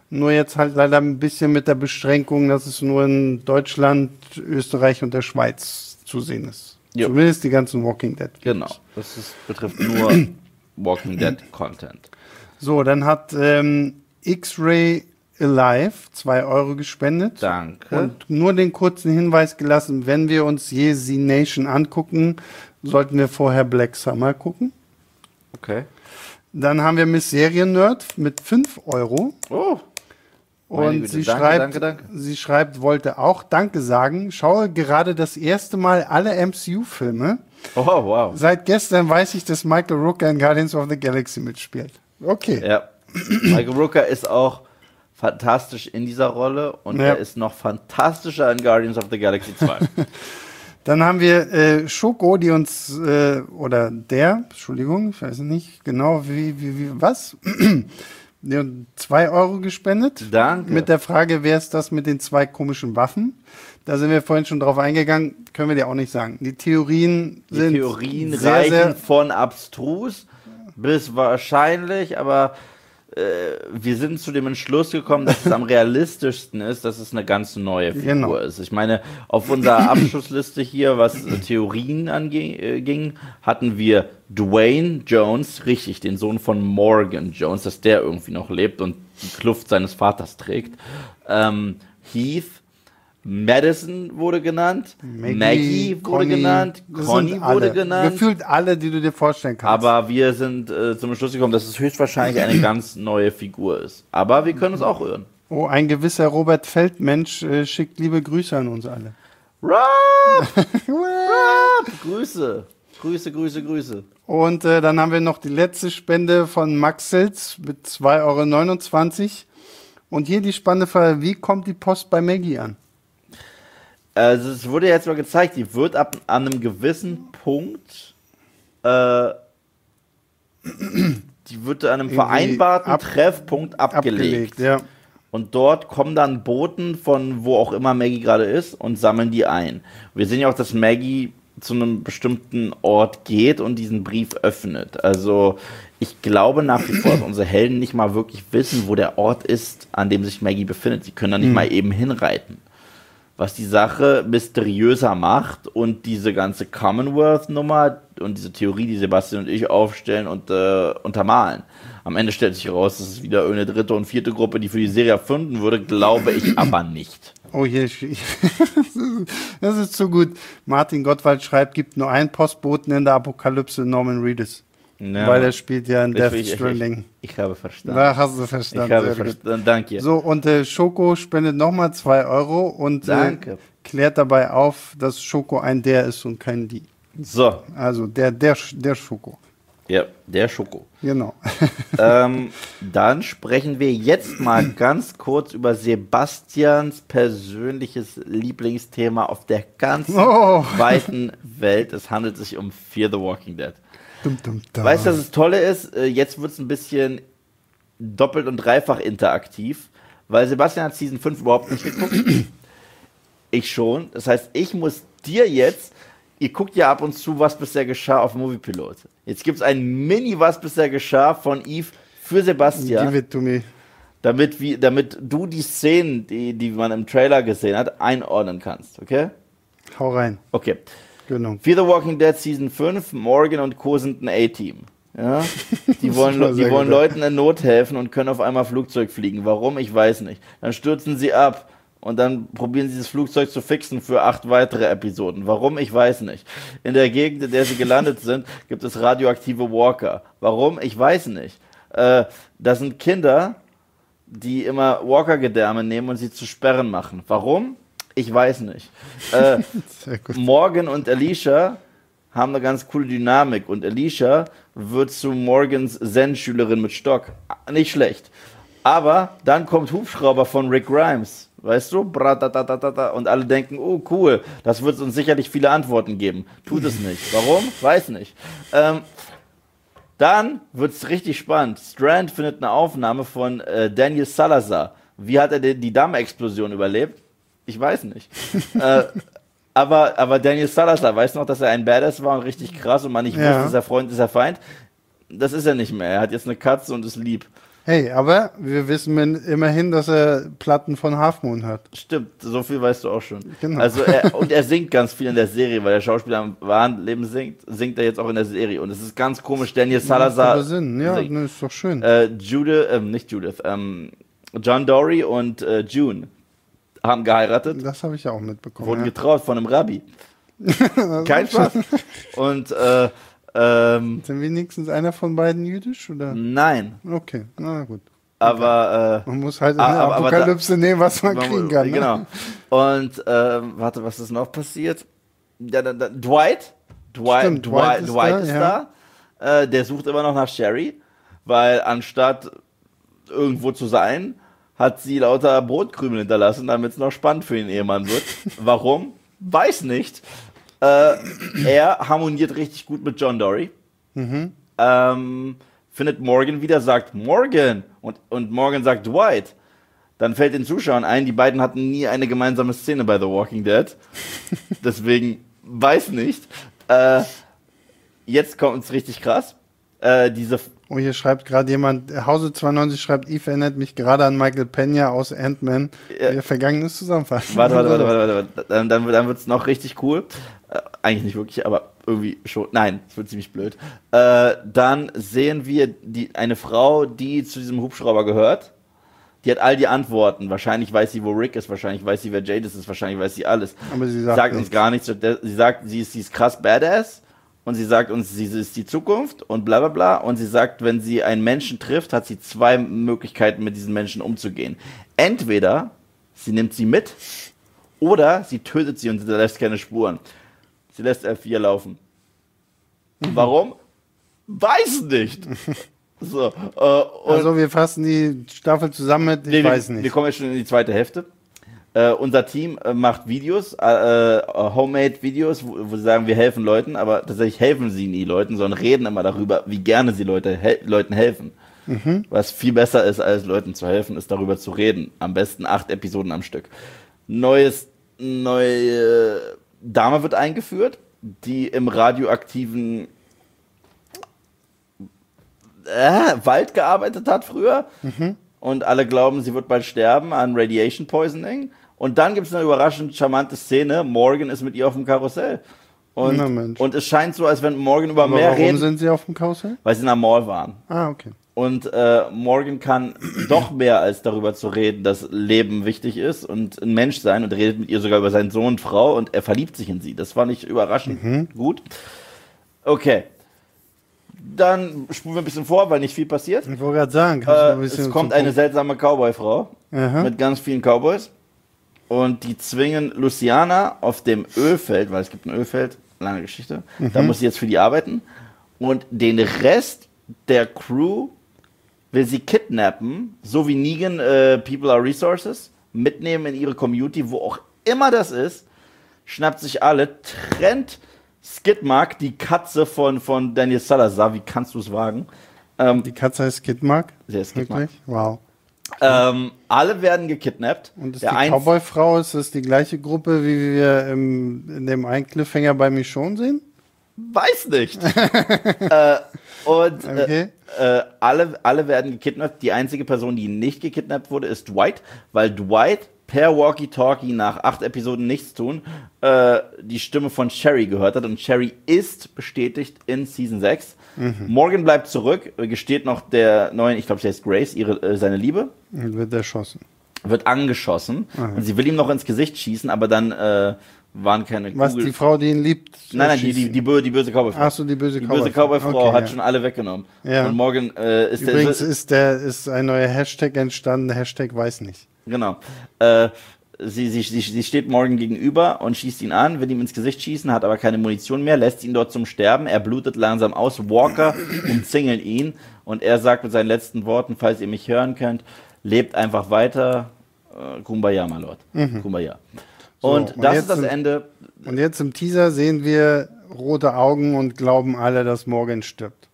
S2: Nur jetzt halt leider ein bisschen mit der Beschränkung, dass es nur in Deutschland, Österreich und der Schweiz zu sehen ist.
S1: Jo.
S2: Zumindest die ganzen Walking Dead.
S1: Genau, das ist, betrifft nur Walking Dead Content.
S2: So, dann hat ähm, X-Ray Alive zwei Euro gespendet.
S1: Danke.
S2: Und nur den kurzen Hinweis gelassen, wenn wir uns je Z Nation angucken, sollten wir vorher Black Summer gucken.
S1: Okay.
S2: Dann haben wir Miss Serien-Nerd mit fünf Euro.
S1: Oh. Meine
S2: Und
S1: Güte,
S2: sie
S1: danke,
S2: schreibt,
S1: danke, danke.
S2: sie schreibt, wollte auch Danke sagen. Schaue gerade das erste Mal alle M C U-Filme.
S1: Oh, wow.
S2: Seit gestern weiß ich, dass Michael Rooker in Guardians of the Galaxy mitspielt. Okay.
S1: Ja. Michael Rooker ist auch fantastisch in dieser Rolle und
S2: Ja.
S1: er ist noch fantastischer in Guardians of the Galaxy zwei.
S2: Dann haben wir äh, Schoko, die uns, äh, oder der, Entschuldigung, ich weiß nicht genau, wie, wie, wie was? Die hat zwei Euro gespendet.
S1: Danke.
S2: Mit der Frage, wer ist das mit den zwei komischen Waffen? Da sind wir vorhin schon drauf eingegangen, können wir dir auch nicht sagen. Die Theorien
S1: Die
S2: sind
S1: Theorien
S2: sehr,
S1: reichen
S2: sehr,
S1: von abstrus bis wahrscheinlich, aber äh, wir sind zu dem Entschluss gekommen, dass es am realistischsten ist, dass es eine ganz neue Figur
S2: Genau.
S1: ist. Ich meine, auf unserer Abschlussliste hier, was äh, Theorien anging, äh, ging, hatten wir Dwayne Jones, richtig, den Sohn von Morgan Jones, dass der irgendwie noch lebt und die Kluft seines Vaters trägt. Ähm, Heath, Madison wurde genannt, Maggie, Maggie wurde
S2: Conny,
S1: genannt,
S2: das
S1: Conny
S2: sind
S1: wurde
S2: alle.
S1: genannt.
S2: Gefühlt alle, die du dir vorstellen kannst.
S1: Aber wir sind äh, zum Schluss gekommen, dass es höchstwahrscheinlich eine ganz neue Figur ist. Aber wir können uns auch irren.
S2: Oh, ein gewisser Robert Feldmensch äh, schickt liebe Grüße an uns alle.
S1: Rob! Rob! Grüße. Grüße, Grüße, Grüße.
S2: Und äh, dann haben wir noch die letzte Spende von Max Silz mit zwei Euro neunundzwanzig. Und hier die spannende Frage, wie kommt die Post bei Maggie an?
S1: Also es wurde jetzt mal gezeigt, die wird ab an einem gewissen Punkt, äh, die wird an einem
S2: Irgendwie
S1: vereinbarten
S2: ab-
S1: Treffpunkt abgelegt.
S2: Abgelegt, ja.
S1: Und dort kommen dann Boten von wo auch immer Maggie gerade ist und sammeln die ein. Wir sehen ja auch, dass Maggie zu einem bestimmten Ort geht und diesen Brief öffnet. Also ich glaube nach wie vor, dass unsere Helden nicht mal wirklich wissen, wo der Ort ist, an dem sich Maggie befindet. Sie können da nicht
S2: Mhm.
S1: mal eben hinreiten. Was die Sache mysteriöser macht und diese ganze Commonwealth-Nummer und diese Theorie, die Sebastian und ich aufstellen und äh, untermalen. Am Ende stellt sich heraus, dass es wieder eine dritte und vierte Gruppe, die für die Serie erfunden wurde, glaube ich aber nicht.
S2: Oh, hier, das ist zu gut. Martin Gottwald schreibt, gibt nur einen Postboten in der Apokalypse, Norman Reedus.
S1: Ja,
S2: Weil er spielt ja in
S1: ich,
S2: Death
S1: ich, ich,
S2: Stranding.
S1: ich, ich habe verstanden.
S2: Da hast du verstanden.
S1: Ich habe
S2: sehr gut.
S1: verstanden, danke.
S2: So, und äh, Schoko spendet nochmal zwei Euro und äh,
S1: Danke.
S2: klärt dabei auf, dass Schoko ein der ist und kein die.
S1: So,
S2: Also der, der, der Schoko.
S1: ja, der Schoko.
S2: Genau.
S1: ähm, dann sprechen wir jetzt mal ganz kurz über Sebastians persönliches Lieblingsthema auf der ganzen
S2: Oh.
S1: weiten Welt. Es handelt sich um Fear the Walking Dead.
S2: Dum, dum, dum.
S1: Weißt du, was das Tolle ist? Äh, Jetzt wird es ein bisschen doppelt und dreifach interaktiv, weil Sebastian hat Season fünf überhaupt nicht geguckt. Ich schon. Das heißt, ich muss dir jetzt, ihr guckt ja ab und zu, was bisher geschah auf Moviepilot. Jetzt gibt es ein Mini, was bisher geschah von Eve für Sebastian,
S2: Give it to me.
S1: damit, wie, damit du die Szenen, die, die man im Trailer gesehen hat, einordnen kannst. Okay?
S2: Hau rein.
S1: Okay.
S2: Genau.
S1: Fear the Walking Dead Season fünf, Morgan und Co. sind ein A-Team. Ja? Die wollen,
S2: war
S1: die
S2: sehr
S1: wollen
S2: gut.
S1: Leuten in Not helfen und können auf einmal Flugzeug fliegen. Warum? Ich weiß nicht. Dann stürzen sie ab und dann probieren sie das Flugzeug zu fixen für acht weitere Episoden. Warum? Ich weiß nicht. In der Gegend, in der sie gelandet sind, gibt es radioaktive Walker. Warum? Ich weiß nicht. Äh, das sind Kinder, die immer Walker-Gedärme nehmen und sie zu Sperren machen. Warum? Ich weiß nicht. Äh,
S2: Sehr gut.
S1: Morgan und Alicia haben eine ganz coole Dynamik und Alicia wird zu Morgans Zen-Schülerin mit Stock. Nicht schlecht. Aber dann kommt Hubschrauber von Rick Grimes, weißt du? Bratatatata. Und alle denken, oh cool, das wird uns sicherlich viele Antworten geben. Tut es nicht. Warum? Weiß nicht. Ähm, dann wird es richtig spannend. Strand findet eine Aufnahme von äh, Daniel Salazar. Wie hat er denn die Damm-Explosion überlebt? Ich weiß nicht. äh, aber, aber Daniel Salazar, weißt du noch, dass er ein Badass war und richtig krass und man nicht
S2: Ja.
S1: wusste, ist er Freund, ist er Feind? Das ist er nicht mehr. Er hat jetzt eine Katze und ist lieb.
S2: Hey, aber wir wissen min- immerhin, dass er Platten von Half Moon hat.
S1: Stimmt, so viel weißt du auch schon.
S2: Genau.
S1: Also er, und er singt ganz viel in der Serie, weil der Schauspieler im wahren Leben singt, singt er jetzt auch in der Serie. Und es ist ganz komisch, Daniel Salazar.
S2: Macht aber Sinn. Ja,
S1: singt.
S2: ne, ist doch schön.
S1: Äh, Judith, ähm, nicht Judith, ähm, John Dory und äh, June haben geheiratet,
S2: Das habe ich ja auch mitbekommen.
S1: wurden
S2: Ja.
S1: getraut von einem Rabbi. Kein Spaß. Und äh, ähm,
S2: Sind wenigstens einer von beiden jüdisch, oder?
S1: nein,
S2: Okay, na gut.
S1: aber äh,
S2: Man muss halt in
S1: Ah,
S2: der
S1: aber- aber
S2: Apokalypse nehmen, was man
S1: Man-
S2: kriegen kann. Ne?
S1: Genau. Und ähm, warte, was ist noch passiert? Ja, da, da, Dwight, Dwight,
S2: Stimmt,
S1: Dwight,
S2: Dwight ist
S1: Dwight
S2: da,
S1: ist
S2: ja.
S1: da. Äh, der sucht immer noch nach Sherry, weil anstatt irgendwo zu sein, hat sie lauter Brotkrümel hinterlassen, damit es noch spannend für den Ehemann wird. Warum? Weiß nicht. Äh, er harmoniert richtig gut mit John Dory.
S2: Mhm.
S1: Ähm, findet Morgan wieder, sagt Morgan und, und Morgan sagt Dwight. Dann fällt den Zuschauern ein, die beiden hatten nie eine gemeinsame Szene bei The Walking Dead. Deswegen weiß nicht. Äh, jetzt kommt es richtig krass. Äh, diese
S2: Oh, hier schreibt gerade jemand, Hause zweiundneunzig schreibt, Eve erinnert mich gerade an Michael Pena aus Ant-Man,
S1: Ja.
S2: der Vergangenes zusammenfasst.
S1: Warte, warte, warte, warte, warte, warte. Dann, dann, dann wird es noch richtig cool. Äh, eigentlich nicht wirklich, aber irgendwie schon. Nein, es wird ziemlich blöd. Äh, dann sehen wir die, eine Frau, die zu diesem Hubschrauber gehört. Die hat all die Antworten. Wahrscheinlich weiß sie, wo Rick ist. Wahrscheinlich weiß sie, wer Jadis ist. Wahrscheinlich weiß sie alles.
S2: Aber sie sagt
S1: sagt uns
S2: nichts.
S1: gar nichts. Sie sagt, sie ist, sie ist krass badass. Und sie sagt uns, sie ist die Zukunft und bla bla bla. Und sie sagt, wenn sie einen Menschen trifft, hat sie zwei Möglichkeiten, mit diesen Menschen umzugehen. Entweder sie nimmt sie mit oder sie tötet sie und hinterlässt keine Spuren. Sie lässt F vier laufen. Warum? Weiß nicht. So, äh, und
S2: Also wir fassen die Staffel zusammen mit, ich
S1: Nee,
S2: weiß
S1: wir,
S2: nicht.
S1: Wir kommen jetzt schon in die zweite Hälfte. Äh, unser Team äh, macht Videos, äh, äh, Homemade-Videos, wo, wo sie sagen, wir helfen Leuten, aber tatsächlich helfen sie nie Leuten, sondern reden immer darüber, wie gerne sie Leute, hel Leuten helfen.
S2: Mhm.
S1: Was viel besser ist, als Leuten zu helfen, ist darüber zu reden. Am besten acht Episoden am Stück. Neues, neue Dame wird eingeführt, die im radioaktiven äh, Wald gearbeitet hat früher.
S2: Mhm.
S1: Und alle glauben, sie wird bald sterben an Radiation Poisoning. Und dann gibt es eine überraschend charmante Szene. Morgan ist mit ihr auf dem Karussell. Und,
S2: Na Mensch.
S1: und es scheint so, als wenn Morgan über
S2: Aber
S1: mehr
S2: warum
S1: reden,
S2: sind sie auf dem Karussell?
S1: weil sie in einer Mall waren.
S2: Ah, okay.
S1: Und äh, Morgan kann doch mehr als darüber zu reden, dass Leben wichtig ist und ein Mensch sein, und redet mit ihr sogar über seinen Sohn und Frau und er verliebt sich in sie. Das fand ich überraschend
S2: Mhm.
S1: gut. Okay. Dann spulen wir ein bisschen vor, weil nicht viel passiert.
S2: Ich wollte gerade sagen, kannst du
S1: Äh,
S2: ein bisschen
S1: es kommt
S2: zum
S1: eine
S2: Punkt-
S1: seltsame Cowboy-Frau
S2: Aha.
S1: mit ganz vielen Cowboys und die zwingen Luciana auf dem Ölfeld, weil es gibt ein Ölfeld, lange Geschichte, da muss sie jetzt für die arbeiten, und den Rest der Crew will sie kidnappen, so wie Negan äh, People are Resources, mitnehmen in ihre Community, wo auch immer das ist, schnappt sich alle, trennt Skidmark, die Katze von, von Daniel Salazar, wie kannst du es wagen? Ähm,
S2: Die Katze heißt Skidmark?
S1: der Skidmark.
S2: Wirklich? Wow.
S1: Ähm, alle werden gekidnappt.
S2: Und ist
S1: Der
S2: die
S1: Einz-
S2: Cowboy-Frau, ist das die gleiche Gruppe, wie wir im, in dem einen Cliffhanger bei Michonne sehen?
S1: Weiß nicht. äh, und äh,
S2: Okay.
S1: äh, alle, alle werden gekidnappt. Die einzige Person, die nicht gekidnappt wurde, ist Dwight, weil Dwight per Walkie-Talkie nach acht Episoden nichts tun äh, die Stimme von Sherry gehört hat. Und Sherry ist bestätigt in Season sechs.
S2: Mhm.
S1: Morgan bleibt zurück, äh, gesteht noch der neuen, ich glaube, sie heißt Grace, ihre, äh, seine Liebe.
S2: Und wird erschossen.
S1: Wird angeschossen.
S2: Aha.
S1: Und sie will ihm noch ins Gesicht schießen, aber dann äh, waren keine
S2: Was,
S1: Kugel-
S2: die Frau, die ihn liebt?
S1: Nein, nein, die, die, die, bö- die böse Cowboyfrau.
S2: Ach so, die böse
S1: Die
S2: Cowboy.
S1: böse Cowboyfrau
S2: Okay,
S1: hat
S2: ja.
S1: schon alle weggenommen.
S2: Ja.
S1: Und Morgan äh, ist
S2: Übrigens
S1: der.
S2: ist der ist ein neuer Hashtag entstanden, Hashtag weiß nicht.
S1: Genau. Äh, sie, sie, sie, sie steht Morgan gegenüber und schießt ihn an, will ihm ins Gesicht schießen, hat aber keine Munition mehr, lässt ihn dort zum Sterben. Er blutet langsam aus. Walker umzingeln ihn und er sagt mit seinen letzten Worten, falls ihr mich hören könnt, lebt einfach weiter. Äh, Kumbaya, my Lord. Kumbaya.
S2: So,
S1: und
S2: und
S1: das
S2: jetzt
S1: ist das
S2: sind-
S1: Ende.
S2: Und jetzt im Teaser sehen wir rote Augen und glauben alle, dass Morgan stirbt.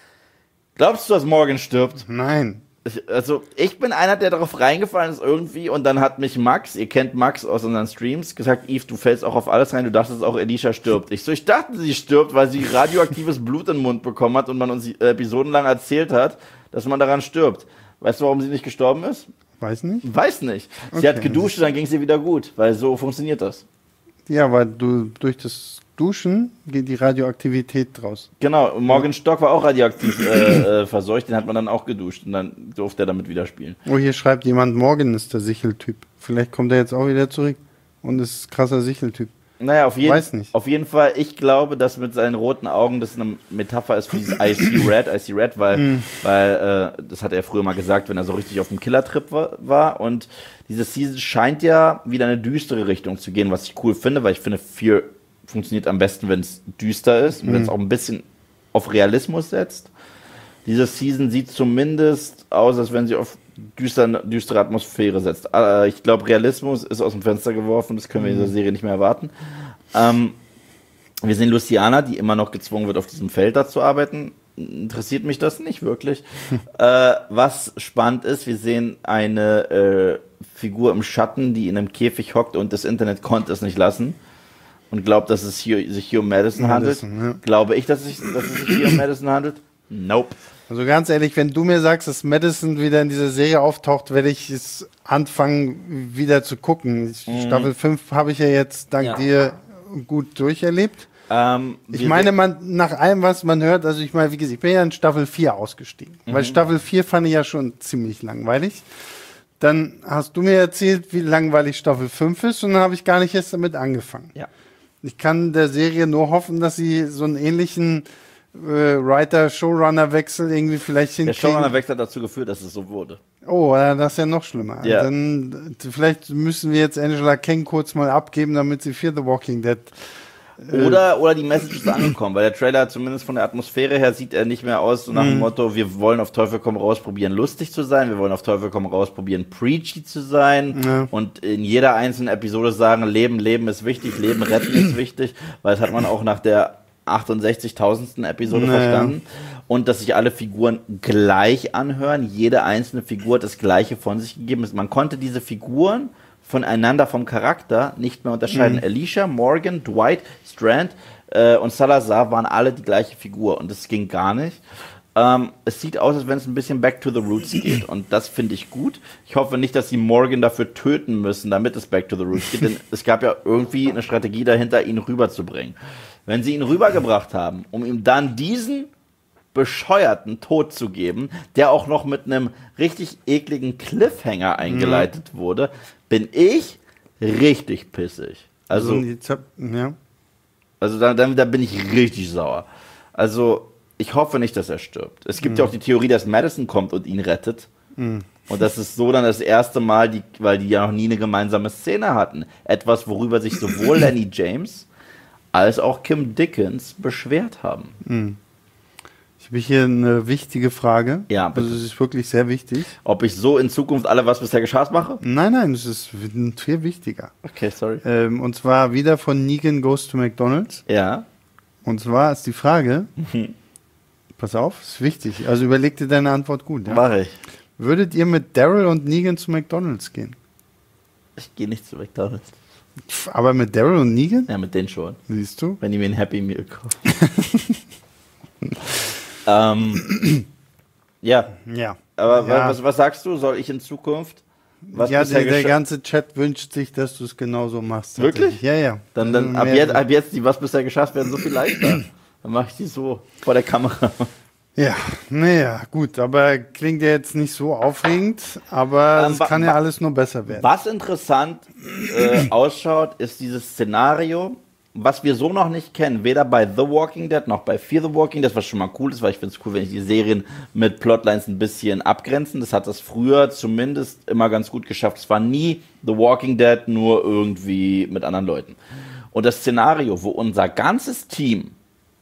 S1: Glaubst du, dass Morgan stirbt?
S2: Nein.
S1: Ich- Also, ich bin einer, der darauf reingefallen ist irgendwie, und dann hat mich Max, ihr kennt Max aus unseren Streams, gesagt, Yves, du fällst auch auf alles rein, du dachtest auch, Alicia stirbt. Ich so, ich dachte, sie stirbt, weil sie radioaktives Blut in den Mund bekommen hat und man uns äh, episodenlang erzählt hat, dass man daran stirbt. Weißt du, warum sie nicht gestorben ist?
S2: Weiß nicht.
S1: Weiß nicht. Sie
S2: Okay.
S1: hat geduscht und dann ging es ihr wieder gut, weil so funktioniert das.
S2: Ja, weil du durch das Duschen geht die Radioaktivität raus.
S1: Genau, und Morgan Stock war auch radioaktiv äh, äh, verseucht, den hat man dann auch geduscht und dann durfte er damit wieder spielen.
S2: Oh, hier schreibt jemand, Morgan ist der Sicheltyp. Vielleicht kommt er jetzt auch wieder zurück und ist krasser Sicheltyp.
S1: Naja, auf jeden,
S2: Weiß nicht.
S1: auf jeden Fall, ich glaube, dass mit seinen roten Augen das eine Metapher ist für dieses I see Red, I see Red, weil,
S2: Mm.
S1: weil äh, das hat er früher mal gesagt, wenn er so richtig auf dem Killertrip war, war. Und diese Season scheint ja wieder in eine düstere Richtung zu gehen, was ich cool finde, weil ich finde, Fear funktioniert am besten, wenn es düster ist und
S2: Mm.
S1: wenn es auch ein bisschen auf Realismus setzt. Diese Season sieht zumindest aus, als wenn sie auf düster, düstere Atmosphäre setzt. Äh, ich glaube, Realismus ist aus dem Fenster geworfen, das können wir in dieser Serie nicht mehr erwarten. Ähm, wir sehen Luciana, die immer noch gezwungen wird, auf diesem Feld da zu arbeiten. Interessiert mich das nicht wirklich. äh, was spannend ist, wir sehen eine äh, Figur im Schatten, die in einem Käfig hockt und das Internet konnte es nicht lassen. Und glaubt, dass es hier, sich hier um Madison,
S2: Madison,
S1: handelt.
S2: ja.
S1: Glaube ich, dass, ich, dass es sich hier um Madison handelt? Nope.
S2: Also ganz ehrlich, wenn du mir sagst, dass Madison wieder in dieser Serie auftaucht, werde ich es anfangen, wieder zu gucken. Ich,
S1: Mhm.
S2: Staffel fünf habe ich ja jetzt dank
S1: Ja.
S2: dir gut durcherlebt.
S1: Ähm,
S2: Ich
S1: wir
S2: meine,
S1: sehen-
S2: man, nach allem, was man hört, also ich meine, wie gesagt, ich bin ja in Staffel vier ausgestiegen.
S1: Mhm.
S2: Weil Staffel vier fand ich ja schon ziemlich langweilig. Dann hast du mir erzählt, wie langweilig Staffel fünf ist und dann habe ich gar nicht erst damit angefangen.
S1: ja.
S2: Ich kann der Serie nur hoffen, dass sie so einen ähnlichen äh, Writer-Showrunner-Wechsel irgendwie vielleicht
S1: Der
S2: hinkriegen.
S1: Showrunner-Wechsel hat dazu geführt, dass es so wurde.
S2: Oh, ja, das ist ja noch schlimmer.
S1: Ja.
S2: Dann äh, vielleicht müssen wir jetzt Angela Kang kurz mal abgeben, damit sie Fear the Walking Dead.
S1: Oder, oder die Message ist angekommen, weil der Trailer zumindest von der Atmosphäre her sieht er nicht mehr aus, so nach dem Motto, wir wollen auf Teufel komm raus probieren, lustig zu sein, wir wollen auf Teufel komm raus probieren, preachy zu sein
S2: Ja.
S1: und in jeder einzelnen Episode sagen, Leben, Leben ist wichtig, Leben retten ist wichtig, weil das hat man auch nach der achtundsechzigtausendsten Episode
S2: Naja.
S1: verstanden. Und dass sich alle Figuren gleich anhören, jede einzelne Figur hat das Gleiche von sich gegeben. Man konnte diese Figuren voneinander vom Charakter nicht mehr unterscheiden.
S2: Mhm.
S1: Alicia, Morgan, Dwight, Strand äh, und Salazar waren alle die gleiche Figur und das ging gar nicht. Ähm, es sieht aus, als wenn es ein bisschen back to the roots geht und das finde ich gut. Ich hoffe nicht, dass sie Morgan dafür töten müssen, damit es back to the roots geht, denn es gab ja irgendwie eine Strategie dahinter, ihn rüberzubringen. Wenn sie ihn rübergebracht haben, um ihm dann diesen bescheuerten Tod zu geben, der auch noch mit einem richtig ekligen Cliffhanger eingeleitet wurde, bin ich richtig pissig. Also,
S2: Also, jetzt hab, ja.
S1: also da, da, da bin ich richtig sauer. Also, ich hoffe nicht, dass er stirbt. Es gibt ja auch die Theorie, dass Madison kommt und ihn rettet. Und das ist so dann das erste Mal, die, weil die ja noch nie eine gemeinsame Szene hatten. Etwas, worüber sich sowohl Lenny James als auch Kim Dickens beschwert haben.
S2: Ich habe hier eine wichtige Frage.
S1: Ja, bitte.
S2: Also, es ist wirklich sehr wichtig.
S1: Ob ich so in Zukunft alle, was bisher geschah, mache?
S2: Nein, nein, es ist viel wichtiger.
S1: Okay, sorry.
S2: Ähm, und zwar wieder von Negan Goes to McDonald's.
S1: Ja.
S2: Und zwar ist die Frage, pass auf, ist wichtig, also überleg dir deine Antwort gut. Ja?
S1: Mache ich.
S2: Würdet ihr mit Daryl und Negan zu McDonald's gehen?
S1: Ich gehe nicht zu McDonalds.
S2: Pff, aber mit Daryl und Negan?
S1: Ja, mit denen schon.
S2: Siehst du?
S1: Wenn die mir ein Happy Meal kaufen. ähm, ja,
S2: Ja.
S1: aber
S2: Ja.
S1: was, was sagst du? Soll ich in Zukunft? Was
S2: ja,
S1: bisher
S2: der, der
S1: gescha-
S2: ganze Chat wünscht sich, dass du es genauso machst.
S1: Wirklich?
S2: tatsächlich. Ja, ja.
S1: Dann, dann
S2: Also
S1: ab,
S2: mehr-
S1: jetzt, ab jetzt, die was bisher geschafft werden, so viel leichter. Dann mache ich die so vor der Kamera.
S2: Ja, naja, gut, aber klingt ja jetzt nicht so aufregend, aber
S1: Ähm,
S2: es
S1: wa-
S2: kann ja
S1: wa-
S2: alles nur besser werden.
S1: Was interessant äh, ausschaut, ist dieses Szenario, was wir so noch nicht kennen, weder bei The Walking Dead noch bei Fear the Walking Dead, was schon mal cool ist, weil ich finde es cool, wenn ich die Serien mit Plotlines ein bisschen abgrenzen. Das hat das früher zumindest immer ganz gut geschafft. Es war nie The Walking Dead, nur irgendwie mit anderen Leuten. Und das Szenario, wo unser ganzes Team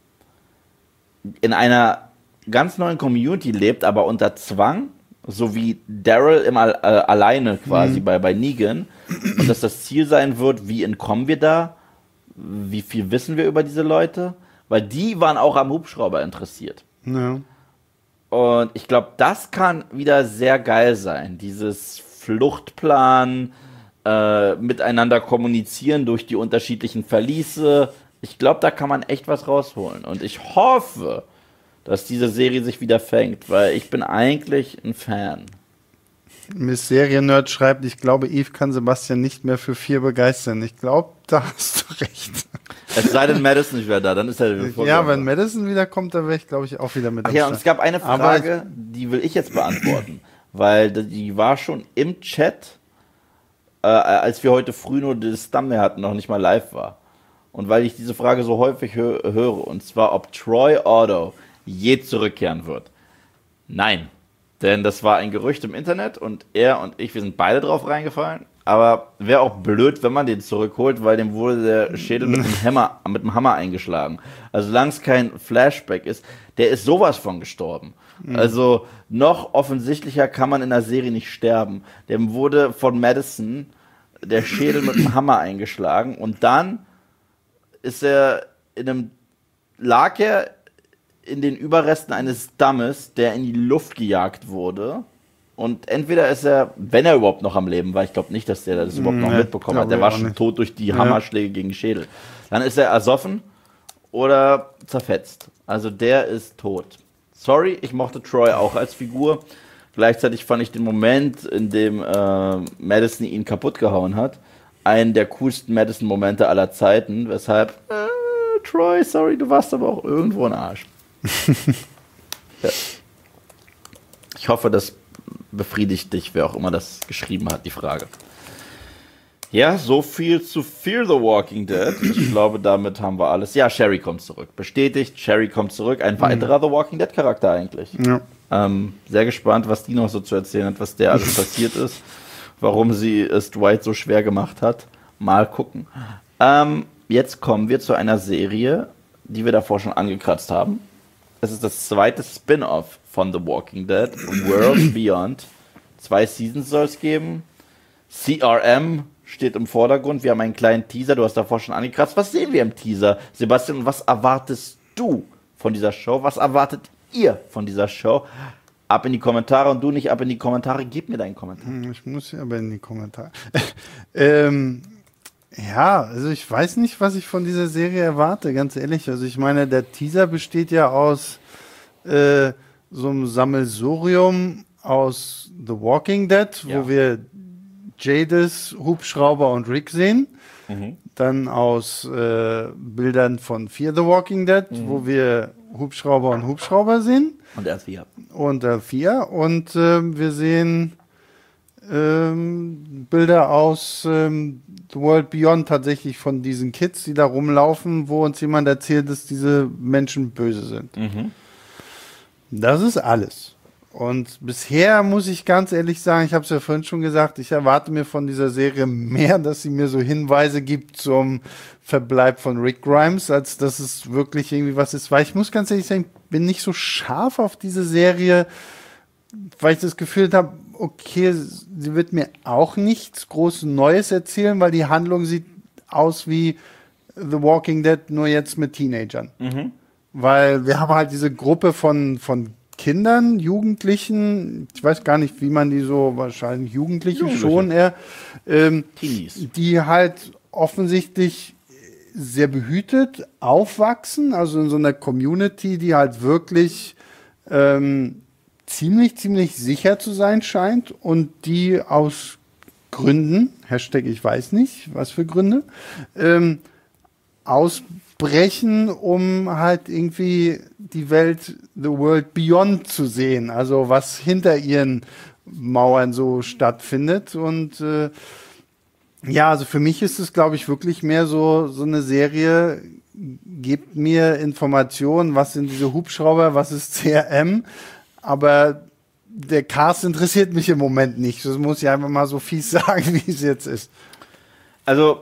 S1: in einer ganz neuen Community lebt, aber unter Zwang, so wie Daryl immer äh, alleine quasi bei, bei Negan, und dass das Ziel sein wird, wie entkommen wir da, wie viel wissen wir über diese Leute, weil die waren auch am Hubschrauber interessiert.
S2: Ja.
S1: Und ich glaube, das kann wieder sehr geil sein, dieses Fluchtplan, äh, miteinander kommunizieren durch die unterschiedlichen Verliese. Ich glaube, da kann man echt was rausholen. Und ich hoffe, dass diese Serie sich wieder fängt, weil ich bin eigentlich ein Fan.
S2: Miss Seriennerd schreibt, ich glaube, Eve kann Sebastian nicht mehr für vier begeistern. Ich glaube, da hast du recht.
S1: Es sei denn, Madison nicht mehr da, dann ist er wieder
S2: Ja, wenn Madison wiederkommt, dann wäre ich, glaube ich, auch wieder mit
S1: Ach ja, und es gab eine Frage, die will ich jetzt beantworten, weil die war schon im Chat, äh, als wir heute früh nur das Thumbnail hatten, noch nicht mal live war. Und weil ich diese Frage so häufig hö höre, und zwar, ob Troy Otto je zurückkehren wird. Nein, denn das war ein Gerücht im Internet und er und ich, wir sind beide drauf reingefallen. Aber wäre auch blöd, wenn man den zurückholt, weil dem wurde der Schädel mit dem Hammer, mit dem Hammer eingeschlagen. Also solange es kein Flashback ist, der ist sowas von gestorben. Mhm. Also noch offensichtlicher kann man in der Serie nicht sterben. Dem wurde von Madison der Schädel mit dem Hammer eingeschlagen und dann ist er in einem, lag er in den Überresten eines Dammes, der in die Luft gejagt wurde. Und entweder ist er, wenn er überhaupt noch am Leben war, ich glaube nicht, dass der das überhaupt noch
S2: Nee,
S1: mitbekommen hat,
S2: glaub
S1: der
S2: ich
S1: war
S2: auch
S1: schon
S2: nicht.
S1: tot durch die
S2: Ja.
S1: Hammerschläge gegen den Schädel. Dann ist er ersoffen oder zerfetzt. Also der ist tot. Sorry, ich mochte Troy auch als Figur. Gleichzeitig fand ich den Moment, in dem äh, Madison ihn kaputt gehauen hat, einen der coolsten Madison-Momente aller Zeiten, weshalb, äh, Troy, sorry, du warst aber auch irgendwo ein Arsch. Ja. Ich hoffe, das befriedigt dich, wer auch immer das geschrieben hat, die Frage. Ja, so viel zu Fear the Walking Dead. Ich glaube, damit haben wir alles. Ja, Sherry kommt zurück. Bestätigt, Sherry kommt zurück. Ein weiterer The Walking Dead Charakter eigentlich.
S2: Ja.
S1: Ähm, sehr gespannt, was die noch so zu erzählen hat, was der alles passiert ist. Warum sie es Dwight so schwer gemacht hat. Mal gucken. Ähm, jetzt kommen wir zu einer Serie, die wir davor schon angekratzt haben. Es ist das zweite Spin-off von The Walking Dead, World Beyond. Zwei Seasons soll es geben. C R M steht im Vordergrund. Wir haben einen kleinen Teaser, du hast davor schon angekratzt. Was sehen wir im Teaser, Sebastian? Und was erwartest du von dieser Show? Was erwartet ihr von dieser Show? Ab in die Kommentare und du nicht ab in die Kommentare. Gib mir deinen Kommentar.
S2: Ich muss ja aber in die Kommentare. ähm, ja, also ich weiß nicht, was ich von dieser Serie erwarte, ganz ehrlich. Also ich meine, der Teaser besteht ja aus äh, so einem Sammelsurium aus The Walking Dead,
S1: Ja.
S2: wo wir Jadis, Hubschrauber und Rick sehen.
S1: Mhm.
S2: Dann aus äh, Bildern von Fear the Walking Dead,
S1: Mhm.
S2: wo wir Hubschrauber und Hubschrauber sehen.
S1: Und erst wir.
S2: Und äh, vier. Und ähm, wir sehen ähm, Bilder aus ähm, The World Beyond, tatsächlich von diesen Kids, die da rumlaufen, wo uns jemand erzählt, dass diese Menschen böse sind.
S1: Mhm.
S2: Das ist alles. Und bisher muss ich ganz ehrlich sagen, ich habe es ja vorhin schon gesagt, ich erwarte mir von dieser Serie mehr, dass sie mir so Hinweise gibt zum Verbleib von Rick Grimes, als dass es wirklich irgendwie was ist. Weil ich muss ganz ehrlich sagen, ich bin nicht so scharf auf diese Serie, weil ich das Gefühl habe, okay, sie wird mir auch nichts groß Neues erzählen, weil die Handlung sieht aus wie The Walking Dead, nur jetzt mit Teenagern.
S1: Mhm.
S2: Weil wir haben halt diese Gruppe von, von Kindern, Jugendlichen, ich weiß gar nicht, wie man die so, wahrscheinlich Jugendliche,
S1: Jugendliche.
S2: schon eher, ähm,
S1: Teenies.
S2: die halt offensichtlich sehr behütet aufwachsen, also in so einer Community, die halt wirklich ähm, ziemlich, ziemlich sicher zu sein scheint und die aus Gründen, Hashtag ich weiß nicht, was für Gründe, ähm, ausbrechen, um halt irgendwie die Welt, the world beyond zu sehen, also was hinter ihren Mauern so stattfindet. Und äh, ja, also für mich ist es, glaube ich, wirklich mehr so, so eine Serie, gebt mir Informationen, was sind diese Hubschrauber, was ist C R M, aber der Cast interessiert mich im Moment nicht. Das muss ich einfach mal so fies sagen, wie es jetzt ist.
S1: Also,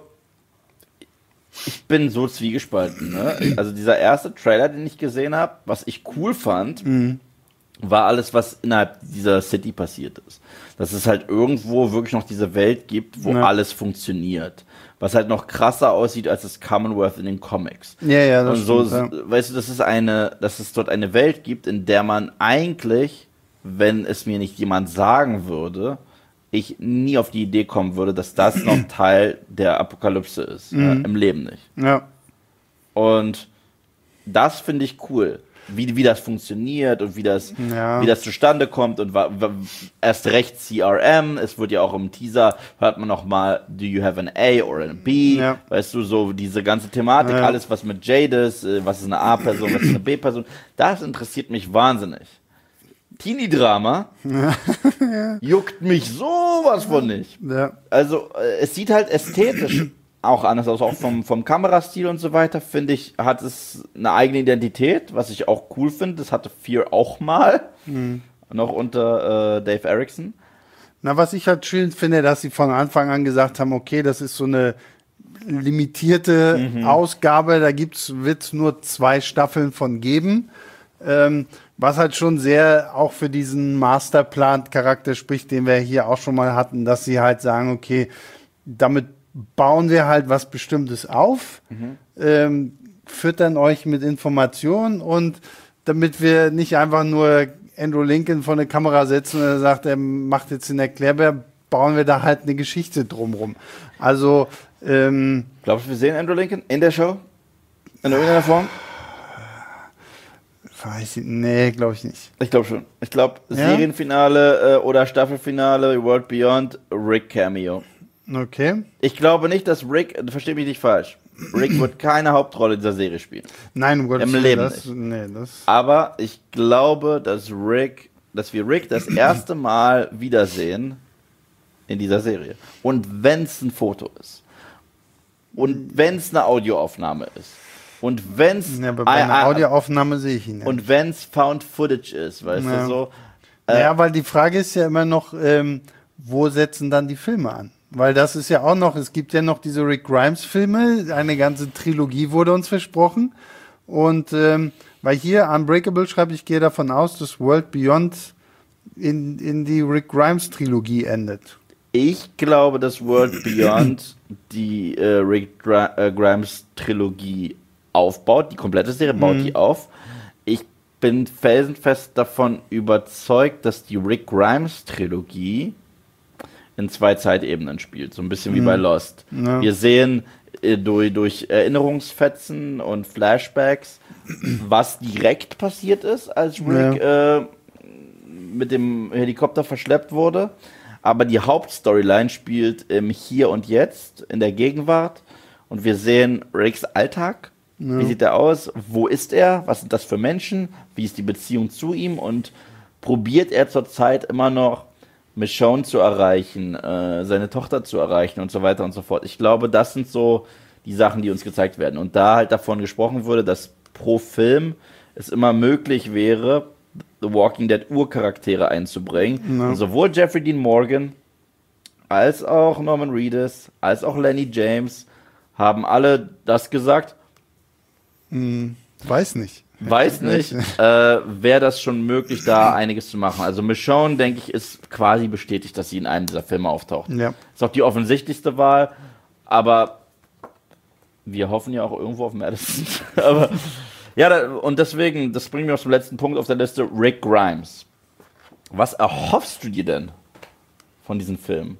S1: ich bin so zwiegespalten. Ne? Also dieser erste Trailer, den ich gesehen habe, was ich cool fand,
S2: Mhm.
S1: war alles, was innerhalb dieser City passiert ist. Dass es halt irgendwo wirklich noch diese Welt gibt, wo
S2: Ja.
S1: alles funktioniert. Was halt noch krasser aussieht als das Commonwealth in den Comics.
S2: Ja, ja, das
S1: Und so,
S2: stimmt, ja.
S1: weißt du, dass es eine, dass es dort eine Welt gibt, in der man eigentlich, wenn es mir nicht jemand sagen würde, ich nie auf die Idee kommen würde, dass das noch Teil der Apokalypse ist.
S2: Mhm.
S1: Äh, Im Leben nicht.
S2: Ja.
S1: Und das finde ich cool. wie, wie das funktioniert und wie das,
S2: Ja.
S1: wie das zustande kommt und wa, wa, erst recht C R M. Es wird ja auch im Teaser, hört man noch mal, do you have an A or a B?
S2: Ja.
S1: Weißt du, so diese ganze Thematik,
S2: Ja.
S1: alles was mit Jade ist, äh, was ist eine A-Person, was ist eine B-Person, das interessiert mich wahnsinnig. Teenie-Drama juckt mich sowas von nicht.
S2: Ja.
S1: Also, äh, es sieht halt ästhetisch auch anders aus, auch vom, vom Kamerastil und so weiter, finde ich, hat es eine eigene Identität, was ich auch cool finde. Das hatte Fear auch mal,
S2: Mhm.
S1: noch unter äh, Dave Erickson.
S2: Na, was ich halt schön finde, dass sie von Anfang an gesagt haben, okay, das ist so eine limitierte
S1: Mhm.
S2: Ausgabe, da wird es nur zwei Staffeln von geben. Ähm, was halt schon sehr auch für diesen Masterplan-Charakter spricht, den wir hier auch schon mal hatten, dass sie halt sagen, okay, damit bauen wir halt was Bestimmtes auf,
S1: Mhm.
S2: ähm, füttern euch mit Informationen und damit wir nicht einfach nur Andrew Lincoln vor eine Kamera setzen und er sagt, er macht jetzt den Erklärbär, bauen wir da halt eine Geschichte drumrum. Also, ähm,
S1: Glaubst du, wir sehen Andrew Lincoln in der Show? In irgendeiner Form?
S2: weiß ich, nee, glaube ich nicht.
S1: Ich glaube schon. Ich glaube,
S2: Ja?
S1: Serienfinale äh, oder Staffelfinale, World Beyond, Rick Cameo.
S2: Okay.
S1: Ich glaube nicht, dass Rick, versteh mich nicht falsch, Rick wird keine Hauptrolle in dieser Serie spielen.
S2: Nein, um Gottes
S1: Im
S2: Willen,
S1: Leben
S2: das,
S1: nicht.
S2: nee, das,
S1: Aber ich glaube, dass Rick, dass wir Rick das erste Mal wiedersehen in dieser Serie. Und wenn es ein Foto ist. Und wenn es eine Audioaufnahme ist. Und wenn es
S2: ja, aber bei einer Audioaufnahme sehe ich ihn ja.
S1: und wenn es Found Footage ist, weißt
S2: Ja.
S1: du so. Äh,
S2: Ja, weil die Frage ist ja immer noch, ähm, wo setzen dann die Filme an? Weil das ist ja auch noch, es gibt ja noch diese Rick Grimes-Filme, eine ganze Trilogie wurde uns versprochen. Und ähm, weil hier Unbreakable schreibt, ich gehe davon aus, dass World Beyond in, in die Rick Grimes-Trilogie endet.
S1: Ich glaube, dass World Beyond die äh, Rick Gra äh, Grimes Trilogie aufbaut, die komplette Serie baut
S2: Mhm.
S1: die auf. Ich bin felsenfest davon überzeugt, dass die Rick Grimes Trilogie in zwei Zeitebenen spielt, so ein bisschen wie bei Lost.
S2: Ja.
S1: Wir sehen äh, durch, durch Erinnerungsfetzen und Flashbacks, was direkt passiert ist, als Rick äh, mit dem Helikopter verschleppt wurde. Aber die Hauptstoryline spielt im Hier und Jetzt, in der Gegenwart. Und wir sehen Ricks Alltag.
S2: Ja.
S1: Wie sieht er aus? Wo ist er? Was sind das für Menschen? Wie ist die Beziehung zu ihm? Und probiert er zurzeit immer noch, Michonne zu erreichen, äh, seine Tochter zu erreichen und so weiter und so fort. Ich glaube, das sind so die Sachen, die uns gezeigt werden. Und da halt davon gesprochen wurde, dass pro Film es immer möglich wäre, The Walking Dead Urcharaktere einzubringen.
S2: Ja.
S1: Und sowohl Jeffrey Dean Morgan als auch Norman Reedus, als auch Lenny James haben alle das gesagt.
S2: Hm, weiß nicht.
S1: Weiß nicht, äh, wäre das schon möglich, da einiges zu machen. Also Michonne, denke ich, ist quasi bestätigt, dass sie in einem dieser Filme auftaucht.
S2: Ja.
S1: Ist auch die offensichtlichste Wahl, aber wir hoffen ja auch irgendwo auf Madison. aber ja, da, und deswegen, das bringt mich zum letzten Punkt auf der Liste, Rick Grimes. Was erhoffst du dir denn von diesen Filmen?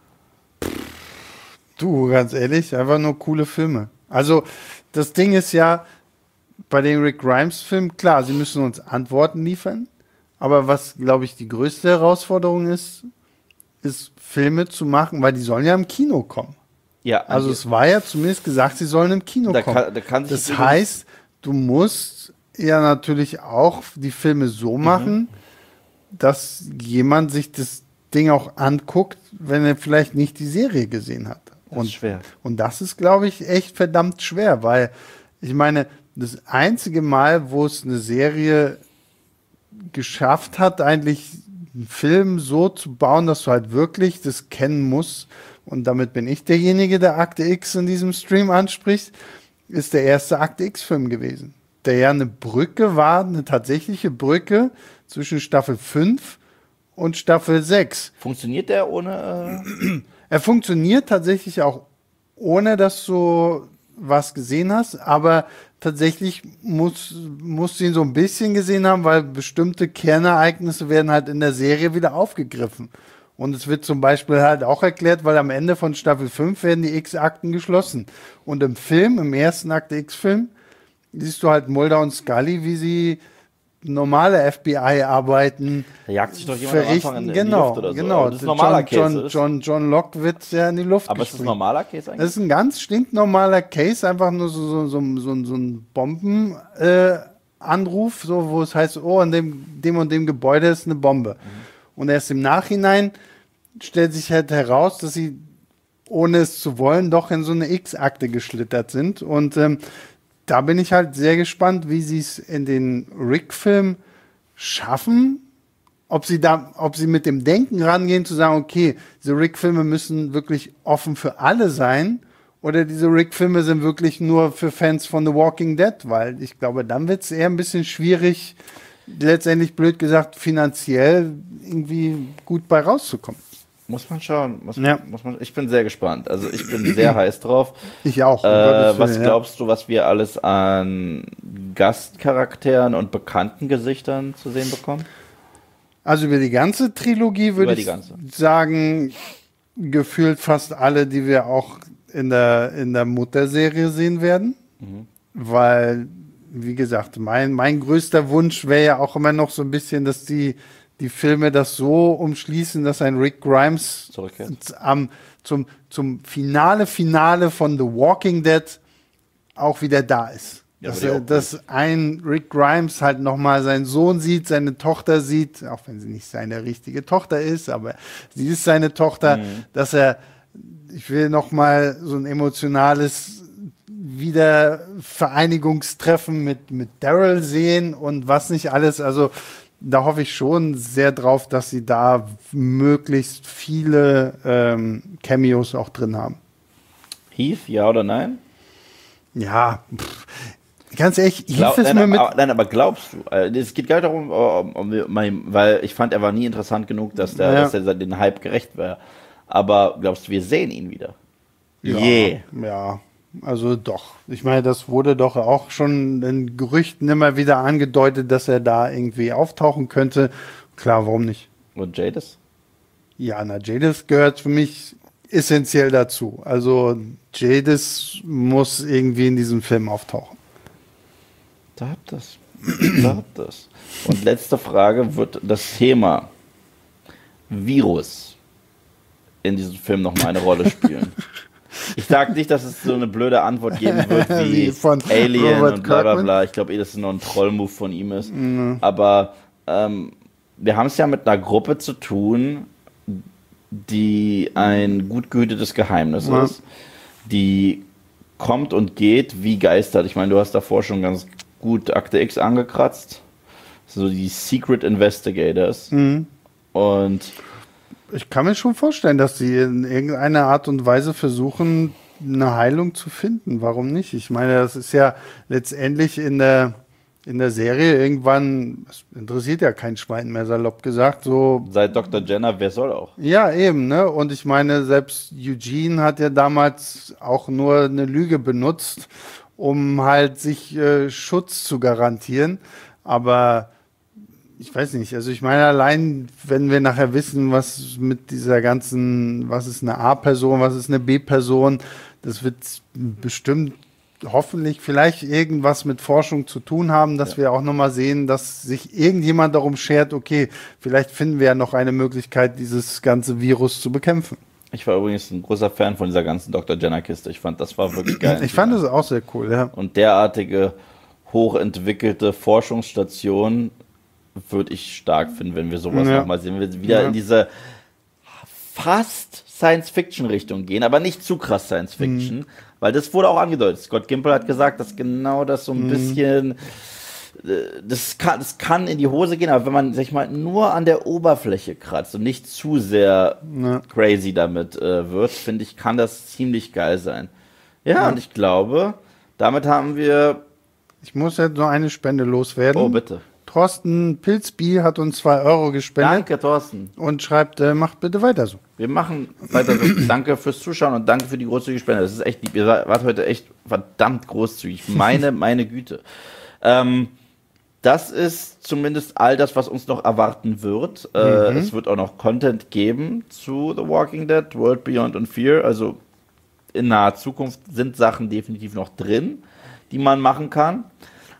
S2: Du, ganz ehrlich, einfach nur coole Filme. Also, das Ding ist ja, bei den Rick Grimes-Filmen, klar, sie müssen uns Antworten liefern, aber was, glaube ich, die größte Herausforderung ist, ist Filme zu machen, weil die sollen ja im Kino kommen.
S1: Ja,
S2: Also es war ja zumindest gesagt, sie sollen im Kino
S1: da
S2: kommen.
S1: kann, da kann sich
S2: Das
S1: übrigens-
S2: heißt, du musst ja natürlich auch die Filme so machen, dass jemand sich das Ding auch anguckt, wenn er vielleicht nicht die Serie gesehen hat.
S1: Das
S2: Und
S1: ist schwer.
S2: und das ist, glaube ich, echt verdammt schwer, weil ich meine, das einzige Mal, wo es eine Serie geschafft hat, eigentlich einen Film so zu bauen, dass du halt wirklich das kennen musst, und damit bin ich derjenige, der Akte X in diesem Stream anspricht, ist der erste Akte X-Film gewesen. Der ja eine Brücke war, eine tatsächliche Brücke zwischen Staffel fünf und Staffel sechs.
S1: Funktioniert der ohne... Äh
S2: Er funktioniert tatsächlich auch, ohne dass du was gesehen hast, aber tatsächlich muss, musst du ihn so ein bisschen gesehen haben, weil bestimmte Kernereignisse werden halt in der Serie wieder aufgegriffen. Und es wird zum Beispiel halt auch erklärt, weil am Ende von Staffel fünf werden die X-Akten geschlossen. Und im Film, im ersten Akte X-Film, siehst du halt Mulder und Scully, wie sie normale F B I-Arbeiten
S1: Da jagt sich doch jemand am Anfang in, in
S2: genau,
S1: die Luft oder so.
S2: genau.
S1: Aber das ist ein normaler
S2: John,
S1: Case.
S2: John, John, John Locke wird ja in die Luft
S1: Aber ist das ein
S2: gesprengt.
S1: normaler Case eigentlich?
S2: Das ist ein ganz stinknormaler Case, einfach nur so, so, so, so, so ein Bombenanruf, äh, Anruf, so, wo es heißt, oh, in dem, dem und dem Gebäude ist eine Bombe. Mhm. Und erst im Nachhinein stellt sich halt heraus, dass sie, ohne es zu wollen, doch in so eine X-Akte geschlittert sind. Und ähm, da bin ich halt sehr gespannt, wie sie es in den Rick-Film schaffen, ob sie da, ob sie mit dem Denken rangehen, zu sagen, okay, diese Rick-Filme müssen wirklich offen für alle sein, oder diese Rick-Filme sind wirklich nur für Fans von The Walking Dead, weil ich glaube, dann wird es eher ein bisschen schwierig, letztendlich blöd gesagt, finanziell irgendwie gut bei rauszukommen.
S1: Muss man schauen. Muss,
S2: Ja.
S1: muss man, ich bin sehr gespannt. Also ich bin sehr heiß drauf.
S2: Ich auch. um
S1: Äh,
S2: Gottes
S1: was
S2: Willen,
S1: glaubst du, was wir alles an Gastcharakteren und bekannten Gesichtern zu sehen bekommen?
S2: ja. Also über die ganze Trilogie würde
S1: Über die
S2: ich
S1: ganze.
S2: sagen, gefühlt fast alle, die wir auch in der, in der Mutterserie sehen werden.
S1: Mhm.
S2: Weil, wie gesagt, mein, mein größter Wunsch wäre ja auch immer noch so ein bisschen, dass die, die Filme das so umschließen, dass ein Rick Grimes
S1: Zurückkehrt.
S2: am, zum, zum Finale, Finale von The Walking Dead auch wieder da ist.
S1: Ja,
S2: dass,
S1: würde ich
S2: er,
S1: auch
S2: dass ein Rick Grimes halt nochmal seinen Sohn sieht, seine Tochter sieht, auch wenn sie nicht seine richtige Tochter ist, aber sie ist seine Tochter,
S1: Mhm.
S2: dass er, ich will nochmal so ein emotionales Wiedervereinigungstreffen mit, mit Daryl sehen und was nicht alles. Also da hoffe ich schon sehr drauf, dass sie da möglichst viele ähm, Cameos auch drin haben.
S1: Heath, ja oder nein?
S2: Ja, pff, ganz ehrlich,
S1: Glaub,
S2: Heath ist
S1: nein,
S2: mir mit...
S1: aber, nein, aber glaubst du, äh, es geht gar nicht darum, um, um, um, weil ich fand, er war nie interessant genug, dass, der,
S2: Ja.
S1: dass er den Hype gerecht wäre. Aber glaubst du, wir sehen ihn wieder?
S2: Ja,
S1: Je.
S2: ja, also doch. Ich meine, das wurde doch auch schon in Gerüchten immer wieder angedeutet, dass er da irgendwie auftauchen könnte. Klar, warum nicht?
S1: Und Jadis?
S2: Ja, na, Jadis gehört für mich essentiell dazu. Also Jadis muss irgendwie in diesem Film auftauchen.
S1: Da habt das. Da habt das. Und letzte Frage, wird das Thema Virus in diesem Film nochmal eine Rolle spielen? Ich sage nicht, dass es so eine blöde Antwort geben wird wie
S2: Wie von
S1: Alien
S2: Robert
S1: und bla bla
S2: Kirkman?
S1: bla. Ich glaube eh, dass es nur ein Troll-Move von ihm ist. Aber ähm, wir haben es ja mit einer Gruppe zu tun, die ein gut gehütetes Geheimnis
S2: Ja.
S1: ist, die kommt und geht wie geistert. Ich meine, du hast davor schon ganz gut Akte X angekratzt. So die Secret Investigators.
S2: Mhm.
S1: Und
S2: Ich kann mir schon vorstellen, dass sie in irgendeiner Art und Weise versuchen, eine Heilung zu finden. Warum nicht? Ich meine, das ist ja letztendlich in der, in der Serie irgendwann, das interessiert ja kein Schwein mehr, salopp gesagt, so.
S1: seit Doktor Jenner, wer soll auch?
S2: Ja, eben, ne? Und ich meine, selbst Eugene hat ja damals auch nur eine Lüge benutzt, um halt sich äh, Schutz zu garantieren. Aber ich weiß nicht, also ich meine, allein, wenn wir nachher wissen, was mit dieser ganzen, was ist eine A-Person, was ist eine B-Person, das wird bestimmt hoffentlich vielleicht irgendwas mit Forschung zu tun haben, dass
S1: Ja.
S2: wir auch nochmal sehen, dass sich irgendjemand darum schert, okay, vielleicht finden wir ja noch eine Möglichkeit, dieses ganze Virus zu bekämpfen.
S1: Ich war übrigens ein großer Fan von dieser ganzen Doktor Jenner-Kiste. Ich fand, das war wirklich geil.
S2: Ich fand es auch sehr cool, ja.
S1: Und derartige hochentwickelte Forschungsstation würde ich stark finden, wenn wir sowas
S2: Ja.
S1: nochmal sehen. Wir wieder
S2: Ja.
S1: in diese fast Science-Fiction-Richtung gehen, aber nicht zu krass Science-Fiction,
S2: Mhm.
S1: weil das wurde auch angedeutet. Scott Gimple hat gesagt, dass genau das so ein
S2: Mhm.
S1: bisschen, äh, das kann, das kann in die Hose gehen, aber wenn man, sag ich mal, nur an der Oberfläche kratzt und nicht zu sehr
S2: Ja.
S1: crazy damit äh, wird, finde ich, kann das ziemlich geil sein. Ja,
S2: Ja.
S1: und ich glaube, damit haben wir,
S2: Ich muss jetzt noch eine Spende loswerden.
S1: oh bitte.
S2: Thorsten Pilzby hat uns zwei Euro gespendet
S1: Danke, Thorsten.
S2: und schreibt, äh, macht bitte weiter so.
S1: Wir machen weiter so. Danke fürs Zuschauen und danke für die großzügige Spende. Das ist echt lieb. Ihr wart heute echt verdammt großzügig. Meine, meine Güte. Ähm, das ist zumindest all das, was uns noch erwarten wird. Äh,
S2: Mhm.
S1: Es wird auch noch Content geben zu The Walking Dead, World Beyond und Fear. Also in naher Zukunft sind Sachen definitiv noch drin, die man machen kann.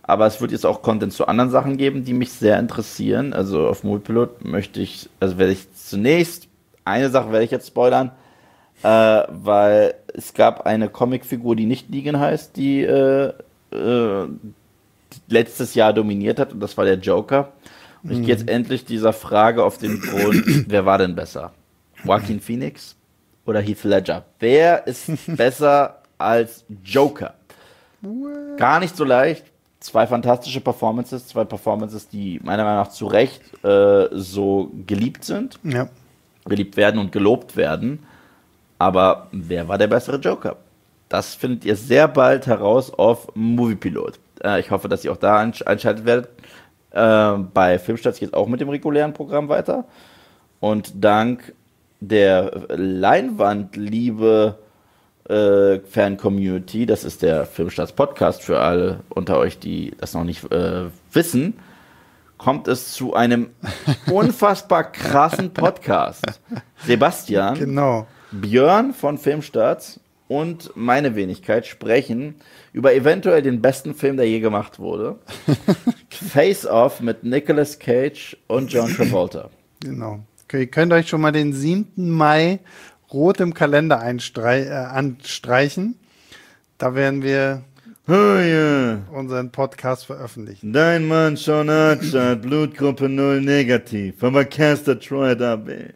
S1: Aber es wird jetzt auch Content zu anderen Sachen geben, die mich sehr interessieren. Also auf Moviepilot möchte ich, also werde ich zunächst, eine Sache werde ich jetzt spoilern, äh, weil es gab eine Comicfigur, die nicht Negan heißt, die äh, äh, letztes Jahr dominiert hat, und das war der Joker. Und ich gehe jetzt endlich dieser Frage auf den Grund, wer war denn besser? Joaquin Phoenix oder Heath Ledger? Wer ist besser als Joker? Gar nicht so leicht. Zwei fantastische Performances, zwei Performances, die meiner Meinung nach zu Recht äh, so geliebt sind.
S2: Ja.
S1: Geliebt werden und gelobt werden. Aber wer war der bessere Joker? Das findet ihr sehr bald heraus auf Moviepilot. Äh, ich hoffe, dass ihr auch da einsch- einschaltet werdet. Äh, bei Filmstarts geht es auch mit dem regulären Programm weiter. Und dank der Leinwandliebe äh, Fan-Community, das ist der Filmstarts-Podcast für alle unter euch, die das noch nicht äh, wissen, kommt es zu einem unfassbar krassen Podcast. Sebastian,
S2: Genau.
S1: Björn von Filmstarts und meine Wenigkeit sprechen über eventuell den besten Film, der je gemacht wurde. Face Off mit Nicolas Cage und John Travolta.
S2: Genau. Okay, ihr könnt euch schon mal den siebten Mai rot im Kalender einstrei- äh, anstreichen. Da werden wir
S1: Oh ja,
S2: unseren Podcast veröffentlichen.
S1: dein Mann Sean Archer, Blutgruppe null negativ, aber Caster Troy dabei.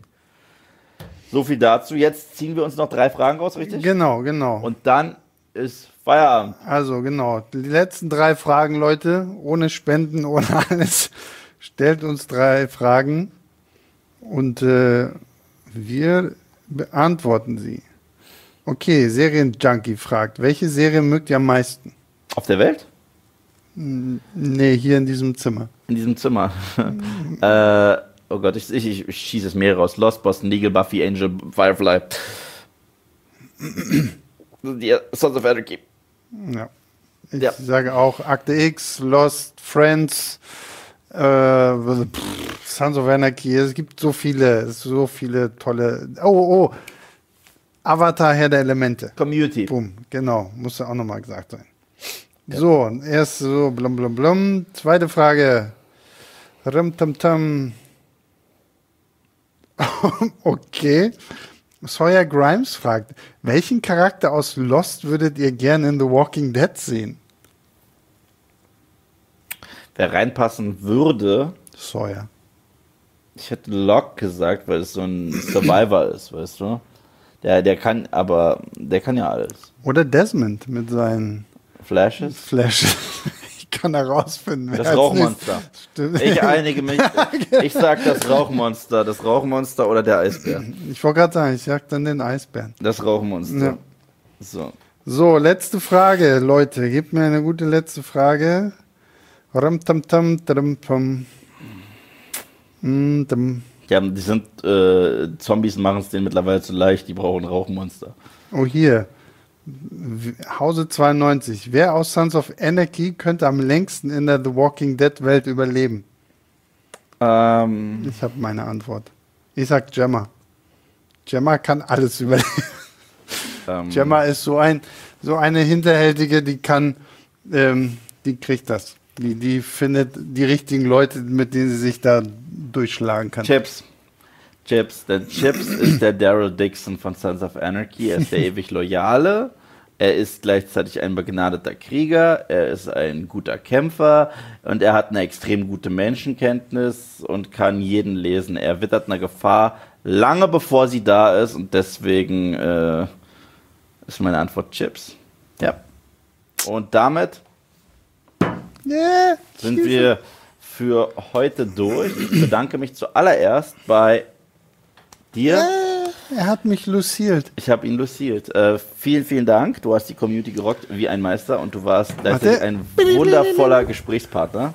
S1: So viel dazu. Jetzt ziehen wir uns noch drei Fragen raus, richtig?
S2: Genau, genau.
S1: Und dann ist Feierabend.
S2: Also genau, die letzten drei Fragen, Leute, ohne Spenden, ohne alles. Stellt uns drei Fragen und äh, wir beantworten sie. Okay, Serienjunkie fragt, welche Serie mögt ihr am meisten?
S1: Auf der Welt?
S2: Nee, hier in diesem Zimmer.
S1: In diesem Zimmer. äh, oh Gott, ich, ich, ich schieße es mehrere raus. Lost, Boston Legal, Buffy, Angel, Firefly. Die Sons of Anarchy.
S2: Ja. Ich
S1: Ja.
S2: sage auch Akte X, Lost, Friends, äh, pff, Sons of Anarchy. Es gibt so viele, so viele tolle. Oh, oh. Avatar, Herr der Elemente.
S1: Community.
S2: Boom, genau. Muss ja auch nochmal gesagt sein. So, erst so blum blum blum. Zweite Frage. Rum tam tam. Okay. Sawyer Grimes fragt, welchen Charakter aus Lost würdet ihr gerne in The Walking Dead sehen?
S1: Wer reinpassen würde,
S2: Sawyer.
S1: ich hätte Locke gesagt, weil es so ein Survivor ist, weißt du? Der, der kann, aber der kann ja alles.
S2: Oder Desmond mit seinen
S1: Flashes?
S2: Flashes. Ich kann herausfinden.
S1: Das Rauchmonster.
S2: Stimmt.
S1: Ich einige mich. Ich sag das Rauchmonster. Das Rauchmonster oder der Eisbär.
S2: Ich wollte gerade sagen, ich sag dann den Eisbären.
S1: Das Rauchmonster.
S2: Ja.
S1: So.
S2: So, letzte Frage, Leute. Gebt mir eine gute letzte Frage. Ram tam tam tam tam. Mm, tam.
S1: Ja, die sind, äh, Zombies machen es denen mittlerweile zu leicht, die brauchen Rauchmonster.
S2: Oh, hier. W- Hause zweiundneunzig. Wer aus Sons of Anarchy könnte am längsten in der The Walking Dead Welt überleben?
S1: Ähm,
S2: Ich habe meine Antwort. Ich sag Gemma. Gemma kann alles überleben.
S1: ähm,
S2: Gemma ist so ein, so eine Hinterhältige, die kann, ähm, die kriegt das. Die, die findet die richtigen Leute, mit denen sie sich da durchschlagen kann.
S1: Chips. Chips. Der Chips ist der Daryl Dixon von Sons of Anarchy. Er ist der ewig Loyale. Er ist gleichzeitig ein begnadeter Krieger. Er ist ein guter Kämpfer. Und er hat eine extrem gute Menschenkenntnis und kann jeden lesen. Er wittert eine Gefahr lange bevor sie da ist. Und deswegen äh, ist meine Antwort Chips. Ja. Und damit
S2: Yeah,
S1: sind wir für heute durch. Ich bedanke mich zuallererst bei dir.
S2: äh, er hat mich luciert.
S1: Ich habe ihn luciert. Äh, vielen, vielen Dank. Du hast die Community gerockt wie ein Meister und du warst gleichzeitig ein wundervoller Gesprächspartner.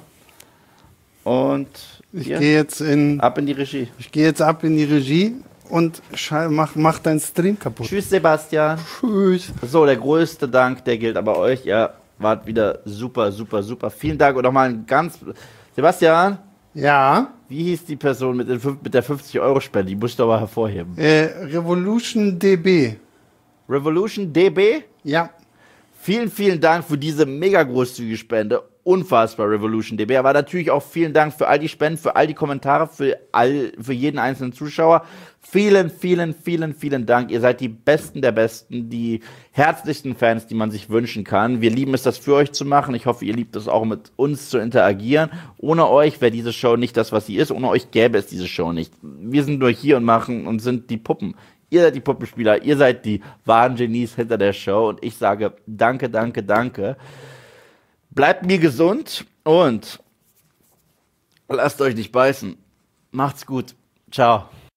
S1: Und
S2: Ich
S1: hier,
S2: gehe jetzt in,
S1: ab in die Regie.
S2: ich gehe jetzt ab in die Regie und schei- mach, mach deinen Stream kaputt.
S1: Tschüss, Sebastian.
S2: Tschüss.
S1: So, der größte Dank, der gilt aber euch. Ihr wart wieder super, super, super. Vielen Dank und nochmal ein ganz... Sebastian,
S2: Ja,
S1: wie hieß die Person mit, den fünf- mit der fünfzig-Euro-Spende? Die musst du aber hervorheben.
S2: äh, Revolution D B.
S1: Revolution D B,
S2: Ja,
S1: vielen, vielen Dank für diese mega großzügige Spende. unfassbar, Revolution D B. Aber natürlich auch vielen Dank für all die Spenden, für all die Kommentare, für all, für jeden einzelnen Zuschauer. Vielen, vielen, vielen, vielen Dank. Ihr seid die Besten der Besten, die herzlichsten Fans, die man sich wünschen kann. Wir lieben es, das für euch zu machen. Ich hoffe, ihr liebt es auch, mit uns zu interagieren. Ohne euch wäre diese Show nicht das, was sie ist. Ohne euch gäbe es diese Show nicht. Wir sind nur hier und machen und sind die Puppen. Ihr seid die Puppenspieler, ihr seid die wahren Genies hinter der Show. Und ich sage danke, danke, danke. Bleibt mir gesund und lasst euch nicht beißen. Macht's gut. Ciao.